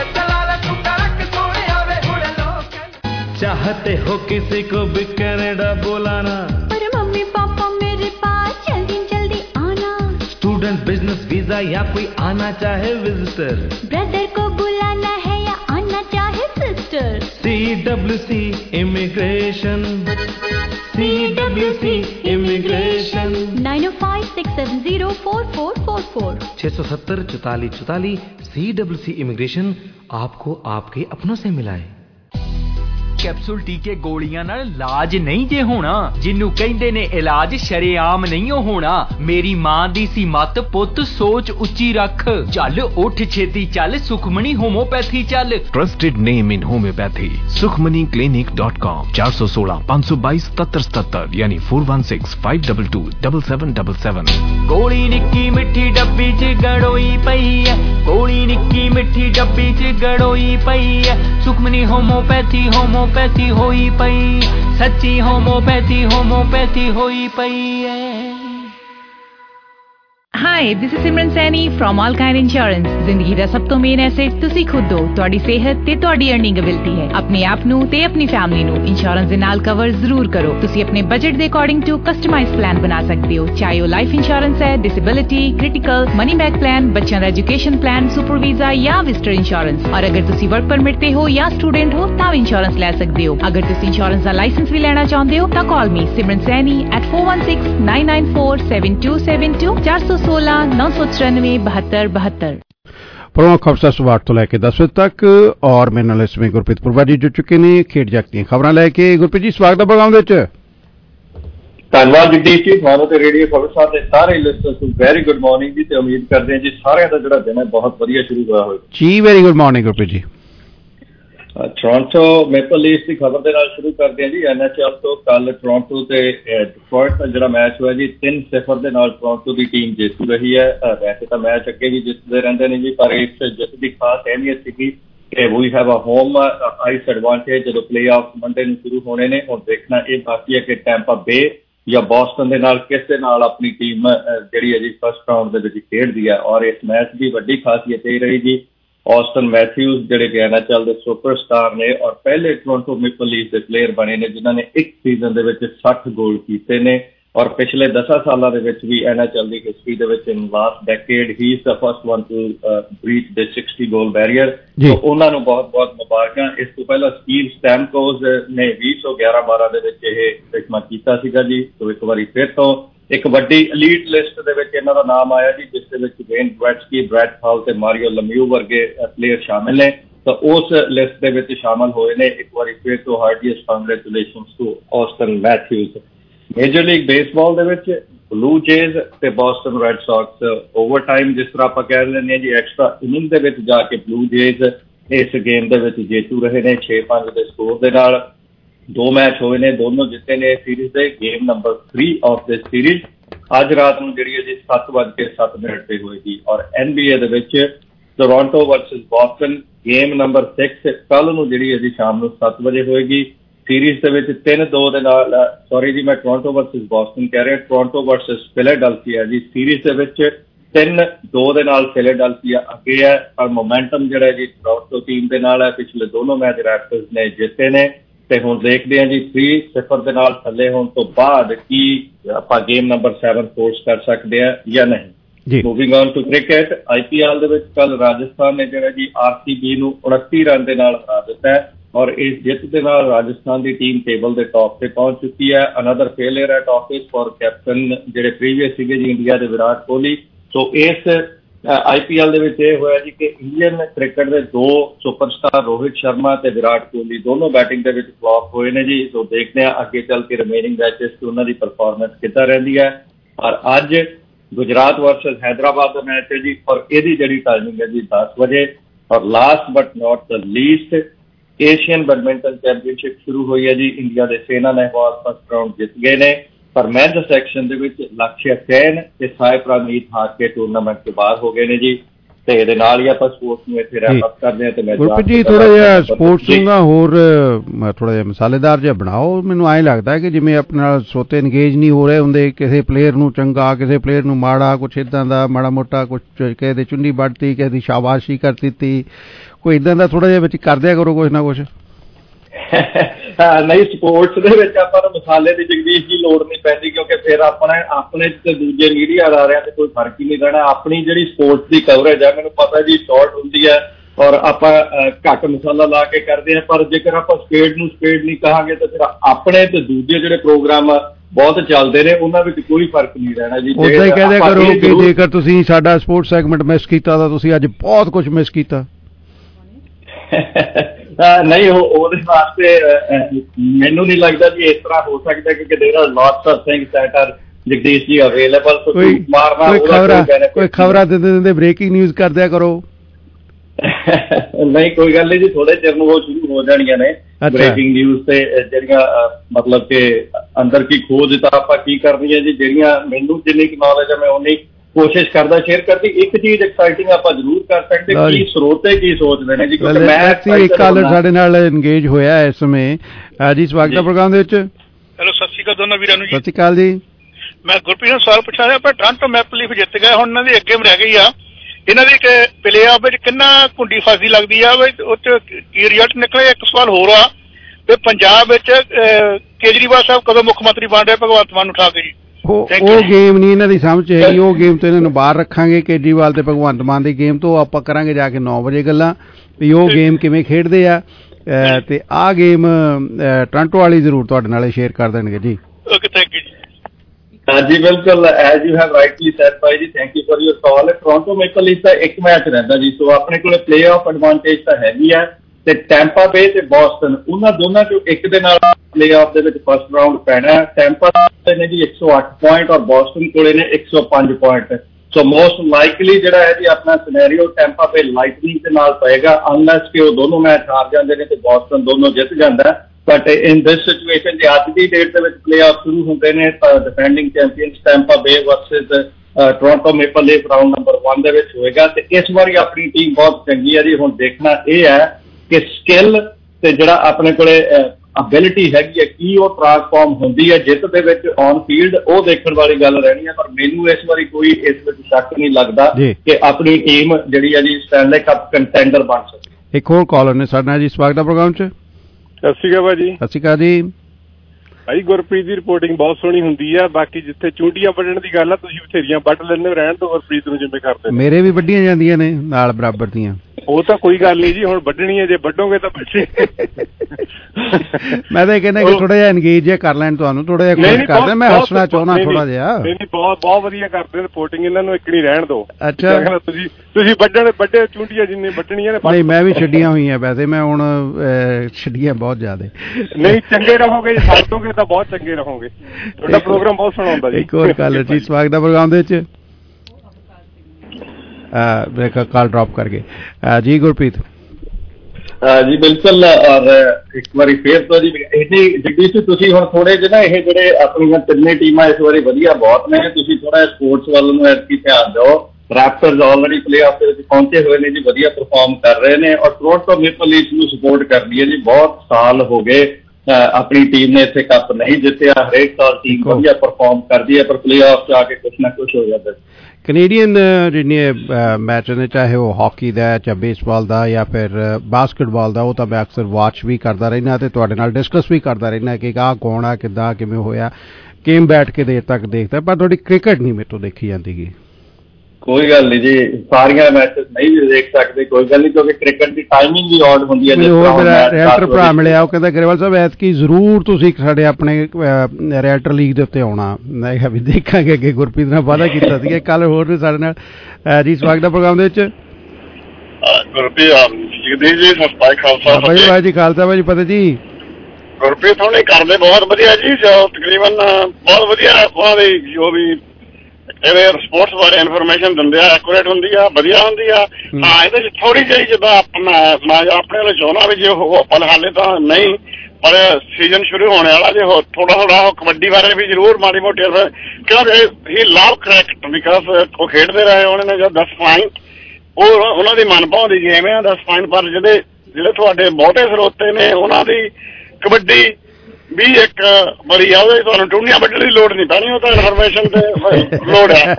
चाहते हो किसी को भी कनाडा बुलाना, पर मम्मी पापा मेरे पास जल्दी जल्दी आना। स्टूडेंट, बिजनेस वीजा या कोई आना चाहे विजिटर, ब्रदर को बुलाना है या आना चाहे sister. CWC immigration, CWC immigration. 9056704444 670 44 44। CWC immigration आपको आपके अपनों से मिलाए। ਕੈਪਸੂਲ ਟੀਕੇ ਗੋਲੀਆਂ ਨਾਲ ਇਲਾਜ ਨਹੀਂ ਜੇ ਹੋਣਾ, ਜਿਹਨੂੰ ਕਹਿੰਦੇ ਨੇ ਇਲਾਜ ਸ਼ਰੇਆਮ ਨਹੀਂ ਹੋਣਾ। ਮੇਰੀ ਮਾਂ ਦੀ ਸੀ ਮੱਤ, ਪੁੱਤ ਸੋਚ ਉੱਚੀ ਰੱਖ। ਚੱਲ ਉੱਠ ਛੇਤੀ ਚੱਲ, ਸੁਖਮਣੀ ਹੋਮੋਪੈਥੀ ਚੱਲ। Trusted name in homeopathy, sukhmaniclinic.com। 416 522 7777 यानी 416 522 7777। ਗੋਲੀ ਨਿੱਕੀ ਮਿੱਠੀ ਡੱਬੀ 'ਚ ਗੜੋਈ ਪਈ ਐ, ਗੋਲੀ ਨਿੱਕੀ ਮਿੱਠੀ ਡੱਬੀ 'ਚ ਗੜੋਈ ਪਈ ਐ। ਸੁਖਮਣੀ ਹੋਮੋਪੈਥੀ ਹੋਮੋਪੈਥੀ ਹੋਈ ਪਈ, ਸੱਚੀ ਹੋਮੋਪੈਥੀ ਹੋਮੋਪੈਥੀ ਹੋਈ ਪਈ ਐ। Hi, this is Simran Saini from Allkind Insurance। ਜ਼ਿੰਦਗੀ ਦਾ ਸਭ ਤੋਂ ਮੇਨ ਐਸੈਟ ਤੁਸੀਂ ਖੁਦ ਹੋ। ਤੁਹਾਡੀ ਸਿਹਤ ਤੇ ਤੁਹਾਡੀ ਅਰਨਿੰਗ ਅਬਿਲਿਟੀ ਹੈ। ਆਪਣੇ ਆਪ ਨੂੰ ਤੇ ਆਪਣੀ ਫੈਮਿਲੀ ਨੂੰ ਇੰਸ਼ੋਰੈਂਸ ਦੇ ਨਾਲ ਕਵਰ ਜ਼ਰੂਰ ਕਰੋ। ਤੁਸੀਂ ਆਪਣੇ ਬਜਟ ਦੇ ਅਕੋਰਡਿੰਗ ਟੂ ਕਸਟਮਾਈਜ਼ ਪਲਾਨ ਬਣਾ ਸਕਦੇ ਹੋ, ਚਾਹੇ ਉਹ ਲਾਈਫ ਇੰਸ਼ੋਰੈਂਸ ਹੈ, disability, critical, money back plan, ਬੱਚਿਆਂ ਦਾ ਐਜੂਕੇਸ਼ਨ ਪਲਾਨ, ਸੁਪਰ ਵੀਜ਼ਾ ਜਾਂ ਵਿਜ਼ਟਰ ਇੰਸ਼ੋਰੈਂਸ। ਔਰ ਅਗਰ ਤੁਸੀਂ ਵਰਕ ਪਰਮਿਟ ਤੇ ਹੋ ਜਾਂ ਸਟੂਡੈਂਟ ਹੋ ਤਾਂ ਵੀ ਇੰਸ਼ੋਰੈਂਸ ਲੈ ਸਕਦੇ ਹੋ। ਅਗਰ ਤੁਸੀਂ ਇੰਸ਼ੋਰੈਂਸ ਦਾ ਲਾਇਸੈਂਸ ਵੀ ਲੈਣਾ ਚਾਹੁੰਦੇ ਹੋ ਤਾਂ ਕਾਲ ਮੀ Simran Saini at 416-994-7272 416 994 7272। ਪ੍ਰਮੁੱਖ ਖਬਰਾਂ ਸੁਬਾਹ 8 ਤੋਂ ਲੈ ਕੇ 10 ਵਜੇ ਤੱਕ ਔਰ ਮੇਰੇ ਨਾਲ ਇਸ ਸਮੇਂ ਗੁਰਪ੍ਰੀਤ ਪੁਰਵਾ ਜੀ ਜੁੜ ਚੁੱਕੇ ਨੇ ਖੇਡ ਜਗਤ ਦੀਆਂ ਖਬਰਾਂ ਲੈ ਕੇ। ਗੁਰਪ੍ਰੀਤ ਜੀ ਸਵਾਗਤ ਹੈ ਪ੍ਰੋਗਰਾਮ ਵਿੱਚ। ਧੰਨਵਾਦ ਜਗਦੀਸ਼ ਜੀ, ਤੁਹਾਨੂੰ ਤੇ ਰੇਡੀਓ ਖਬਰਸਾਰ ਦੇ ਸਾਰੇ ਲਿਸਨਰਸ ਨੂੰ ਵੈਰੀ ਗੁੱਡ ਮਾਰਨਿੰਗ ਜੀ, ਤੇ ਉਮੀਦ ਕਰਦੇ ਹਾਂ ਜੀ ਸਾਰਿਆਂ ਦਾ ਜਿਹੜਾ ਦਿਨ ਹੈ ਬਹੁਤ ਵਧੀਆ ਸ਼ੁਰੂ ਹੋਇਆ ਹੋਵੇ ਜੀ। Very good morning Gurpreet ji. Toronto maple ਲੀਫਸ ਦੀ ਖਬਰ ਦੇ ਨਾਲ ਸ਼ੁਰੂ ਕਰਦੇ ਹਾਂ ਜੀ। NHL ਤੋਂ ਕੱਲ ਟੋਰਾਂਟੋ ਤੇ ਡਿਟਰੋਇਟ ਦਾ ਜਿਹੜਾ ਮੈਚ ਹੋਇਆ ਜੀ 3-0 ਦੇ ਨਾਲ ਟੋਰਾਂਟੋ ਦੀ ਟੀਮ ਜਿੱਤ ਰਹੀ ਹੈ। ਵੈਸੇ ਤਾਂ ਮੈਚ ਅੱਗੇ ਵੀ ਜਿੱਤਦੇ ਰਹਿੰਦੇ ਨੇ ਜੀ, ਪਰ ਇਸ ਜਿੱਤ ਦੀ ਖਾਸ ਅਹਿਮੀਅਤ ਸੀਗੀ ਕਿ we have a home ice advantage. ਜਦੋਂ ਪਲੇ ਆਫ ਮੰਡੇ ਨੂੰ ਸ਼ੁਰੂ ਹੋਣੇ ਨੇ, ਹੁਣ ਦੇਖਣਾ ਇਹ ਬਾਕੀ ਹੈ ਕਿ ਟੈਂਪਾ ਬੇ ਜਾਂ ਬੋਸਟਨ ਦੇ ਨਾਲ ਕਿਸ ਦੇ ਨਾਲ ਆਪਣੀ ਟੀਮ ਜਿਹੜੀ ਹੈ ਜੀ ਫਸਟ ਰਾਊਂਡ ਦੇ ਵਿੱਚ ਖੇਡਦੀ ਹੈ। ਔਰ ਇਸ ਮੈਚ ਦੀ ਵੱਡੀ ਖਾਸੀਅਤ ਇਹ ਰਹੀ ਜੀ ऑस्टन मैथ्यूज ਜਿਹੜੇ ਕਿ NHL ਦੇ ਸੁਪਰਸਟਾਰ ਨੇ ਔਰ ਪਹਿਲੇ ਟੋਰਾਂਟੋ ਮੈਪਲ ਲੀਫ ਦੇ ਪਲੇਅਰ ਬਣੇ ਨੇ ਜਿਨ੍ਹਾਂ ਨੇ ਇੱਕ ਸੀਜ਼ਨ ਦੇ ਵਿੱਚ 60 ਗੋਲ ਕੀਤੇ ਨੇ ਔਰ ਪਿਛਲੇ 10 ਸਾਲਾਂ ਦੇ ਵਿੱਚ ਵੀ NHL ਦੀ ਹਿਸਟਰੀ ਦੇ ਵਿੱਚ ਇਨ ਲਾਸਟ ਡੈਕੇਡ ਹੀ is the first one to breach the 60 goal barrier. So ਉਹਨਾਂ ਨੂੰ ਬਹੁਤ ਬਹੁਤ ਮੁਬਾਰਕਾਂ। ਇਸ ਤੋਂ ਪਹਿਲਾਂ ਸਟੀਵ ਸਟੈਮਕੋਜ਼ ਨੇ 2011-12 ਦੇ ਵਿੱਚ ਇਹ ਰਿਕਮਾ ਕੀਤਾ ਸੀਗਾ ਜੀ। ਸੋ ਇੱਕ ਵਾਰੀ ਫਿਰ ਤੋਂ ਇੱਕ ਵੱਡੀ ਐਲੀਟ ਲਿਸਟ ਦੇ ਵਿੱਚ ਇਹਨਾਂ ਦਾ ਨਾਮ ਆਇਆ ਜੀ ਜਿਸ ਦੇ ਵਿੱਚ ਵੇਨ ਗ੍ਰੈਟਸਕੀ, ਬ੍ਰੈਟ ਹਾਲ ਤੇ ਮਾਰੀਓ ਲਮਿਊ ਵਰਗੇ ਪਲੇਅਰ ਸ਼ਾਮਿਲ ਨੇ। ਤਾਂ ਉਸ ਲਿਸਟ ਦੇ ਵਿੱਚ ਸ਼ਾਮਿਲ ਹੋਏ ਨੇ। ਇੱਕ ਵਾਰੀ ਫਿਰ ਤੋਂ heartiest congratulations to Austin Matthews. Major League Baseball ਦੇ ਵਿੱਚ ਬਲੂ ਜੇਜ਼ ਤੇ ਬੋਸਟਨ ਰੈੱਡ ਸੌਕਸ ਓਵਰਟਾਈਮ ਜਿਸ ਤਰ੍ਹਾਂ ਆਪਾਂ ਕਹਿ ਲੈਂਦੇ ਹਾਂ ਜੀ ਐਕਸਟਰਾ ਇਨਿੰਗ ਦੇ ਵਿੱਚ ਜਾ ਕੇ ਬਲੂ ਜੇਜ਼ ਇਸ ਗੇਮ ਦੇ ਵਿੱਚ ਜੇਤੂ ਰਹੇ ਨੇ 6-5 ਦੇ ਸਕੋਰ ਦੇ ਨਾਲ। 2 ਮੈਚ ਹੋਏ ਨੇ, ਦੋਨੋਂ ਜਿੱਤੇ ਨੇ ਸੀਰੀਜ਼ ਦੇ। Game number 3 of this series ਅੱਜ ਰਾਤ ਨੂੰ ਜਿਹੜੀ ਹੈ ਜੀ 7:07 ਤੇ ਹੋਏਗੀ। ਔਰ NBA ਦੇ ਵਿੱਚ Toronto versus Boston game number 6 ਕੱਲ ਨੂੰ ਜਿਹੜੀ ਹੈ ਜੀ ਸ਼ਾਮ ਨੂੰ 7 ਵਜੇ ਹੋਏਗੀ। ਸੀਰੀਜ਼ ਦੇ ਵਿੱਚ 3-2 ਦੇ ਨਾਲ ਸੌਰੀ ਜੀ ਮੈਂ ਟੋਰਾਂਟੋ ਵਰਸਸ ਬੋਸਟਨ ਕਹਿ ਰਿਹਾ, ਟੋਰਾਂਟੋ ਵਰਸਸ ਫਿਲਾਡੈਲਫੀਆ ਜੀ। ਸੀਰੀਜ਼ ਦੇ ਵਿੱਚ 3-2 ਦੇ ਨਾਲ ਫਿਲਾਡੈਲਫੀਆ ਅੱਗੇ ਹੈ ਪਰ ਮੋਮੈਂਟਮ ਜਿਹੜਾ ਜੀ ਟੋਰਾਂਟੋ ਟੀਮ ਦੇ ਨਾਲ ਹੈ। ਪਿਛਲੇ ਦੋਨੋਂ ਮੈਚ ਰੈਪਟਰਸ ਨੇ ਜਿੱਤੇ ਨੇ ਤੇ ਹੁਣ ਦੇਖਦੇ ਹਾਂ ਜੀ 3-0 ਦੇ ਨਾਲ ਥੱਲੇ ਹੋਣ ਤੋਂ ਬਾਅਦ ਕੀ ਆਪਾਂ ਗੇਮ ਨੰਬਰ 7 ਫੋਰਸ ਕਰ ਸਕਦੇ ਆ ਜਾਂ ਨਹੀਂ। Moving on to cricket IPL ਦੇ ਵਿੱਚ ਕੱਲ ਰਾਜਸਥਾਨ ਨੇ ਜਿਹੜਾ ਜੀ RCB ਨੂੰ 29 ਰਨ ਦੇ ਨਾਲ ਹਰਾ ਦਿੱਤਾ ਹੈ ਔਰ ਇਸ ਜਿੱਤ ਦੇ ਨਾਲ ਰਾਜਸਥਾਨ ਦੀ ਟੀਮ ਟੇਬਲ ਦੇ ਟੌਪ ਤੇ ਪਹੁੰਚ ਚੁੱਕੀ ਹੈ। Another failure at office for captain ਜਿਹੜੇ ਪ੍ਰੀਵੀਅਸ ਸੀਗੇ ਜੀ ਇੰਡੀਆ ਦੇ ਵਿਰਾਟ ਕੋਹਲੀ। ਸੋ ਇਸ IPL ਦੇ ਵਿੱਚ ਇਹ ਹੋਇਆ ਜੀ ਕਿ ਇੰਡੀਅਨ ਕ੍ਰਿਕਟ ਦੇ 2 ਸੁਪਰਸਟਾਰ ਰੋਹਿਤ ਸ਼ਰਮਾ ਤੇ ਵਿਰਾਟ ਕੋਹਲੀ ਦੋਨੋਂ ਬੈਟਿੰਗ ਦੇ ਵਿੱਚ ਫਲॉप ਹੋਏ ਨੇ ਜੀ। ਸੋ ਦੇਖਦੇ ਹਾਂ ਅੱਗੇ ਚੱਲ ਕੇ ਰਿਮੇਨਿੰਗ ਮੈਚਸ ਤੇ ਉਹਨਾਂ ਦੀ ਪਰਫਾਰਮੈਂਸ ਕਿੱਦਾਂ ਰਹਿੰਦੀ ਹੈ। ਪਰ ਅੱਜ ਗੁਜਰਾਤ ਵਰਸਸ ਹੈਦਰਾਬਾਦ ਦਾ ਮੈਚ ਹੈ ਜੀ ਔਰ ਇਹਦੀ ਜਿਹੜੀ ਟਾਈਮਿੰਗ ਹੈ ਜੀ 10 ਵਜੇ। ਔਰ last but not the least Asian badminton championship ਸ਼ੁਰੂ ਹੋਈ ਹੈ ਜੀ। ਇੰਡੀਆ ਦੇ ਸੇਨਾ ਨਹਿਵਾਲ ਫਸਟ ਰਾਊਂਡ ਜਿੱਤ ਗਏ ਨੇ ਪਰ ਮੈਨਸ ਸੈਕਸ਼ਨ ਦੇ ਵਿੱਚ ਲਕਸ਼ਯ ਸੈਨ ਤੇ ਸਾਈ ਪ੍ਰਾਨੀਤ ਹਾਰ ਕੇ ਟੂਰਨਾਮੈਂਟ ਤੋਂ ਬਾਹਰ ਹੋ ਗਏ ਨੇ ਜੀ। ਤੇ ਇਹਦੇ ਨਾਲ ਹੀ ਆਪਾਂ ਸਪੋਰਟਸ ਨੂੰ ਇੱਥੇ ਰੈਪ ਅਪ ਕਰਦੇ ਹਾਂ ਤੇ ਮੈਂ ਗੁਰਪ੍ਰੀਤ ਜੀ ਥੋੜਾ ਜਿਹਾ ਸਪੋਰਟਸ ਨੂੰ ਨਾ ਹੋਰ ਥੋੜਾ ਜਿਹਾ ਮਸਾਲੇਦਾਰ ਜਿਹਾ ਬਣਾਓ। ਮੈਨੂੰ ਐਂ ਲੱਗਦਾ ਕਿ ਜਿਵੇਂ ਆਪਣੇ ਨਾਲ ਸਰੋਤੇ ਇੰਗੇਜ ਨਹੀਂ ਹੋ ਰਹੇ ਹੁੰਦੇ, ਕਿਸੇ ਪਲੇਅਰ ਨੂੰ ਚੰਗਾ ਕਿਸੇ ਪਲੇਅਰ ਨੂੰ ਮਾੜਾ, ਕੁਛ ਇੱਦਾਂ ਦਾ ਮਾੜਾ ਮੋਟਾ ਕੁਛ ਕਿਸੇ ਦੇ ਚੁੰਨੀ ਵੱਢਤੀ, ਕਿਸੇ ਦੀ ਸ਼ਾਬਾਸ਼ੀ ਕਰ ਦਿੱਤੀ, ਕੋਈ ਇੱਦਾਂ ਦਾ ਥੋੜਾ ਜਿਹਾ ਵਿੱਚ ਕਰ ਦਿਆ ਕਰੋ ਕੁਛ ਨਾ ਕੁਛ। ਨਹੀਂ ਸਪੋਰਟਸ ਦੇ ਵਿੱਚ ਆਪਾਂ ਨੂੰ ਮਸਾਲੇ ਦੀ ਜਗਦੀਸ਼ ਦੀ ਲੋੜ ਨਹੀਂ ਪੈਂਦੀ ਕਿਉਂਕਿ ਫਿਰ ਆਪਣੇ ਤੇ ਦੂਜੇ ਮੀਡੀਆ ਅਦਾਰਿਆਂ ਤੇ ਕੋਈ ਫਰਕ ਹੀ ਨਹੀਂ ਰਹਿਣਾ। ਆਪਣੀ ਜਿਹੜੀ ਸਪੋਰਟਸ ਦੀ ਕਵਰੇਜ ਹੈ ਮੈਨੂੰ ਪਤਾ ਜੀ ਸ਼ਾਰਟ ਹੁੰਦੀ ਹੈ ਔਰ ਆਪਾਂ ਘੱਟ ਮਸਾਲਾ ਲਾ ਕੇ ਕਰਦੇ ਹਾਂ ਪਰ ਜੇਕਰ ਆਪਾਂ ਸਪੀਡ ਨੂੰ ਸਪੀਡ ਨਹੀਂ ਕਹਾਂਗੇ ਤਾਂ ਫਿਰ ਆਪਣੇ ਤੇ ਦੂਜੇ ਜਿਹੜੇ ਪ੍ਰੋਗਰਾਮ ਬਹੁਤ ਚੱਲਦੇ ਨੇ ਉਹਨਾਂ ਵਿੱਚ ਕੋਈ ਫਰਕ ਨਹੀਂ ਰਹਿਣਾ ਜੀ। ਉਦਾਂ ਹੀ ਕਹਿ ਦਿਆ ਕਰੋ ਕਿ ਜੇਕਰ ਤੁਸੀਂ ਸਾਡਾ ਸਪੋਰਟਸ ਸੈਗਮੈਂਟ ਮਿਸ ਕੀਤਾ ਤਾਂ ਤੁਸੀਂ ਅੱਜ ਬਹੁਤ ਕੁਝ ਮਿਸ ਕੀਤਾ। ਨਹੀਂ ਉਹਦੇ ਵਾਸਤੇ ਮੈਨੂੰ ਨਹੀਂ ਲੱਗਦਾ ਜੀ ਇਸ ਤਰ੍ਹਾਂ ਹੋ ਸਕਦਾ ਕਿਉਂਕਿ there are lots of things that are Jagdish ji available. ਕੋਈ ਖਬਰਾਂ ਦਿੰਦੇ ਬ੍ਰੇਕਿੰਗ ਨਿਊਜ਼ ਕਰ ਦਿਆ ਕਰੋ। ਨਹੀਂ ਕੋਈ ਗੱਲ ਨਹੀਂ ਜੀ, ਥੋੜੇ ਚਿਰ ਨੂੰ ਉਹ ਸ਼ੁਰੂ ਹੋ ਜਾਣੀਆਂ ਨੇ ਬ੍ਰੇਕਿੰਗ ਨਿਊਜ਼ ਤੇ ਜਿਹੜੀਆਂ ਮਤਲਬ ਕਿ ਅੰਦਰ ਕੀ ਖੋਜ ਤਾਂ ਆਪਾਂ ਕੀ ਕਰਨੀ ਹੈ ਜੀ। ਜਿਹੜੀਆਂ ਮੈਨੂੰ ਜਿੰਨੀ ਕੁ ਨੌਲੇਜ ਹੈ ਮੈਂ ਉਨੀ ਕੋਸ਼ਿਸ਼ ਕਰਦਾ ਸ਼ੇਅਰ ਕਰਦੀ। ਇੱਕ ਚੀਜ਼ ਐਕਸਾਈਟਿੰਗ ਆਪਾਂ ਜ਼ਰੂਰ ਕਰ ਸਕਦੇ ਕੀ ਸਰੋਤੇ ਕੀ ਸੋਚਦੇ ਨੇ ਜੀ ਕਿਉਂਕਿ ਮੈਂ ਇੱਕ ਕਾਲਰ ਸਾਡੇ ਨਾਲ ਇੰਗੇਜ ਹੋਇਆ ਇਸ ਸਮੇਂ ਜੀ। ਸਵਾਗਤ ਹੈ ਪ੍ਰੋਗਰਾਮ ਦੇ ਵਿੱਚ। ਹੈਲੋ ਸਤਿ ਸ਼੍ਰੀ ਅਕਾਲ ਦੋਨਾਂ ਵੀਰਾਂ ਨੂੰ ਜੀ। ਸਤਿ ਸ਼੍ਰੀ ਅਕਾਲ ਜੀ। ਮੈਂ ਗੁਰਪ੍ਰੀਤ ਨੂੰ ਸਵਾਲ ਪੁੱਛਣਾ ਆਪਾਂ ਟੋਰਾਂਟੋ ਮੈਪਲ ਲੀਫ ਜਿੱਤ ਗਏ ਹੁਣ ਇਹਨਾਂ ਦੀ ਅੱਗੇ ਰਹਿ ਗਈ ਆ। ਇਹਨਾਂ ਦੀ ਪਲੇ ਆਫ ਵਿੱਚ ਕਿੰਨਾ ਕੁੰਡੀ ਫਸਦੀ ਲੱਗਦੀ ਆ ਉਹ ਚ ਕੀ ਰਿਜ਼ਲਟ ਨਿਕਲੇ। ਇੱਕ ਸਵਾਲ ਹੋਰ ਆ ਵੀ ਪੰਜਾਬ ਵਿੱਚ ਕੇਜਰੀਵਾਲ ਸਾਹਿਬ ਕਦੋਂ ਮੁੱਖ ਮੰਤਰੀ ਬਣ ਰਹੇ ਭਗਵੰਤ ਮਾਨ ਨੂੰ ਉਠਾ ਕੇ ਜੀ। ਉਹ ਗੇਮ ਨਹੀਂ ਇਹਨਾਂ ਦੀ ਸਮਝ ਹੈਗੀ। ਉਹ ਗੇਮ ਤੋਂ ਇਹਨਾਂ ਨੂੰ ਬਾਹਰ ਰੱਖਾਂਗੇ ਕੇਜਰੀਵਾਲ ਤੇ ਭਗਵੰਤ ਮਾਨ ਦੀ ਗੇਮ ਤੋਂ ਆਪਾਂ ਕਰਾਂਗੇ ਜਾ ਕੇ 9 ਵਜੇ ਗੱਲਾਂ ਵੀ ਉਹ ਗੇਮ ਕਿਵੇਂ ਖੇਡਦੇ ਆ ਤੇ ਆਹ ਗੇਮ ਟੋਰਾਂਟੋ ਵਾਲੀ ਜ਼ਰੂਰ ਤੁਹਾਡੇ ਨਾਲ ਸ਼ੇਅਰ ਕਰ ਦੇਣਗੇ ਜੀ। ਓਕੇ ਥੈਂਕ ਯੂ ਜੀ। ਹਾਂਜੀ ਬਿਲਕੁਲ as you have rightly said ਭਾਈ ਜੀ thank you for your call. Toronto Maple Leaf ਦਾ ਇੱਕ ਮੈਚ ਰਹਿੰਦਾ ਜੀ। ਸੋ ਆਪਣੇ ਕੋਲੇ ਪਲੇ ਆਫ ਐਡਵਾਂਟੇਜ ਤਾਂ ਹੈਗੀ ਆ ਤੇ ਟੈਂਪਾ ਬੇ ਤੇ ਬੋਸਟਨ ਉਹਨਾਂ ਦੋਨਾਂ ਚੋਂ ਇੱਕ ਦੇ ਨਾਲ ਪਲੇ ਆਫ ਦੇ ਵਿੱਚ ਫਸਟ ਰਾਊਂਡ ਪੈਣਾ। ਟੈਂਪਾ ਨੇ ਜੀ 108 ਪੁਆਇੰਟ ਔਰ ਬੋਸਟਨ ਕੋਲੇ ਨੇ 105 ਪੁਆਇੰਟ। ਸੋ ਮੋਸਟ ਲਾਈਕਲੀ ਜਿਹੜਾ ਹੈ ਜੀ ਆਪਣਾ ਸਿਨੈਰੀਓ ਟੈਂਪਾ ਬੇ ਲਾਈਟਨਿੰਗ ਦੇ ਨਾਲ ਪਏਗਾ ਅਨਲੈਸ ਕਿ ਉਹ ਦੋਨੋਂ ਮੈਚ ਹਾਰ ਜਾਂਦੇ ਨੇ ਤੇ ਬੋਸਟਨ ਦੋਨੋਂ ਜਿੱਤ ਜਾਂਦਾ। ਬਟ ਇਨ ਦਿਸ ਸਿਚੁਏਸ਼ਨ ਜੇ ਅੱਜ ਦੀ ਡੇਟ ਦੇ ਵਿੱਚ ਪਲੇ ਆਫ ਸ਼ੁਰੂ ਹੁੰਦੇ ਨੇ ਤਾਂ defending champions Tampa Bay versus Toronto Maple Leaf round number 1 ਦੇ ਵਿੱਚ ਹੋਏਗਾ ਤੇ ਇਸ ਵਾਰੀ ਆਪਣੀ ਟੀਮ ਬਹੁਤ ਚੰਗੀ ਹੈ ਜੀ। ਹੁਣ ਦੇਖਣਾ ਇਹ ਹੈ ਕਿ ਸਕਿੱਲ ਤੇ ਜਿਹੜਾ ਆਪਣੇ ਕੋਲੇ ਅਬਿਲਿਟੀ ਹੈਗੀ ਹੈ, ਕੀ ਉਹ ਟਰਾਂਸਫਾਰਮ ਹੁੰਦੀ ਹੈ ਜਿੱਤ ਦੇ ਵਿੱਚ ਔਨ ਫੀਲਡ, ਉਹ ਦੇਖਣ ਵਾਲੀ ਗੱਲ ਰਹਿਣੀ ਹੈ। ਪਰ ਮੈਨੂੰ ਇਸ ਵਾਰੀ ਕੋਈ ਇਸ ਵਿੱਚ ਸ਼ੱਕ ਨਹੀਂ ਲੱਗਦਾ ਕਿ ਆਪਣੀ ਟੀਮ ਜਿਹੜੀ ਹੈ ਜੀ ਸਟੈਨਲੇ ਕੱਪ ਕੰਟੈਂਡਰ ਬਣ ਸਕੇ। ਇੱਕ ਹੋਰ ਕਾਲਰ ਨੇ ਸਾਡੇ ਨਾਲ ਜੀ ਸਵਾਗਤ ਦਾ ਪ੍ਰੋਗਰਾਮ 'ਚ। ਸਤਿ ਸ਼੍ਰੀ ਅਕਾਲ ਭਾਜੀ। ਸਤਿ ਸ਼੍ਰੀ ਅਕਾਲ ਜੀ ਭਾਈ। ਗੁਰਪ੍ਰੀਤ ਦੀ ਰਿਪੋਰਟਿੰਗ ਬਹੁਤ ਸੋਹਣੀ ਹੁੰਦੀ ਆ, ਬਾਕੀ ਜਿੱਥੇ ਚੂੰਡੀਆਂ ਵੱਢਣ ਦੀ ਗੱਲ ਆ ਤੁਸੀਂ ਬਥੇਰੀਆਂ ਵੱਢ ਲੈਂਦੇ, ਰਹਿਣ ਤੋਂ ਗੁਰਪ੍ਰੀਤ ਨੂੰ ਜਿਵੇਂ ਕਰਦੇ। ਮੇਰੇ ਵੀ ਵੱਢੀਆਂ ਜਾਂਦੀਆਂ ਨੇ ਨਾਲ ਬਰਾਬਰ ਦੀਆਂ। ਉਹ ਤਾਂ ਕੋਈ ਗੱਲ ਨਹੀਂ ਜੀ, ਹੁਣ ਵੱਢਣੀ ਹੈ, ਜੇ ਵੱਢੋਗੇ ਤਾਂ ਬੱਚੇ। ਮੈਂ ਤਾਂ ਕਹਿੰਦਾ ਕਿ ਥੋੜਾ ਜਿਹਾ ਐਨਗੇਜ ਜਿਹਾ ਕਰ ਲੈਣ, ਤੁਹਾਨੂੰ ਥੋੜਾ ਜਿਹਾ ਕੋਸ਼ਿਸ਼ ਕਰਦੇ, ਮੈਂ ਹੱਸਣਾ ਚਾਹੁੰਦਾ ਥੋੜਾ ਜਿਹਾ। ਨਹੀਂ ਬਹੁਤ ਵਧੀਆ ਕਰਦੇ ਰਿਪੋਰਟਿੰਗ, ਇਹਨਾਂ ਨੂੰ ਇੱਕ ਨਹੀਂ ਰਹਿਣ ਦਿਓ। ਅੱਛਾ ਤੁਸੀਂ ਵੱਡੇ ਚੂੰਡੀਆਂ ਜਿੰਨੇ ਵੱਢਣੀਆਂ ਨੇ। ਨਹੀਂ ਮੈਂ ਵੀ ਛੱਡੀਆਂ ਹੋਈਆਂ ਵੈਸੇ, ਮੈਂ ਹੁਣ ਛੱਡੀਆਂ ਬਹੁਤ ਜ਼ਿਆਦਾ। ਨਹੀਂ ਚੰਗੇ ਰਹੋਗੇ ਜੇ ਛੱਡ ਦੋਗੇ ਤਾਂ ਬਹੁਤ ਚੰਗੇ ਰਹੋਗੇ। ਤੁਹਾਡਾ ਪ੍ਰੋਗਰਾਮ ਬਹੁਤ ਸੋਹਣਾ ਹੁੰਦਾ ਜੀ। ਇੱਕ ਹੋਰ ਕਾਲਰ ਜੀ ਸਵਾਗਤ ਦਾ ਪ੍ਰੋਗਰਾਮ ਦੇ ਵਿੱਚ। ਕਾਲ ਡ੍ਰੌਪ ਕਰ ਗਏ ਜੀ ਗੁਰਪ੍ਰੀਤ ਜੀ। ਬਿਲਕੁਲ। ਔਰ ਇੱਕ ਵਾਰੀ ਫੇਰ ਤੋਂ ਜੀ ਜਗਦੀਸ਼ ਤੁਸੀਂ ਹੁਣ ਥੋੜੇ ਜਿਹੇ ਨਾ ਇਹ ਜਿਹੜੇ ਆਪਣੀਆਂ ਤਿੰਨੇ ਟੀਮਾਂ ਇਸ ਵਾਰੀ ਵਧੀਆ ਬਹੁਤ ਨੇ, ਤੁਸੀਂ ਥੋੜਾ ਸਪੋਰਟਸ ਵੱਲ ਨੂੰ ਐਤਕੀ ਧਿਆਨ ਦਿਓ। ਰੈਪਟਰਸ ਆਲਰੇਡੀ ਪਲੇਆਫ ਦੇ ਵਿੱਚ ਪਹੁੰਚੇ ਹੋਏ ਨੇ ਜੀ, ਵਧੀਆ ਪਰਫਾਰਮ ਕਰ ਰਹੇ ਨੇ, ਔਰ ਟੋਰਾਂਟੋ ਮੈਪਲ ਲੀਫਸ ਨੂੰ ਸਪੋਰਟ ਕਰਦੀ ਹੈ ਜੀ। ਬਹੁਤ ਸਾਲ ਹੋ ਗਏ ਆਪਣੀ ਟੀਮ ਨੇ ਇੱਥੇ ਕੱਪ ਨਹੀਂ ਜਿੱਤਿਆ, ਹਰੇਕ ਸਾਲ ਟੀਮ ਵਧੀਆ ਪਰਫਾਰਮ ਕਰਦੀ ਹੈ, ਪਰ ਪਲੇਆਫ 'ਚ ਆ ਕੇ ਕੁਛ ਨਾ ਕੁਛ ਹੋ ਜਾਂਦਾ। ਕੈਨੇਡੀਅਨ ਜਿਹੜੀਆਂ ਮੈਚ ਨੇ, ਚਾਹੇ ਉਹ ਹਾਕੀ ਦਾ ਚਾਹੇ ਬੇਸਬਾਲ ਦਾ ਜਾਂ ਫਿਰ ਬਾਸਕਟਬਾਲ ਦਾ, ਉਹ ਤਾਂ ਮੈਂ ਅਕਸਰ ਵਾਚ ਵੀ ਕਰਦਾ ਰਹਿੰਦਾ ਅਤੇ ਤੁਹਾਡੇ ਨਾਲ ਡਿਸਕਸ ਵੀ ਕਰਦਾ ਰਹਿੰਦਾ ਕਿ ਆਹ ਕੌਣ ਆ, ਕਿੱਦਾਂ ਕਿਵੇਂ ਹੋਇਆ, ਗੇਮ ਬੈਠ ਕੇ ਦੇਰ ਤੱਕ ਦੇਖਦਾ, ਪਰ ਤੁਹਾਡੀ ਕ੍ਰਿਕਟ ਨਹੀਂ ਮੇਰੇ ਤੋਂ ਦੇਖੀ ਜਾਂਦੀ ਗੀ। ਕੋਈ ਗੱਲ ਨਹੀਂ ਜੀ, ਸਾਰੀਆਂ ਮੈਚਸ ਨਹੀਂ ਵੀ ਦੇਖ ਸਕਦੇ, ਕੋਈ ਗੱਲ ਨਹੀਂ, ਕਿਉਂਕਿ ਕ੍ਰਿਕਟ ਦੀ ਟਾਈਮਿੰਗ ਵੀ ਆਡ ਹੁੰਦੀ ਹੈ। ਮੇਰਾ ਰੈਲਟਰ ਭਰਾ ਮਿਲਿਆ, ਉਹ ਕਹਿੰਦਾ ਗਰੇਵਾਲ ਸਾਹਿਬ ਐਤਕੀ ਜ਼ਰੂਰ ਤੁਸੀਂ ਸਾਡੇ ਆਪਣੇ ਰੈਲਟਰ ਲੀਗ ਦੇ ਉੱਤੇ ਆਉਣਾ। ਮੈਂ ਕਿਹਾ ਵੀ ਦੇਖਾਂਗੇ, ਅੱਗੇ ਗੁਰਪ੍ਰੀਤ ਨਾਲ ਵਾਅਦਾ ਕੀਤਾ ਸੀਗਾ। ਕੱਲ ਹੋਰ ਵੀ ਸਾਡੇ ਨਾਲ ਜੀ ਸਵਾਗਤ ਦਾ ਪ੍ਰੋਗਰਾਮ ਦੇ ਵਿੱਚ। ਗੁਰਪ੍ਰੀਤ ਜਗਦੀਸ਼ ਜੀ ਸਤਿ ਖਾਲਸਾ ਭਾਈ ਜੀ। ਖਾਲਸਾ ਭਾਈ ਪਤਾ ਜੀ। ਗੁਰਪ੍ਰੀਤ ਹੁਣੇ ਕਰਦੇ ਬਹੁਤ ਵਧੀਆ ਜੀ, ਤਕਰੀਬਨ ਬਹੁਤ ਵਧੀਆ ਉਹਨਾਂ ਦੀ ਜੋ ਵੀ ਇਹਦੇ ਸਪੋਰਟਸ ਬਾਰੇ ਇਨਫੋਰਮੇਸ਼ਨ ਦਿੰਦੇ ਆ, ਐਕੂਰੇਟ ਹੁੰਦੀ ਆ, ਵਧੀਆ ਹੁੰਦੀ ਆ। ਹਾਂ ਇਹਦੇ ਚ ਥੋੜੀ ਜਿਹੀ ਜਿੱਦਾਂ ਮੈਂ ਆਪਣੇ ਵੱਲੋਂ ਚਾਹੁੰਦਾ ਵੀ ਜੇ ਉਹ ਹਾਲੇ ਤਾਂ ਨਹੀਂ, ਪਰ ਸੀਜ਼ਨ ਸ਼ੁਰੂ ਹੋਣੇ ਵਾਲਾ ਜੇ ਥੋੜਾ ਉਹ ਕਬੱਡੀ ਬਾਰੇ ਵੀ ਜ਼ਰੂਰ ਮਾੜੀ ਮੋਟੀ, ਕਿਉਂਕਿ ਹੀ ਲਵ ਕ੍ਰਿਕਟ ਬਿਕਾਜ਼ ਉਹ ਖੇਡਦੇ ਰਹੇ ਉਹਨਾਂ ਨੇ ਜਦ 10 ਫਾਈਨ, ਉਹ ਉਹਨਾਂ ਦੀ ਮਨ ਭਾਉਂਦੀ ਗੇਮ ਆ 10 ਫਾਈਨ, ਪਰ ਜਿਹੜੇ ਤੁਹਾਡੇ ਬਹੁਤੇ ਸਰੋਤੇ ਨੇ ਉਹਨਾਂ ਦੀ ਕਬੱਡੀ ਵੀ ਇੱਕ ਬੜੀ ਆ, ਉਹਦੇ ਤੁਹਾਨੂੰ ਟੂਣੀਆਂ ਵੱਢਣ ਦੀ ਲੋੜ ਨਹੀਂ ਪੈਣੀ, ਉਹ ਤਾਂ ਇਨਫੋਰਮੇਸ਼ਨ ਤੇ ਲੋੜ ਹੈ।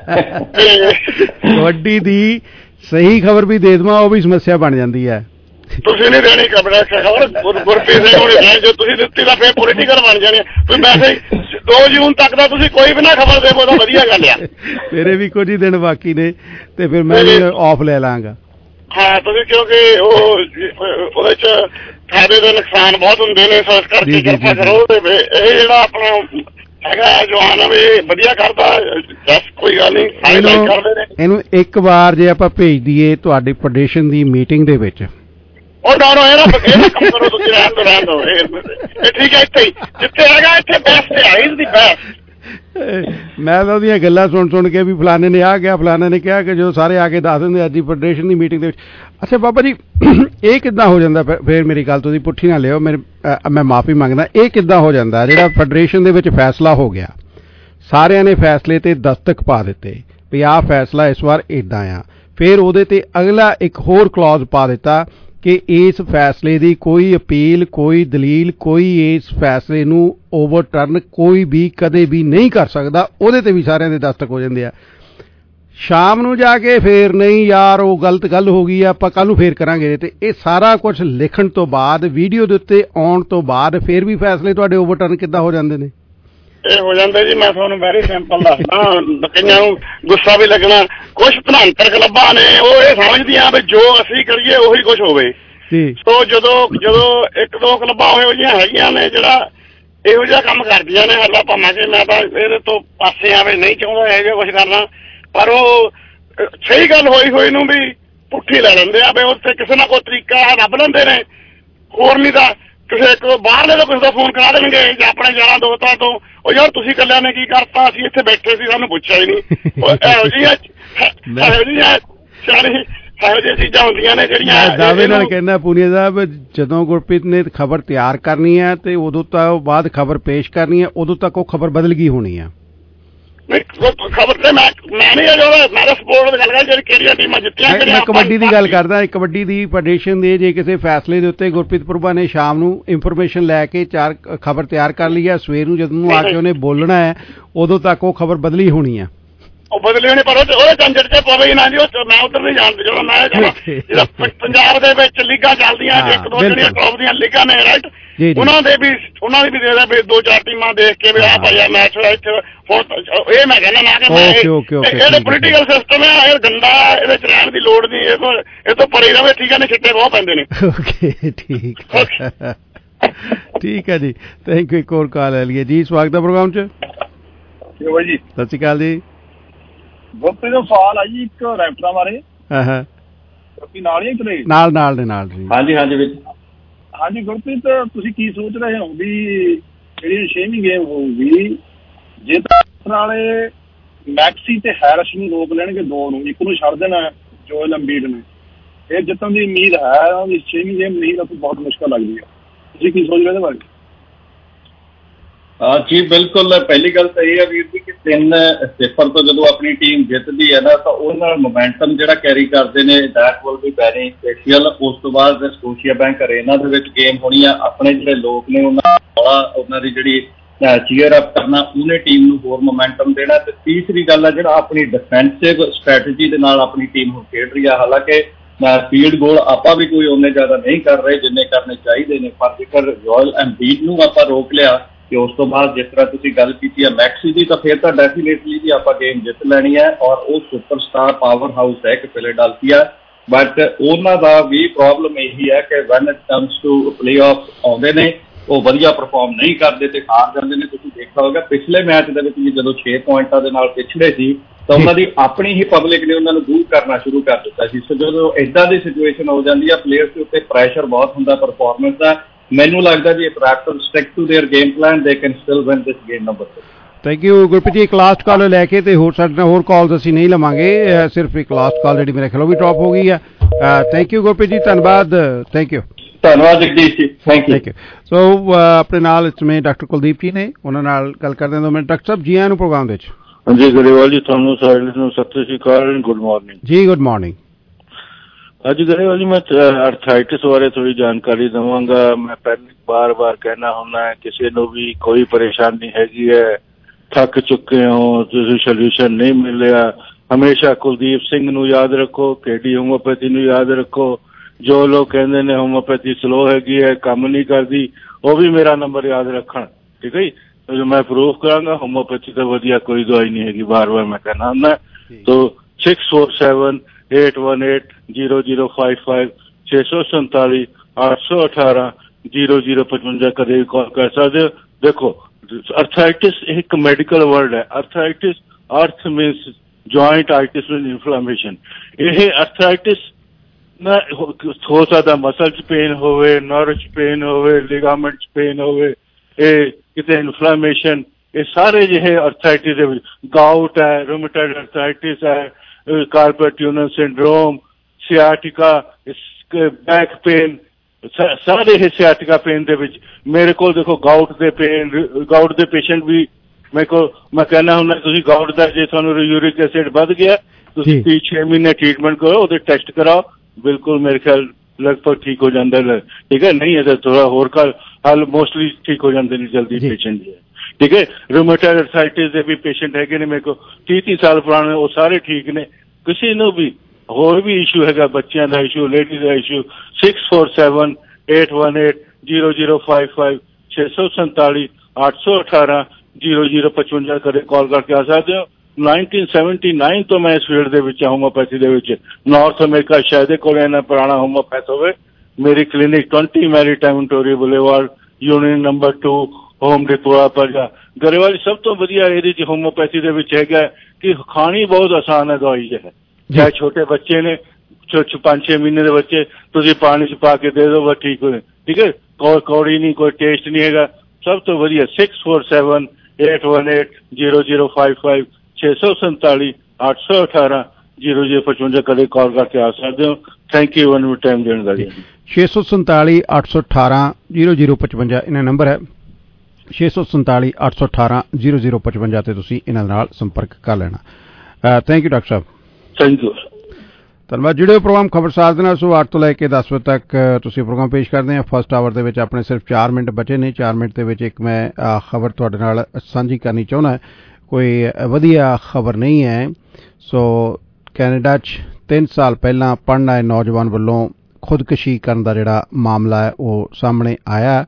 ਕਬੱਡੀ ਦੀ ਸਹੀ ਖਬਰ ਵੀ ਦੇ ਦੇਵਾਂ ਉਹ ਵੀ ਸਮੱਸਿਆ ਬਣ ਜਾਂਦੀ ਹੈ। ਤੁਸੀਂ ਨਹੀਂ ਦੇਣੀ ਖਬਰ ਗੁਰਪ੍ਰੀਤ ਸਿੰਘ ਹੋਣੀ, ਜੋ ਤੁਸੀਂ ਦਿੱਤੀ ਤਾਂ ਫਿਰ ਪੋਲੀਟੀਕਲ ਬਣ ਜਾਣੀ। ਤੁਸੀਂ ਵੈਸੇ 2 ਜੂਨ ਤੱਕ ਦਾ ਤੁਸੀਂ ਕੋਈ ਵੀ ਨਾ ਖਬਰ ਦੇਵੋ ਤਾਂ ਵਧੀਆ ਗੱਲ ਆ। ਮੇਰੇ ਵੀ ਕੁਝ ਹੀ ਦਿਨ ਬਾਕੀ ਨੇ ਤੇ ਫਿਰ ਮੈਂ ਵੀ ਆਫ ਲੈ ਲਾਂਗਾ। ਹਾਂ ਤੁਸੀਂ, ਕਿਉਂਕਿ ਉਹਦੇ ਚ ਫਾਇਦੇ ਤੇ ਨੁਕਸਾਨ ਬਹੁਤ ਹੁੰਦੇ ਨੇ, ਇਸ ਕਰਕੇ ਕਿਰਪਾ ਕਰੋ। ਇਹ ਜਿਹੜਾ ਆਪਣਾ ਹੈਗਾ ਜਵਾਨ ਵੀ ਵਧੀਆ ਕਰਦਾ, ਕੋਈ ਗੱਲ ਨਹੀਂ, ਕਰਦੇ ਨੇ ਇਹਨੂੰ। ਇੱਕ ਵਾਰ ਜੇ ਆਪਾਂ ਭੇਜ ਦਈਏ ਤੁਹਾਡੀ ਫੈਡਰੇਸ਼ਨ ਦੀ ਮੀਟਿੰਗ ਦੇ ਵਿੱਚ, ਉਹ ਡਰੋ ਇਹ ਕੰਮ ਕਰੋ ਤੁਸੀਂ, ਰਹਿਣ ਦੋ ਇਹ ਠੀਕ ਹੈ। ਇੱਥੇ ਜਿੱਥੇ ਹੈਗਾ ਇੱਥੇ ਬੈਸਟ ਹੈ, ਇਜ਼ ਦੀ ਬੈਸਟ। ਮੈਂ ਤਾਂ ਉਹਦੀਆਂ ਗੱਲਾਂ ਸੁਣ ਕੇ ਵੀ ਫਲਾਣੇ ਨੇ ਆ ਗਿਆ, ਫਲਾਣੇ ਨੇ ਕਿਹਾ ਕਿ ਜੋ ਸਾਰੇ ਆ ਕੇ ਦੱਸ ਦਿੰਦੇ ਅੱਜ ਦੀ ਫੈਡਰੇਸ਼ਨ ਦੀ ਮੀਟਿੰਗ ਦੇ ਵਿੱਚ। ਅੱਛਾ ਬਾਬਾ ਜੀ, ਇਹ ਕਿੱਦਾਂ ਹੋ ਜਾਂਦਾ? ਫਿਰ ਮੇਰੀ ਗੱਲ ਤੁਸੀਂ ਪੁੱਠੀ ਨਾ ਲਿਓ, ਮੈਂ ਮਾਫੀ ਮੰਗਦਾ। ਇਹ ਕਿੱਦਾਂ ਹੋ ਜਾਂਦਾ ਜਿਹੜਾ ਫੈਡਰੇਸ਼ਨ ਦੇ ਵਿੱਚ ਫੈਸਲਾ ਹੋ ਗਿਆ, ਸਾਰਿਆਂ ਨੇ ਫੈਸਲੇ ਤੇ ਦਸਤਕ ਪਾ ਦਿੱਤੇ ਵੀ ਆਹ ਫੈਸਲਾ ਇਸ ਵਾਰ ਇੱਦਾਂ ਆ, ਫਿਰ ਉਹਦੇ ਤੇ ਅਗਲਾ ਇੱਕ ਹੋਰ ਕਲੌਜ਼ ਪਾ ਦਿੱਤਾ ਕਿ ਇਸ ਫੈਸਲੇ ਦੀ ਕੋਈ ਅਪੀਲ, ਕੋਈ ਦਲੀਲ, ਕੋਈ ਇਸ ਫੈਸਲੇ ਨੂੰ ਓਵਰਟਰਨ ਕੋਈ ਵੀ ਕਦੇ ਵੀ ਨਹੀਂ ਕਰ ਸਕਦਾ, ਉਹਦੇ ਤੇ ਵੀ ਸਾਰਿਆਂ ਦੇ ਦਸਤਕ ਹੋ ਜਾਂਦੇ ਆ। ਸ਼ਾਮ ਨੂੰ ਜਾ ਕੇ ਫੇਰ ਨਹੀਂ ਯਾਰ ਉਹ ਗਲਤ ਗੱਲ ਹੋ ਗਈ, ਆਪਾਂ ਕੱਲ ਨੂੰ ਫੇਰ ਕਰਾਂਗੇ। ਤੇ ਇਹ ਸਾਰਾ ਕੁਝ ਲਿਖਣ ਤੋਂ ਬਾਅਦ, ਵੀਡੀਓ ਦੇ ਉੱਤੇ ਆਉਣ ਤੋਂ ਬਾਅਦ ਫੇਰ ਵੀ ਫੈਸਲੇ ਤੁਹਾਡੇ ਓਵਰਟਰਨ ਕਿੱਦਾਂ ਹੋ ਜਾਂਦੇ ਨੇ? ਇਹ ਹੋ ਜਾਂਦੇ ਜੀ, ਮੈਂ ਤੁਹਾਨੂੰ ਵੈਰੀ ਸਿੰਪਲ ਦੱਸਦਾ। ਕਈਆਂ ਨੂੰ ਗੁੱਸਾ ਵੀ ਲੱਗਣਾ, ਕੁਛ ਧਨਾਂਤਰ ਕਲੱਬਾਂ ਨੇ ਉਹ ਇਹ ਸਮਝਦੀਆਂ ਵੀ ਜੋ ਅਸੀਂ ਕਰੀਏ ਉਹੀ ਕੁਛ ਹੋਵੇ। ਸੋ ਜਦੋਂ 1-2 ਕਲੱਬਾਂ ਇਹੋ ਜਿਹੀਆਂ ਹੈਗੀਆਂ ਨੇ ਜਿਹੜਾ ਇਹੋ ਜਿਹਾ ਕੰਮ ਕਰਦੀਆਂ ਨੇ, ਹੱਲਾ ਭਾਵਾਂ ਕਿ ਮੈਂ ਤਾਂ ਇਹਦੇ ਤੋਂ ਪਾਸੇ ਆਵੇ, ਨਹੀਂ ਚਾਹੁੰਦਾ ਇਹੋ ਜਿਹਾ ਕੁਛ ਕਰਨਾ, ਪਰ ਉਹ ਸਹੀ ਗੱਲ ਹੋਈ ਨੂੰ ਵੀ ਪੁੱਠੀ ਲੈ ਲੈਂਦੇ ਆ ਵੀ ਉੱਥੇ ਕਿਸੇ ਨਾ ਕੋਈ ਤਰੀਕਾ ਲੱਭ ਲੈਂਦੇ ਨੇ। ਹੋਰ ਨਹੀਂ ਤਾਂ ਕਿਸੇ ਇੱਕ ਬਾਹਰਲੇ ਤੋਂ ਕਿਸੇ ਦਾ ਫੋਨ ਕਰਾ ਦੇਣਗੇ ਜਾਂ ਆਪਣੇ ਯਾਰਾਂ ਦੋਸਤਾਂ ਤੋਂ, ਉਹ ਯਾਰ ਤੁਸੀਂ ਇਕੱਲਿਆਂ ਨੇ ਕੀ ਕਰਤਾ, ਅਸੀਂ ਇੱਥੇ ਬੈਠੇ ਸੀ ਸਾਨੂੰ ਪੁੱਛਿਆ ਹੀ ਨਹੀਂ। ਇਹੋ ਜਿਹੀਆਂ ਚੀਜ਼ਾਂ ਹੁੰਦੀਆਂ ਨੇ ਜਿਹੜੀਆਂ ਦਾਅਵੇ ਨਾਲ ਕਹਿੰਦਾ ਪੂਨੀਆ ਸਾਹਿਬ, ਜਦੋਂ ਗੁਰਪ੍ਰੀਤ ਨੇ ਖਬਰ ਤਿਆਰ ਕਰਨੀ ਹੈ ਤੇ ਉਦੋਂ ਤੋਂ ਬਾਅਦ ਖਬਰ ਪੇਸ਼ ਕਰਨੀ ਹੈ, ਉਦੋਂ ਤੱਕ ਉਹ ਖਬਰ ਬਦਲ ਗਈ ਹੋਣੀ ਆ। ਖਬਰ ਤੇ ਮੈਂ ਨਹੀਂ ਮੈਂ ਤਾਂ ਸਪੋਰਟ ਦੀ ਗੱਲ ਕਰ ਜਿਹੜੀ ਕਿਹੜੀਆਂ ਟੀਮਾਂ ਜਿੱਤੀਆਂ। ਮੈਂ ਕਬੱਡੀ ਦੀ ਗੱਲ ਕਰਦਾ, ਕਬੱਡੀ ਦੀ ਫੈਡਰੇਸ਼ਨ ਦੇ ਜੇ ਕਿਸੇ ਫੈਸਲੇ ਦੇ ਉੱਤੇ ਗੁਰਪ੍ਰੀਤ ਪ੍ਰਭਾ ਨੇ ਸ਼ਾਮ ਨੂੰ ਇਨਫੋਰਮੇਸ਼ਨ ਲੈ ਕੇ ਖਬਰ ਤਿਆਰ ਕਰ ਲਈ ਹੈ, ਸਵੇਰ ਨੂੰ ਜਦੋਂ ਆ ਕੇ ਉਹਨੇ ਬੋਲਣਾ ਹੈ ਉਦੋਂ ਤੱਕ ਉਹ ਖਬਰ ਬਦਲੀ ਹੋਣੀ ਹੈ। ਉਹ ਬਦਲੀ ਹੋਣੀ, ਪਰ ਉਹਦੇ ਝੰਜਟ ਚ ਪਵੇ ਨਾ ਜੀ। ਮੈਂ ਉੱਧਰ ਨਹੀਂ ਜਾਣਦਾ, ਜਦੋਂ ਮੈਂ ਪੰਜਾਬ ਦੇ ਵਿੱਚ ਲੀਗਾਂ ਚੱਲਦੀਆਂ, ਇੱਕ ਦੋ ਜਿਹੜੀਆਂ ਟੌਪ ਦੀਆਂ ਲੀਗਾਂ ਨੇ ਰਾਈਟ, ਉਹਨਾਂ ਦੀ ਵੀ ਦੇ 2-4 ਟੀਮਾਂ ਦੇਖ ਕੇ ਵੀ ਆ ਭਾਈ ਮੈਚ ਹੋਇਆ ਇੱਥੇ। ਇਹ ਮੈਂ ਕਹਿੰਦਾ ਨਾ ਕਿ ਇਹ ਪੋਲੀਟੀਕਲ ਸਿਸਟਮ ਹੈ, ਇਹ ਗੰਦਾ, ਇਹਦੇ ਚ ਰਹਿਣ ਦੀ ਲੋੜ ਨਹੀਂ, ਇਹ ਤੋਂ ਪਰੇ ਰਵੇ। ਠੀਕ ਹੈ, ਨੇ ਛਿੱਟੇ ਬਹੁਤ ਪੈਂਦੇ ਨੇ। ਠੀਕ ਹੈ ਜੀ, ਥੈਂਕ ਯੂ। ਇੱਕ ਹੋਰ ਕਾਲ ਲੈ ਲਈਏ ਜੀ, ਸਵਾਗਤ ਹੈ ਪ੍ਰੋਗਰਾਮ ਚ। ਜੀ ਸਤਿ ਸ਼੍ਰੀ ਅਕਾਲ ਜੀ। ਗੁਰਪ੍ਰੀਤ ਦਾ ਸਵਾਲ ਆ ਜੀ ਇੱਕ ਰੈਪਟਰਾਂ ਬਾਰੇ। ਨਾਲ ਹੀ ਕਿਤੇ ਨਾਲ ਜੀ। ਹਾਂਜੀ ਹਾਂਜੀ ਗੁਰਪ੍ਰੀਤ, ਤੁਸੀਂ ਕੀ ਸੋਚ ਰਹੇ ਹੋ ਵੀ ਜਿਹੜੀ 6ਵੀਂ ਗੇਮ ਹੋਊਗੀ, ਜੇ ਤਾਂ ਵਾਲੇ ਮੈਕਸੀ ਤੇ ਹੈਰਿਸ ਨੂੰ ਰੋਕ ਲੈਣਗੇ, 2 ਨੂੰ, ਇੱਕ ਨੂੰ ਛੱਡ ਦੇਣਾ ਜੋਇਲ ਐਮਬੀਡ ਨੇ, ਇਹ ਜਿੱਤਣ ਦੀ ਉਮੀਦ ਹੈ। 6ਵੀਂ ਗੇਮ ਨਹੀਂ ਤਾਂ ਬਹੁਤ ਮੁਸ਼ਕਲ ਲੱਗਦੀ ਹੈ। ਤੁਸੀਂ ਕੀ ਸੋਚ ਰਹੇ ਇਹਦੇ ਬਾਰੇ? ਜੀ ਬਿਲਕੁਲ, ਪਹਿਲੀ ਗੱਲ ਤਾਂ ਇਹ ਹੈ ਵੀਰ ਜੀ ਕਿ 3-0 ਤੋਂ ਜਦੋਂ ਆਪਣੀ ਟੀਮ ਜਿੱਤਦੀ ਹੈ ਨਾ, ਤਾਂ ਉਹਦੇ ਨਾਲ ਮੋਮੈਂਟਮ ਜਿਹੜਾ ਕੈਰੀ ਕਰਦੇ ਨੇ that will be very special. ਉਸ ਤੋਂ ਬਾਅਦ ਸਕੋਸ਼ੀਆ ਬੈਂਕ ਅਰੇਨਾ ਦੇ ਵਿੱਚ ਗੇਮ ਹੋਣੀ ਆ, ਆਪਣੇ ਜਿਹੜੇ ਲੋਕ ਨੇ ਉਹਨਾਂ ਦੀ ਜਿਹੜੀ ਚੀਅਰ ਅਪ ਕਰਨਾ, ਉਹਨੇ ਟੀਮ ਨੂੰ ਹੋਰ ਮੋਮੈਂਟਮ ਦੇਣਾ। ਤੇ ਤੀਸਰੀ ਗੱਲ ਆ ਜਿਹੜਾ ਆਪਣੀ ਡਿਫੈਂਸਿਵ ਸਟ੍ਰੈਟਜੀ ਦੇ ਨਾਲ ਆਪਣੀ ਟੀਮ ਹੁਣ ਖੇਡ ਰਹੀ ਆ। ਹਾਲਾਂਕਿ ਫੀਲਡ ਗੋਲ ਆਪਾਂ ਵੀ ਕੋਈ ਉਹਨੇ ਜ਼ਿਆਦਾ ਨਹੀਂ ਕਰ ਰਹੇ ਜਿੰਨੇ ਕਰਨੇ ਚਾਹੀਦੇ ਨੇ, ਪਰ ਜੇਕਰ ਜੋਇਲ ਐਮਬੀਡ ਨੂੰ ਆਪਾਂ ਰੋਕ ਲਿਆ ਤੇ ਉਸ ਤੋਂ ਬਾਅਦ ਜਿਸ ਤਰ੍ਹਾਂ ਤੁਸੀਂ ਗੱਲ ਕੀਤੀ ਹੈ ਮੈਕਸੀ ਦੀ, ਤਾਂ ਫਿਰ ਤਾਂ ਡੈਫੀਨੇਟਲੀ ਜੀ ਆਪਾਂ ਗੇਮ ਜਿੱਤ ਲੈਣੀ ਹੈ। ਔਰ ਉਹ ਸੁਪਰਸਟਾਰ ਪਾਵਰ ਹਾਊਸ ਹੈ ਕਿ ਫਿਲਾਡੈਲਫੀਆ, ਬਟ ਉਹਨਾਂ ਦਾ ਵੀ ਪ੍ਰੋਬਲਮ ਇਹੀ ਹੈ ਕਿ when it comes to playoff ਆਉਂਦੇ ਨੇ ਉਹ ਵਧੀਆ ਪਰਫਾਰਮ ਨਹੀਂ ਕਰਦੇ ਤੇ ਹਾਰ ਜਾਂਦੇ ਨੇ। ਤੁਸੀਂ ਦੇਖਿਆ ਹੋਵੇਗਾ ਪਿਛਲੇ ਮੈਚ ਦੇ ਵਿੱਚ ਵੀ ਜਦੋਂ 6 ਪੁਆਇੰਟਾਂ ਦੇ ਨਾਲ ਪਿਛੜੇ ਸੀ ਤਾਂ ਉਹਨਾਂ ਦੀ ਆਪਣੀ ਹੀ ਪਬਲਿਕ ਨੇ ਉਹਨਾਂ ਨੂੰ ਦੂਰ ਕਰਨਾ ਸ਼ੁਰੂ ਕਰ ਦਿੱਤਾ ਸੀ। ਸੋ ਜਦੋਂ ਏਦਾਂ ਦੀ ਸਿਚੁਏਸ਼ਨ ਹੋ ਜਾਂਦੀ ਹੈ, ਪਲੇਅਰਸ ਦੇ ਉੱਤੇ ਪ੍ਰੈਸ਼ਰ ਬਹੁਤ ਹੁੰਦਾ ਪਰਫਾਰਮੈਂਸ ਦਾ। ਮੈਨੂੰ ਲੱਗਦਾ ਜੀ Raptors stick to their game plan, they can still win this game number 2। Thank you Gurpreet ji. ਇੱਕ ਲਾਸਟ ਕਾਲ ਲੈ ਕੇ ਤੇ ਹੋਰ ਸਾਡੇ ਨਾਲ ਹੋਰ ਕਾਲਸ ਅਸੀਂ ਨਹੀਂ ਲਵਾਂਗੇ, ਸਿਰਫ ਇੱਕ ਲਾਸਟ ਕਾਲ ਜਿਹੜੀ ਮੇਰੇ ਖਿਆਲ ਵੀ ਡ੍ਰੌਪ ਹੋ ਗਈ ਹੈ। ਥੈਂਕ ਯੂ ਗੁਰਪ੍ਰੀਤ ਜੀ, ਧੰਨਵਾਦ। Thank you. ਧੰਨਵਾਦ ਜਗਦੀਸ਼ ਜੀ, ਥੈਂਕ ਯੂ। ਸੋ ਆਪਣੇ ਨਾਲ ਇਸ ਸਮੇਂ ਡਾਕਟਰ ਕੁਲਦੀਪ ਜੀ ਨੇ, ਉਹਨਾਂ ਨਾਲ ਗੱਲ ਕਰਦੇ ਹਾਂ 2 ਮਿੰਟ। ਡਾਕਟਰ ਸਾਹਿਬ ਜੀ ਆਇਆਂ ਨੂੰ ਪ੍ਰੋਗਰਾਮ ਦੇ ਵਿੱਚ। ਹਾਂਜੀ ਗਰੇਵਾਲ ਜੀ, ਤੁਹਾਨੂੰ ਸਾਰੇ ਨੂੰ ਸਤਿ ਸ਼੍ਰੀ ਅਕਾਲ, ਗੁੱਡ ਮਾਰਨਿੰਗ ਜੀ। Good morning. ਅੱਜ ਗਰੇਵਾਲ ਜੀ ਮੈਂ ਅਰਥਰਾਈਟਿਸ ਬਾਰੇ ਥੋੜੀ ਜਾਣਕਾਰੀ ਦੇਵਾਂਗਾ। ਮੈਂ ਪਹਿਲੀ ਬਾਰ ਕਹਿਣਾ ਹੁੰਦਾ ਹੈ ਕਿਸੇ ਨੂੰ ਵੀ ਕੋਈ ਪਰੇਸ਼ਾਨੀ ਹੈਗੀ ਹੈ, ਥੱਕ ਚੁੱਕੇ ਹੋ, ਤੁਸੀਂ ਸੋਲੂਸ਼ਨ ਨਹੀਂ ਮਿਲਿਆ, ਹਮੇਸ਼ਾ ਕੁਲਦੀਪ ਸਿੰਘ ਨੂੰ ਯਾਦ ਰੱਖੋ, KD ਹੋਮੋਪੈਥੀ ਨੂੰ ਯਾਦ ਰੱਖੋ। ਜੋ ਲੋਕ ਕਹਿੰਦੇ ਨੇ ਹੋਮੋਪੈਥੀ ਸਲੋ ਹੈਗੀ ਹੈ, ਕੰਮ ਨਹੀਂ ਕਰਦੀ, ਉਹ ਵੀ ਮੇਰਾ ਨੰਬਰ ਯਾਦ ਰੱਖਣ, ਠੀਕ ਹੈ ਜੀ। ਮੈਂ ਪ੍ਰੂਫ ਕਰਾਂਗਾ ਹੋਮੋਪੈਥੀ ਤੋਂ ਵਧੀਆ ਕੋਈ ਦਵਾਈ ਨਹੀਂ ਹੈਗੀ, ਬਾਰ ਮੈਂ ਕਹਿਣਾ ਹੁੰਦਾ। ਤੋ 647-818-0055 647-818-0055 ਕਦੇ ਵੀ ਕਾਲ ਕਰ ਸਕਦੇ ਹੋ। ਦੇਖੋ ਅਰਥਰਾਈਟਿਸ ਇੱਕ ਮੈਡੀਕਲ ਵਰਡ ਹੈ। Arthritis, arth means joint, itis means inflammation. ਇਹ ਅਰਥਰਾਈਟਿਸ ਨਾ ਹੋ ਸਕਦਾ ਮਸਲ 'ਚ ਪੇਨ ਹੋਵੇ, ਨਰਵ 'ਚ ਪੇਨ ਹੋਵੇ, ਲਿਗਾਮੈਂਟ 'ਚ ਪੇਨ ਹੋਵੇ, ਇਹ ਕਿਤੇ ਇਨਫਲੇਮੇਸ਼ਨ, ਇਹ ਸਾਰੇ ਜਿਹੇ ਅਰਥਰਾਈਟਿਸ ਦੇ ਵਿੱਚ ਗਾਊਟ ਹੈ, ਰੂਮੇਟਾਇਡ ਅਰਥਰਾਈਟਿਸ ਹੈ, carpal tunnel syndrome, sciatica, back pain, ਸਾਰੇ ਇਹ ਸਿਆਟਿਕਾ ਪੇਨ ਦੇ ਵਿੱਚ ਮੇਰੇ ਕੋਲ ਦੇਖੋ ਗਾਊਟ ਦੇ ਪੇਸ਼ੈਂਟ ਵੀ ਮੈਂ ਕਹਿਣਾ ਹੁੰਦਾ ਤੁਸੀਂ ਗਾਊਟ ਦਾ ਜੇ ਤੁਹਾਨੂੰ ਯੂਰਿਕ ਐਸਿਡ ਵੱਧ ਗਿਆ ਤੁਸੀਂ 3-6 ਮਹੀਨੇ ਟ੍ਰੀਟਮੈਂਟ ਕਰੋ, ਉਹਦੇ ਟੈਸਟ ਕਰਾਓ, ਬਿਲਕੁਲ ਮੇਰੇ ਖਿਆਲ ਲਗਭਗ ਠੀਕ ਹੋ ਜਾਂਦਾ ਹੈ, ਠੀਕ ਹੈ। ਨਹੀਂ ਹੈ ਤਾਂ ਥੋੜਾ ਹੋਰ ਹੱਲ ਮੋਸਟਲੀ ਠੀਕ ਹੋ ਜਾਂਦੇ ਨੇ ਜਲਦੀ ਪੇਸ਼ੈਂਟ ਜੀ, ਠੀਕ ਹੈ। ਰੂਮੇਟਾਇਡ ਅਰਥਰਾਈਟਿਸ ਦੇ ਵੀ ਪੇਸ਼ੈਂਟ ਹੈਗੇ ਨੇ ਮੇਰੇ ਕੋਲ 30 ਸਾਲ ਪੁਰਾਣੇ, ਉਹ ਸਾਰੇ ਠੀਕ ਨੇ। ਕਿਸੇ ਨੂੰ ਵੀ ਹੋਰ ਵੀ ਇਸ਼ੂ ਹੈਗਾ, ਬੱਚਿਆਂ ਦਾ ਇਸ਼ੂ, ਲੇਡੀਜ਼ ਦਾ ਇਸ਼ੂ, 647-818-0055 647-818-0055 ਕਦੇ ਕਾਲ ਕਰਕੇ ਆ ਸਕਦੇ ਹੋ। 1979 ਤੋਂ ਮੈਂ ਇਸ ਫੀਲਡ ਦੇ ਵਿੱਚ ਹੋਮੋਪੈਥੀ ਦੇ ਵਿੱਚ, ਨਾਰਥ ਅਮਰੀਕਾ ਸ਼ਾਇਦ ਕੋਲ ਇੰਨਾ ਪੁਰਾਣਾ ਹੋਮੋਪੈਥ ਹੋਵੇ। ਮੇਰੀ clinic 20 Maritime Ontario boulevard, unit number 2, Home Depot plaza. Grewal ਸਭ ਤੋਂ ਵਧੀਆ ਇਹਦੇ ਚ ਹੋਮੋਪੈਥੀ ਦੇ ਵਿੱਚ ਹੈਗਾ ਕਿ ਖਾਣੀ ਬਹੁਤ ਆਸਾਨ ਹੈ ਦਵਾਈ ਹੈ। ਚਾਹੇ ਛੋਟੇ ਬੱਚੇ ਨੇ, 5-6 ਮਹੀਨੇ ਦੇ ਬੱਚੇ, ਤੁਸੀਂ ਪਾਣੀ ਚ ਪਾ ਕੇ ਦੇ ਦਿਓ ਬਸ ਠੀਕ ਹੋ, ਠੀਕ ਹੈ। ਕੋਈ ਕੌੜੀ ਨਹੀਂ, ਕੋਈ ਟੇਸਟ ਨਹੀਂ ਹੈਗਾ, ਸਭ ਤੋਂ ਵਧੀਆ। 647-818-0055 647-818-0055 ਕਦੇ ਕਾਲ ਕਰਕੇ ਆ ਸਕਦੇ ਹੋ। ਥੈਂਕ ਯੂ ਵਨ ਟਾਈਮ ਦੇਣ ਦਾ ਜੀ। 647-818-0055 ਇਹਨਾਂ ਨੰਬਰ ਹੈ। 647 818 0055 ਤੇ ਤੁਸੀਂ ਇਹਨਾਂ ਨਾਲ ਸੰਪਰਕ ਕਰ ਲੈਣਾ। ਥੈਂਕ ਯੂ ਡਾਕਟਰ ਸਾਹਿਬ। Thank you. ਧੰਨਵਾਦ। ਜਿਹੜੇ ਪ੍ਰੋਗਰਾਮ ਖਬਰਸਾਰ ਦੇ ਨਾਲ ਸੁਬਾਹ 8 ਤੋਂ ਲੈ ਕੇ 10 ਵਜੇ ਤੱਕ ਤੁਸੀਂ ਪ੍ਰੋਗਰਾਮ ਪੇਸ਼ ਕਰਦੇ ਆ। ਫਸਟ ਆਵਰ ਦੇ ਵਿੱਚ ਆਪਣੇ ਸਿਰਫ 4 ਮਿੰਟ ਬਚੇ ਨੇ। 4 ਮਿੰਟ ਦੇ ਵਿੱਚ ਇੱਕ ਮੈਂ ਖਬਰ ਤੁਹਾਡੇ ਨਾਲ ਸਾਂਝੀ ਕਰਨੀ ਚਾਹੁੰਦਾ। ਕੋਈ ਵਧੀਆ ਖਬਰ ਨਹੀਂ ਹੈ। ਸੋ ਕੈਨੇਡਾ 'ਚ 3 ਸਾਲ ਪਹਿਲਾਂ ਪੜ੍ਹਨ ਆਏ ਨੌਜਵਾਨ ਵੱਲੋਂ ਖੁਦਕੁਸ਼ੀ ਕਰਨ ਦਾ ਜਿਹੜਾ ਮਾਮਲਾ ਹੈ ਉਹ ਸਾਹਮਣੇ ਆਇਆ।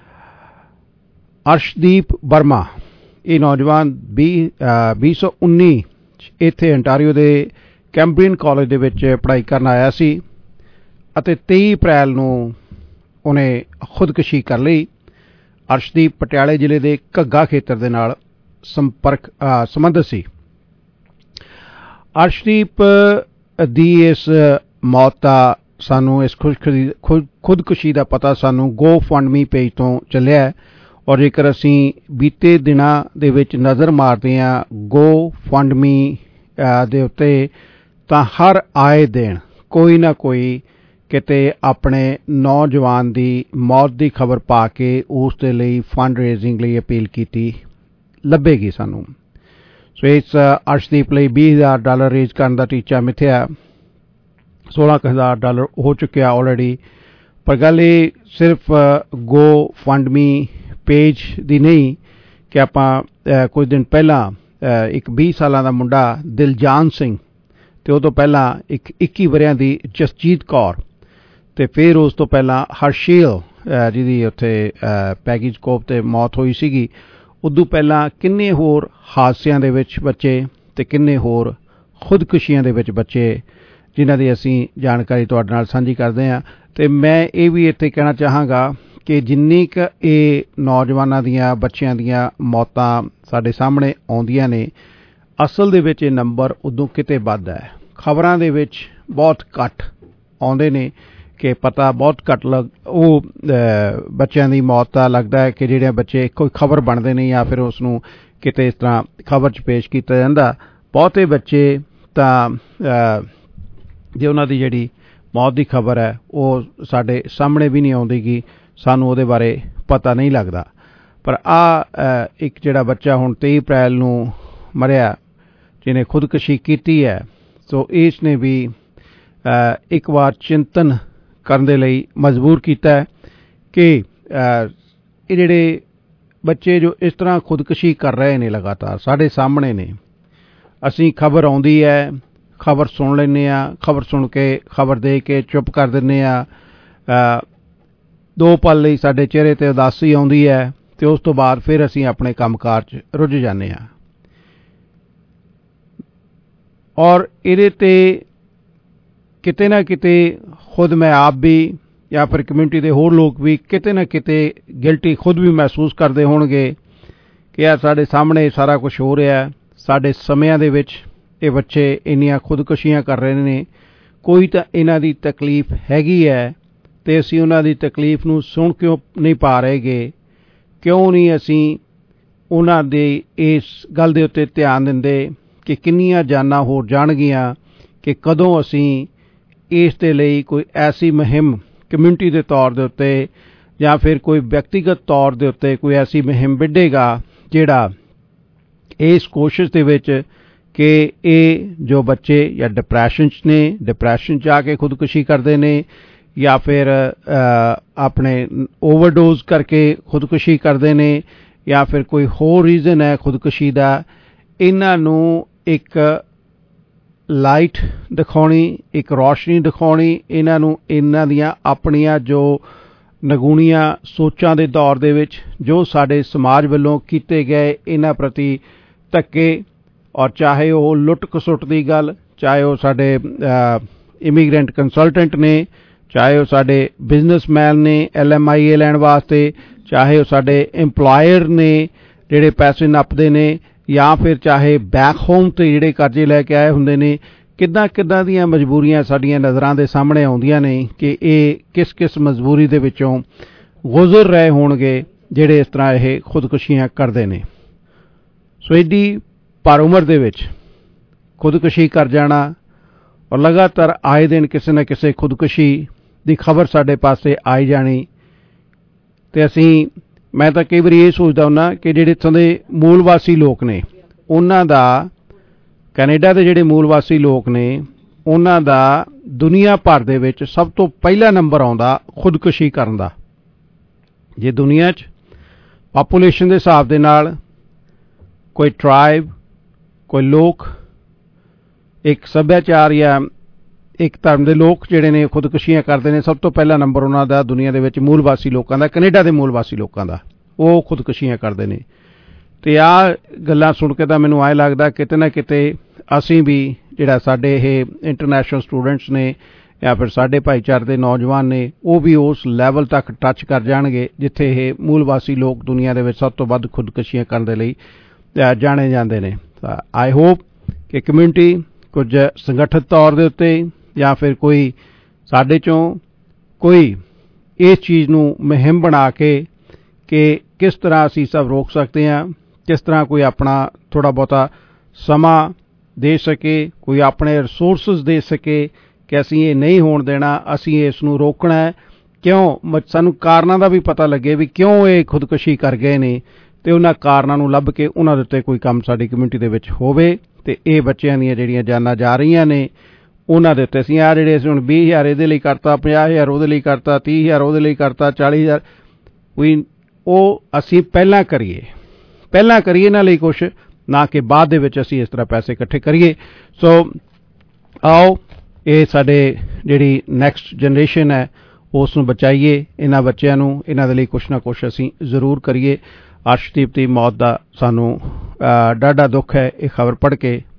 ਅਰਸ਼ਦੀਪ ਵਰਮਾ ਇਹ ਨੌਜਵਾਨ 2019 ਇੱਥੇ ਅੰਟਾਰੀਓ ਦੇ ਕੈਂਬਰੀਅਨ ਕਾਲਜ ਦੇ ਵਿੱਚ ਪੜ੍ਹਾਈ ਕਰਨ ਆਇਆ ਸੀ ਅਤੇ 23 ਅਪ੍ਰੈਲ ਨੂੰ ਉਹਨੇ ਖੁਦਕੁਸ਼ੀ ਕਰ ਲਈ। ਅਰਸ਼ਦੀਪ ਪਟਿਆਲੇ ਜ਼ਿਲ੍ਹੇ ਦੇ ਘੱਗਾ ਖੇਤਰ ਦੇ ਨਾਲ ਸੰਬੰਧਿਤ ਸੀ। ਅਰਸ਼ਦੀਪ ਦੀ ਇਸ ਮੌਤ ਦਾ ਸਾਨੂੰ ਇਸ ਖੁਦਕੁਸ਼ੀ ਦਾ ਪਤਾ ਸਾਨੂੰ GoFundMe ਪੇਜ ਤੋਂ ਚੱਲਿਆ ਔਰ ਜੇਕਰ ਅਸੀਂ ਬੀਤੇ ਦਿਨਾਂ ਦੇ ਵਿੱਚ ਨਜ਼ਰ ਮਾਰਦੇ ਹਾਂ GoFundMe ਦੇ ਉੱਤੇ ਤਾਂ ਹਰ ਆਏ ਦਿਨ ਕੋਈ ਨਾ ਕੋਈ ਕਿਤੇ ਆਪਣੇ ਨੌਜਵਾਨ ਦੀ ਮੌਤ ਦੀ ਖਬਰ ਪਾ ਕੇ ਉਸ ਦੇ ਲਈ ਫੰਡ ਰੇਜ਼ਿੰਗ ਲਈ ਅਪੀਲ ਕੀਤੀ ਲੱਭੇਗੀ ਸਾਨੂੰ। ਸੋ ਇਸ ਅਰਸ਼ਦੀਪ ਲਈ $20,000 ਰੇਜ਼ ਕਰਨ ਦਾ ਟੀਚਾ ਮਿਥਿਆ। $16,000 ਹੋ ਚੁੱਕਿਆ ਆਲਰੇਡੀ। ਪਰ ਗੱਲ ਇਹ ਸਿਰਫ GoFundMe ਪੇਜ ਦੀ ਨਹੀਂ ਕਿ ਆਪਾਂ ਕੁਝ ਦਿਨ ਪਹਿਲਾਂ ਇੱਕ 20 ਸਾਲਾਂ ਦਾ ਮੁੰਡਾ ਦਿਲਜਾਨ ਸਿੰਘ ਅਤੇ ਉਹ ਤੋਂ ਪਹਿਲਾਂ ਇੱਕ 21 ਵਰ੍ਹਿਆਂ ਦੀ ਜਸਜੀਤ ਕੌਰ ਅਤੇ ਫਿਰ ਉਸ ਤੋਂ ਪਹਿਲਾਂ ਹਰਸ਼ੀਲ ਜਿਹਦੀ ਉੱਥੇ ਪੈਕੇਜ ਕੋਪ 'ਤੇ ਮੌਤ ਹੋਈ ਸੀਗੀ। ਉਦੋਂ ਪਹਿਲਾਂ ਕਿੰਨੇ ਹੋਰ ਹਾਦਸਿਆਂ ਦੇ ਵਿੱਚ ਬੱਚੇ ਅਤੇ ਕਿੰਨੇ ਹੋਰ ਖੁਦਕੁਸ਼ੀਆਂ ਦੇ ਵਿੱਚ ਬੱਚੇ ਜਿਨ੍ਹਾਂ ਦੀ ਅਸੀਂ ਜਾਣਕਾਰੀ ਤੁਹਾਡੇ ਨਾਲ ਸਾਂਝੀ ਕਰਦੇ ਹਾਂ। ਅਤੇ ਮੈਂ ਇਹ ਵੀ ਇੱਥੇ ਕਹਿਣਾ ਚਾਹਾਂਗਾ ਕਿ ਜਿੰਨੀ ਕੁ ਇਹ ਨੌਜਵਾਨਾਂ ਦੀਆਂ ਬੱਚਿਆਂ ਦੀਆਂ ਮੌਤਾਂ ਸਾਡੇ ਸਾਹਮਣੇ ਆਉਂਦੀਆਂ ਨੇ ਅਸਲ ਦੇ ਵਿੱਚ ਇਹ ਨੰਬਰ ਉਦੋਂ ਕਿਤੇ ਵੱਧ ਹੈ। ਖਬਰਾਂ ਦੇ ਵਿੱਚ ਬਹੁਤ ਘੱਟ ਆਉਂਦੇ ਨੇ ਕਿ ਪਤਾ ਬਹੁਤ ਘੱਟ ਉਹ ਬੱਚਿਆਂ ਦੀ ਮੌਤ ਦਾ ਲੱਗਦਾ ਹੈ ਕਿ ਜਿਹੜੇ ਬੱਚੇ ਕੋਈ ਖਬਰ ਬਣਦੇ ਨੇ ਜਾਂ ਫਿਰ ਉਸ ਨੂੰ ਕਿਤੇ ਇਸ ਤਰ੍ਹਾਂ ਖਬਰ 'ਚ ਪੇਸ਼ ਕੀਤਾ ਜਾਂਦਾ। ਬਹੁਤੇ ਬੱਚੇ ਤਾਂ ਜੇ ਉਹਨਾਂ ਦੀ ਜਿਹੜੀ ਮੌਤ ਦੀ ਖਬਰ ਹੈ ਉਹ ਸਾਡੇ ਸਾਹਮਣੇ ਵੀ ਨਹੀਂ ਆਉਂਦੀਗੀ, ਸਾਨੂੰ ਉਹਦੇ ਬਾਰੇ ਪਤਾ ਨਹੀਂ ਲੱਗਦਾ। ਪਰ ਇੱਕ ਜਿਹੜਾ ਬੱਚਾ ਹੁਣ 23 ਅਪ੍ਰੈਲ ਨੂੰ ਮਰਿਆ ਜਿਹਨੇ ਖੁਦਕੁਸ਼ੀ ਕੀਤੀ ਹੈ, ਸੋ ਇਸ ਨੇ ਵੀ ਇੱਕ ਵਾਰ ਚਿੰਤਨ ਕਰਨ ਦੇ ਲਈ ਮਜਬੂਰ ਕੀਤਾ ਹੈ ਕਿ ਇਹ ਜਿਹੜੇ ਬੱਚੇ ਜੋ ਇਸ ਤਰ੍ਹਾਂ ਖੁਦਕੁਸ਼ੀ ਕਰ ਰਹੇ ਨੇ ਲਗਾਤਾਰ ਸਾਡੇ ਸਾਹਮਣੇ ਨੇ। ਅਸੀਂ ਖਬਰ ਆਉਂਦੀ ਹੈ, ਖਬਰ ਸੁਣ ਲੈਂਦੇ ਹਾਂ, ਖਬਰ ਸੁਣ ਕੇ ਖਬਰ ਦੇ ਕੇ ਚੁੱਪ ਕਰ ਦਿੰਦੇ ਹਾਂ। 2 ਪਲ ਲਈ ਸਾਡੇ ਚਿਹਰੇ 'ਤੇ ਉਦਾਸੀ ਆਉਂਦੀ ਹੈ ਅਤੇ ਉਸ ਤੋਂ ਬਾਅਦ ਫਿਰ ਅਸੀਂ ਆਪਣੇ ਕੰਮਕਾਰ 'ਚ ਰੁੱਝ ਜਾਂਦੇ ਹਾਂ। ਔਰ ਇਹਦੇ 'ਤੇ ਕਿਤੇ ਨਾ ਕਿਤੇ ਖੁਦ ਮੈਂ ਆਪ ਵੀ ਜਾਂ ਫਿਰ ਕਮਿਊਨਿਟੀ ਦੇ ਹੋਰ ਲੋਕ ਵੀ ਕਿਤੇ ਨਾ ਕਿਤੇ ਗਿਲਟੀ ਖੁਦ ਵੀ ਮਹਿਸੂਸ ਕਰਦੇ ਹੋਣਗੇ ਕਿ ਯਾਰ ਸਾਡੇ ਸਾਹਮਣੇ ਸਾਰਾ ਕੁਝ ਹੋ ਰਿਹਾ। ਸਾਡੇ ਸਮਿਆਂ ਦੇ ਵਿੱਚ ਇਹ ਬੱਚੇ ਇੰਨੀਆਂ ਖੁਦਕੁਸ਼ੀਆਂ ਕਰ ਰਹੇ ਨੇ, ਕੋਈ ਤਾਂ ਇਹਨਾਂ ਦੀ ਤਕਲੀਫ ਹੈਗੀ ਹੈ ਅਤੇ ਅਸੀਂ ਉਹਨਾਂ ਦੀ ਤਕਲੀਫ ਨੂੰ ਸੁਣ ਕਿਉਂ ਨਹੀਂ ਪਾ ਰਹੇਗੇ? ਕਿਉਂ ਨਹੀਂ ਅਸੀਂ ਉਹਨਾਂ ਦੇ ਇਸ ਗੱਲ ਦੇ ਉੱਤੇ ਧਿਆਨ ਦਿੰਦੇ ਕਿ ਕਿੰਨੀਆਂ ਜਾਨਾਂ ਹੋਰ ਜਾਣਗੀਆਂ, ਕਿ ਕਦੋਂ ਅਸੀਂ ਇਸ ਦੇ ਲਈ ਕੋਈ ਐਸੀ ਮੁਹਿੰਮ ਕਮਿਊਨਿਟੀ ਦੇ ਤੌਰ ਦੇ ਉੱਤੇ ਜਾਂ ਫਿਰ ਕੋਈ ਵਿਅਕਤੀਗਤ ਤੌਰ ਦੇ ਉੱਤੇ ਕੋਈ ਐਸੀ ਮੁਹਿੰਮ ਵਿੱਢੇਗਾ ਜਿਹੜਾ ਇਸ ਕੋਸ਼ਿਸ਼ ਦੇ ਵਿੱਚ ਕਿ ਇਹ ਜੋ ਬੱਚੇ ਜਾਂ ਡਿਪਰੈਸ਼ਨ 'ਚ ਨੇ, ਡਿਪਰੈਸ਼ਨ 'ਚ ਆ ਕੇ ਖੁਦਕੁਸ਼ੀ ਕਰਦੇ ਨੇ ਜਾਂ ਫਿਰ ਆਪਣੇ ਓਵਰਡੋਜ਼ ਕਰਕੇ ਖੁਦਕੁਸ਼ੀ ਕਰਦੇ ਨੇ ਜਾਂ ਫਿਰ ਕੋਈ ਹੋਰ ਰੀਜ਼ਨ ਹੈ ਖੁਦਕੁਸ਼ੀ ਦਾ, ਇਹਨਾਂ ਨੂੰ ਇੱਕ ਲਾਈਟ ਦਿਖਾਉਣੀ, ਇੱਕ ਰੌਸ਼ਨੀ ਦਿਖਾਉਣੀ, ਇਹਨਾਂ ਨੂੰ ਇਹਨਾਂ ਦੀਆਂ ਆਪਣੀਆਂ ਜੋ ਨਗੂਣੀਆਂ ਸੋਚਾਂ ਦੇ ਦੌਰ ਦੇ ਵਿੱਚ ਜੋ ਸਾਡੇ ਸਮਾਜ ਵੱਲੋਂ ਕੀਤੇ ਗਏ ਇਹਨਾਂ ਪ੍ਰਤੀ ਧੱਕੇ, ਔਰ ਚਾਹੇ ਉਹ ਲੁੱਟ ਖਸੁੱਟ ਦੀ ਗੱਲ, ਚਾਹੇ ਉਹ ਸਾਡੇ ਇਮੀਗ੍ਰੈਂਟ ਕੰਸਲਟੈਂਟ ਨੇ, ਚਾਹੇ ਉਹ ਸਾਡੇ ਬਿਜ਼ਨਸਮੈਨ ਨੇ LMIA ਲੈਣ ਵਾਸਤੇ, ਚਾਹੇ ਉਹ ਸਾਡੇ ਇੰਪਲਾਇਰ ਨੇ ਜਿਹੜੇ ਪੈਸੇ ਨੱਪਦੇ ਨੇ, ਜਾਂ ਫਿਰ ਚਾਹੇ ਬੈਕ ਹੋਮ 'ਤੇ ਜਿਹੜੇ ਕਰਜ਼ੇ ਲੈ ਕੇ ਆਏ ਹੁੰਦੇ ਨੇ। ਕਿੱਦਾਂ ਦੀਆਂ ਮਜਬੂਰੀਆਂ ਸਾਡੀਆਂ ਨਜ਼ਰਾਂ ਦੇ ਸਾਹਮਣੇ ਆਉਂਦੀਆਂ ਨੇ ਕਿ ਇਹ ਕਿਸ ਮਜਬੂਰੀ ਦੇ ਵਿੱਚੋਂ ਗੁਜ਼ਰ ਰਹੇ ਹੋਣਗੇ ਜਿਹੜੇ ਇਸ ਤਰ੍ਹਾਂ ਇਹ ਖੁਦਕੁਸ਼ੀਆਂ ਕਰਦੇ ਨੇ। ਸੋ ਐਡੀ ਭਰ ਉਮਰ ਦੇ ਵਿੱਚ ਖੁਦਕੁਸ਼ੀ ਕਰ ਜਾਣਾ ਔਰ ਲਗਾਤਾਰ ਆਏ ਦਿਨ ਕਿਸੇ ਨਾ ਕਿਸੇ ਖੁਦਕੁਸ਼ੀ ਦੀ ਖਬਰ ਸਾਡੇ ਪਾਸੇ ਆਈ ਜਾਣੀ, ਅਤੇ ਅਸੀਂ ਮੈਂ ਤਾਂ ਕਈ ਵਾਰੀ ਇਹ ਸੋਚਦਾ ਹੁੰਦਾ ਕਿ ਜਿਹੜੇ ਇੱਥੋਂ ਦੇ ਮੂਲ ਵਾਸੀ ਲੋਕ ਨੇ ਉਹਨਾਂ ਦਾ, ਕੈਨੇਡਾ ਦੇ ਜਿਹੜੇ ਮੂਲ ਵਾਸੀ ਲੋਕ ਨੇ ਉਹਨਾਂ ਦਾ ਦੁਨੀਆ ਭਰ ਦੇ ਵਿੱਚ ਸਭ ਤੋਂ ਪਹਿਲਾ ਨੰਬਰ ਆਉਂਦਾ ਖੁਦਕੁਸ਼ੀ ਕਰਨ ਦਾ। ਜੇ ਦੁਨੀਆ 'ਚ ਪਾਪੂਲੇਸ਼ਨ ਦੇ ਹਿਸਾਬ ਦੇ ਨਾਲ ਕੋਈ ਟਰਾਈਬ, ਕੋਈ ਲੋਕ, ਇੱਕ ਸੱਭਿਆਚਾਰ ਜਾਂ ਇੱਕ ਧਰਮ ਦੇ ਲੋਕ ਜਿਹੜੇ ਨੇ ਖੁਦਕੁਸ਼ੀਆਂ ਕਰਦੇ ਨੇ, ਸਭ ਤੋਂ ਪਹਿਲਾ ਨੰਬਰ ਉਹਨਾਂ ਦਾ ਦੁਨੀਆ ਦੇ ਵਿੱਚ ਮੂਲ ਵਾਸੀ ਲੋਕਾਂ ਦਾ, ਕੈਨੇਡਾ ਦੇ ਮੂਲ ਵਾਸੀ ਲੋਕਾਂ ਦਾ, ਉਹ ਖੁਦਕੁਸ਼ੀਆਂ ਕਰਦੇ ਨੇ। ਅਤੇ ਆਹ ਗੱਲਾਂ ਸੁਣ ਕੇ ਤਾਂ ਮੈਨੂੰ ਐਂ ਲੱਗਦਾ ਕਿਤੇ ਨਾ ਕਿਤੇ ਅਸੀਂ ਵੀ ਜਿਹੜਾ ਸਾਡੇ ਇਹ ਇੰਟਰਨੈਸ਼ਨਲ ਸਟੂਡੈਂਟਸ ਨੇ ਜਾਂ ਫਿਰ ਸਾਡੇ ਭਾਈਚਾਰੇ ਦੇ ਨੌਜਵਾਨ ਨੇ, ਉਹ ਵੀ ਉਸ ਲੈਵਲ ਤੱਕ ਟੱਚ ਕਰ ਜਾਣਗੇ ਜਿੱਥੇ ਇਹ ਮੂਲ ਵਾਸੀ ਲੋਕ ਦੁਨੀਆ ਦੇ ਵਿੱਚ ਸਭ ਤੋਂ ਵੱਧ ਖੁਦਕੁਸ਼ੀਆਂ ਕਰਨ ਦੇ ਲਈ ਜਾਣੇ ਜਾਂਦੇ ਨੇ। ਤਾਂ ਆਈ ਹੋਪ ਕਿ ਕਮਿਊਨਿਟੀ ਕੁਝ ਸੰਗਠਿਤ ਤੌਰ ਦੇ ਉੱਤੇ ਜਾਂ ਫਿਰ ਕੋਈ ਸਾਡੇ 'ਚੋਂ ਕੋਈ ਇਸ ਚੀਜ਼ ਨੂੰ ਮੁਹਿੰਮ ਬਣਾ ਕੇ ਕਿ ਕਿਸ ਤਰ੍ਹਾਂ ਅਸੀਂ ਸਭ ਰੋਕ ਸਕਦੇ ਹਾਂ, ਕਿਸ ਤਰ੍ਹਾਂ ਕੋਈ ਆਪਣਾ ਥੋੜ੍ਹਾ ਬਹੁਤਾ ਸਮਾਂ ਦੇ ਸਕੇ, ਕੋਈ ਆਪਣੇ ਰਿਸੋਰਸਿਸ ਦੇ ਸਕੇ ਕਿ ਅਸੀਂ ਇਹ ਨਹੀਂ ਹੋਣ ਦੇਣਾ, ਅਸੀਂ ਇਸ ਨੂੰ ਰੋਕਣਾ ਹੈ। ਕਿਉਂ ਸਾਨੂੰ ਕਾਰਨਾਂ ਦਾ ਵੀ ਪਤਾ ਲੱਗੇ ਵੀ ਕਿਉਂ ਇਹ ਖੁਦਕੁਸ਼ੀ ਕਰ ਗਏ ਨੇ, ਅਤੇ ਉਹਨਾਂ ਕਾਰਨਾਂ ਨੂੰ ਲੱਭ ਕੇ ਉਹਨਾਂ ਦੇ ਉੱਤੇ ਕੋਈ ਕੰਮ ਸਾਡੀ ਕਮਿਊਨਿਟੀ ਦੇ ਵਿੱਚ ਹੋਵੇ ਅਤੇ ਇਹ ਬੱਚਿਆਂ ਦੀਆਂ ਜਿਹੜੀਆਂ ਜਾਨਾਂ ਜਾ ਰਹੀਆਂ ਨੇ ਉਹਨਾਂ ਦੇ ਉੱਤੇ ਅਸੀਂ ਆਹ ਜਿਹੜੇ ਅਸੀਂ ਹੁਣ 20,000 ਇਹਦੇ ਲਈ ਕਰਤਾ, 50,000 ਉਹਦੇ ਲਈ ਕਰਤਾ, 30,000 ਉਹਦੇ ਲਈ ਕਰਤਾ, 40,000 ਉਹ ਅਸੀਂ ਪਹਿਲਾਂ ਕਰੀਏ ਇਹਨਾਂ ਲਈ ਕੁਛ, ਨਾ ਕਿ ਬਾਅਦ ਦੇ ਵਿੱਚ ਅਸੀਂ ਇਸ ਤਰ੍ਹਾਂ ਪੈਸੇ ਇਕੱਠੇ ਕਰੀਏ। ਸੋ ਆਓ ਇਹ ਸਾਡੇ ਜਿਹੜੀ ਨੈਕਸਟ ਜਨਰੇਸ਼ਨ ਹੈ ਉਸ ਨੂੰ ਬਚਾਈਏ, ਇਹਨਾਂ ਬੱਚਿਆਂ ਨੂੰ, ਇਹਨਾਂ ਦੇ ਲਈ ਕੁਛ ਨਾ ਕੁਛ ਅਸੀਂ ਜ਼ਰੂਰ ਕਰੀਏ। ਅਰਸ਼ਦੀਪ ਦੀ ਮੌਤ ਦਾ ਸਾਨੂੰ ਡਾਢਾ ਦੁੱਖ ਹੈ ਇਹ ਖਬਰ ਪੜ੍ਹ ਕੇ।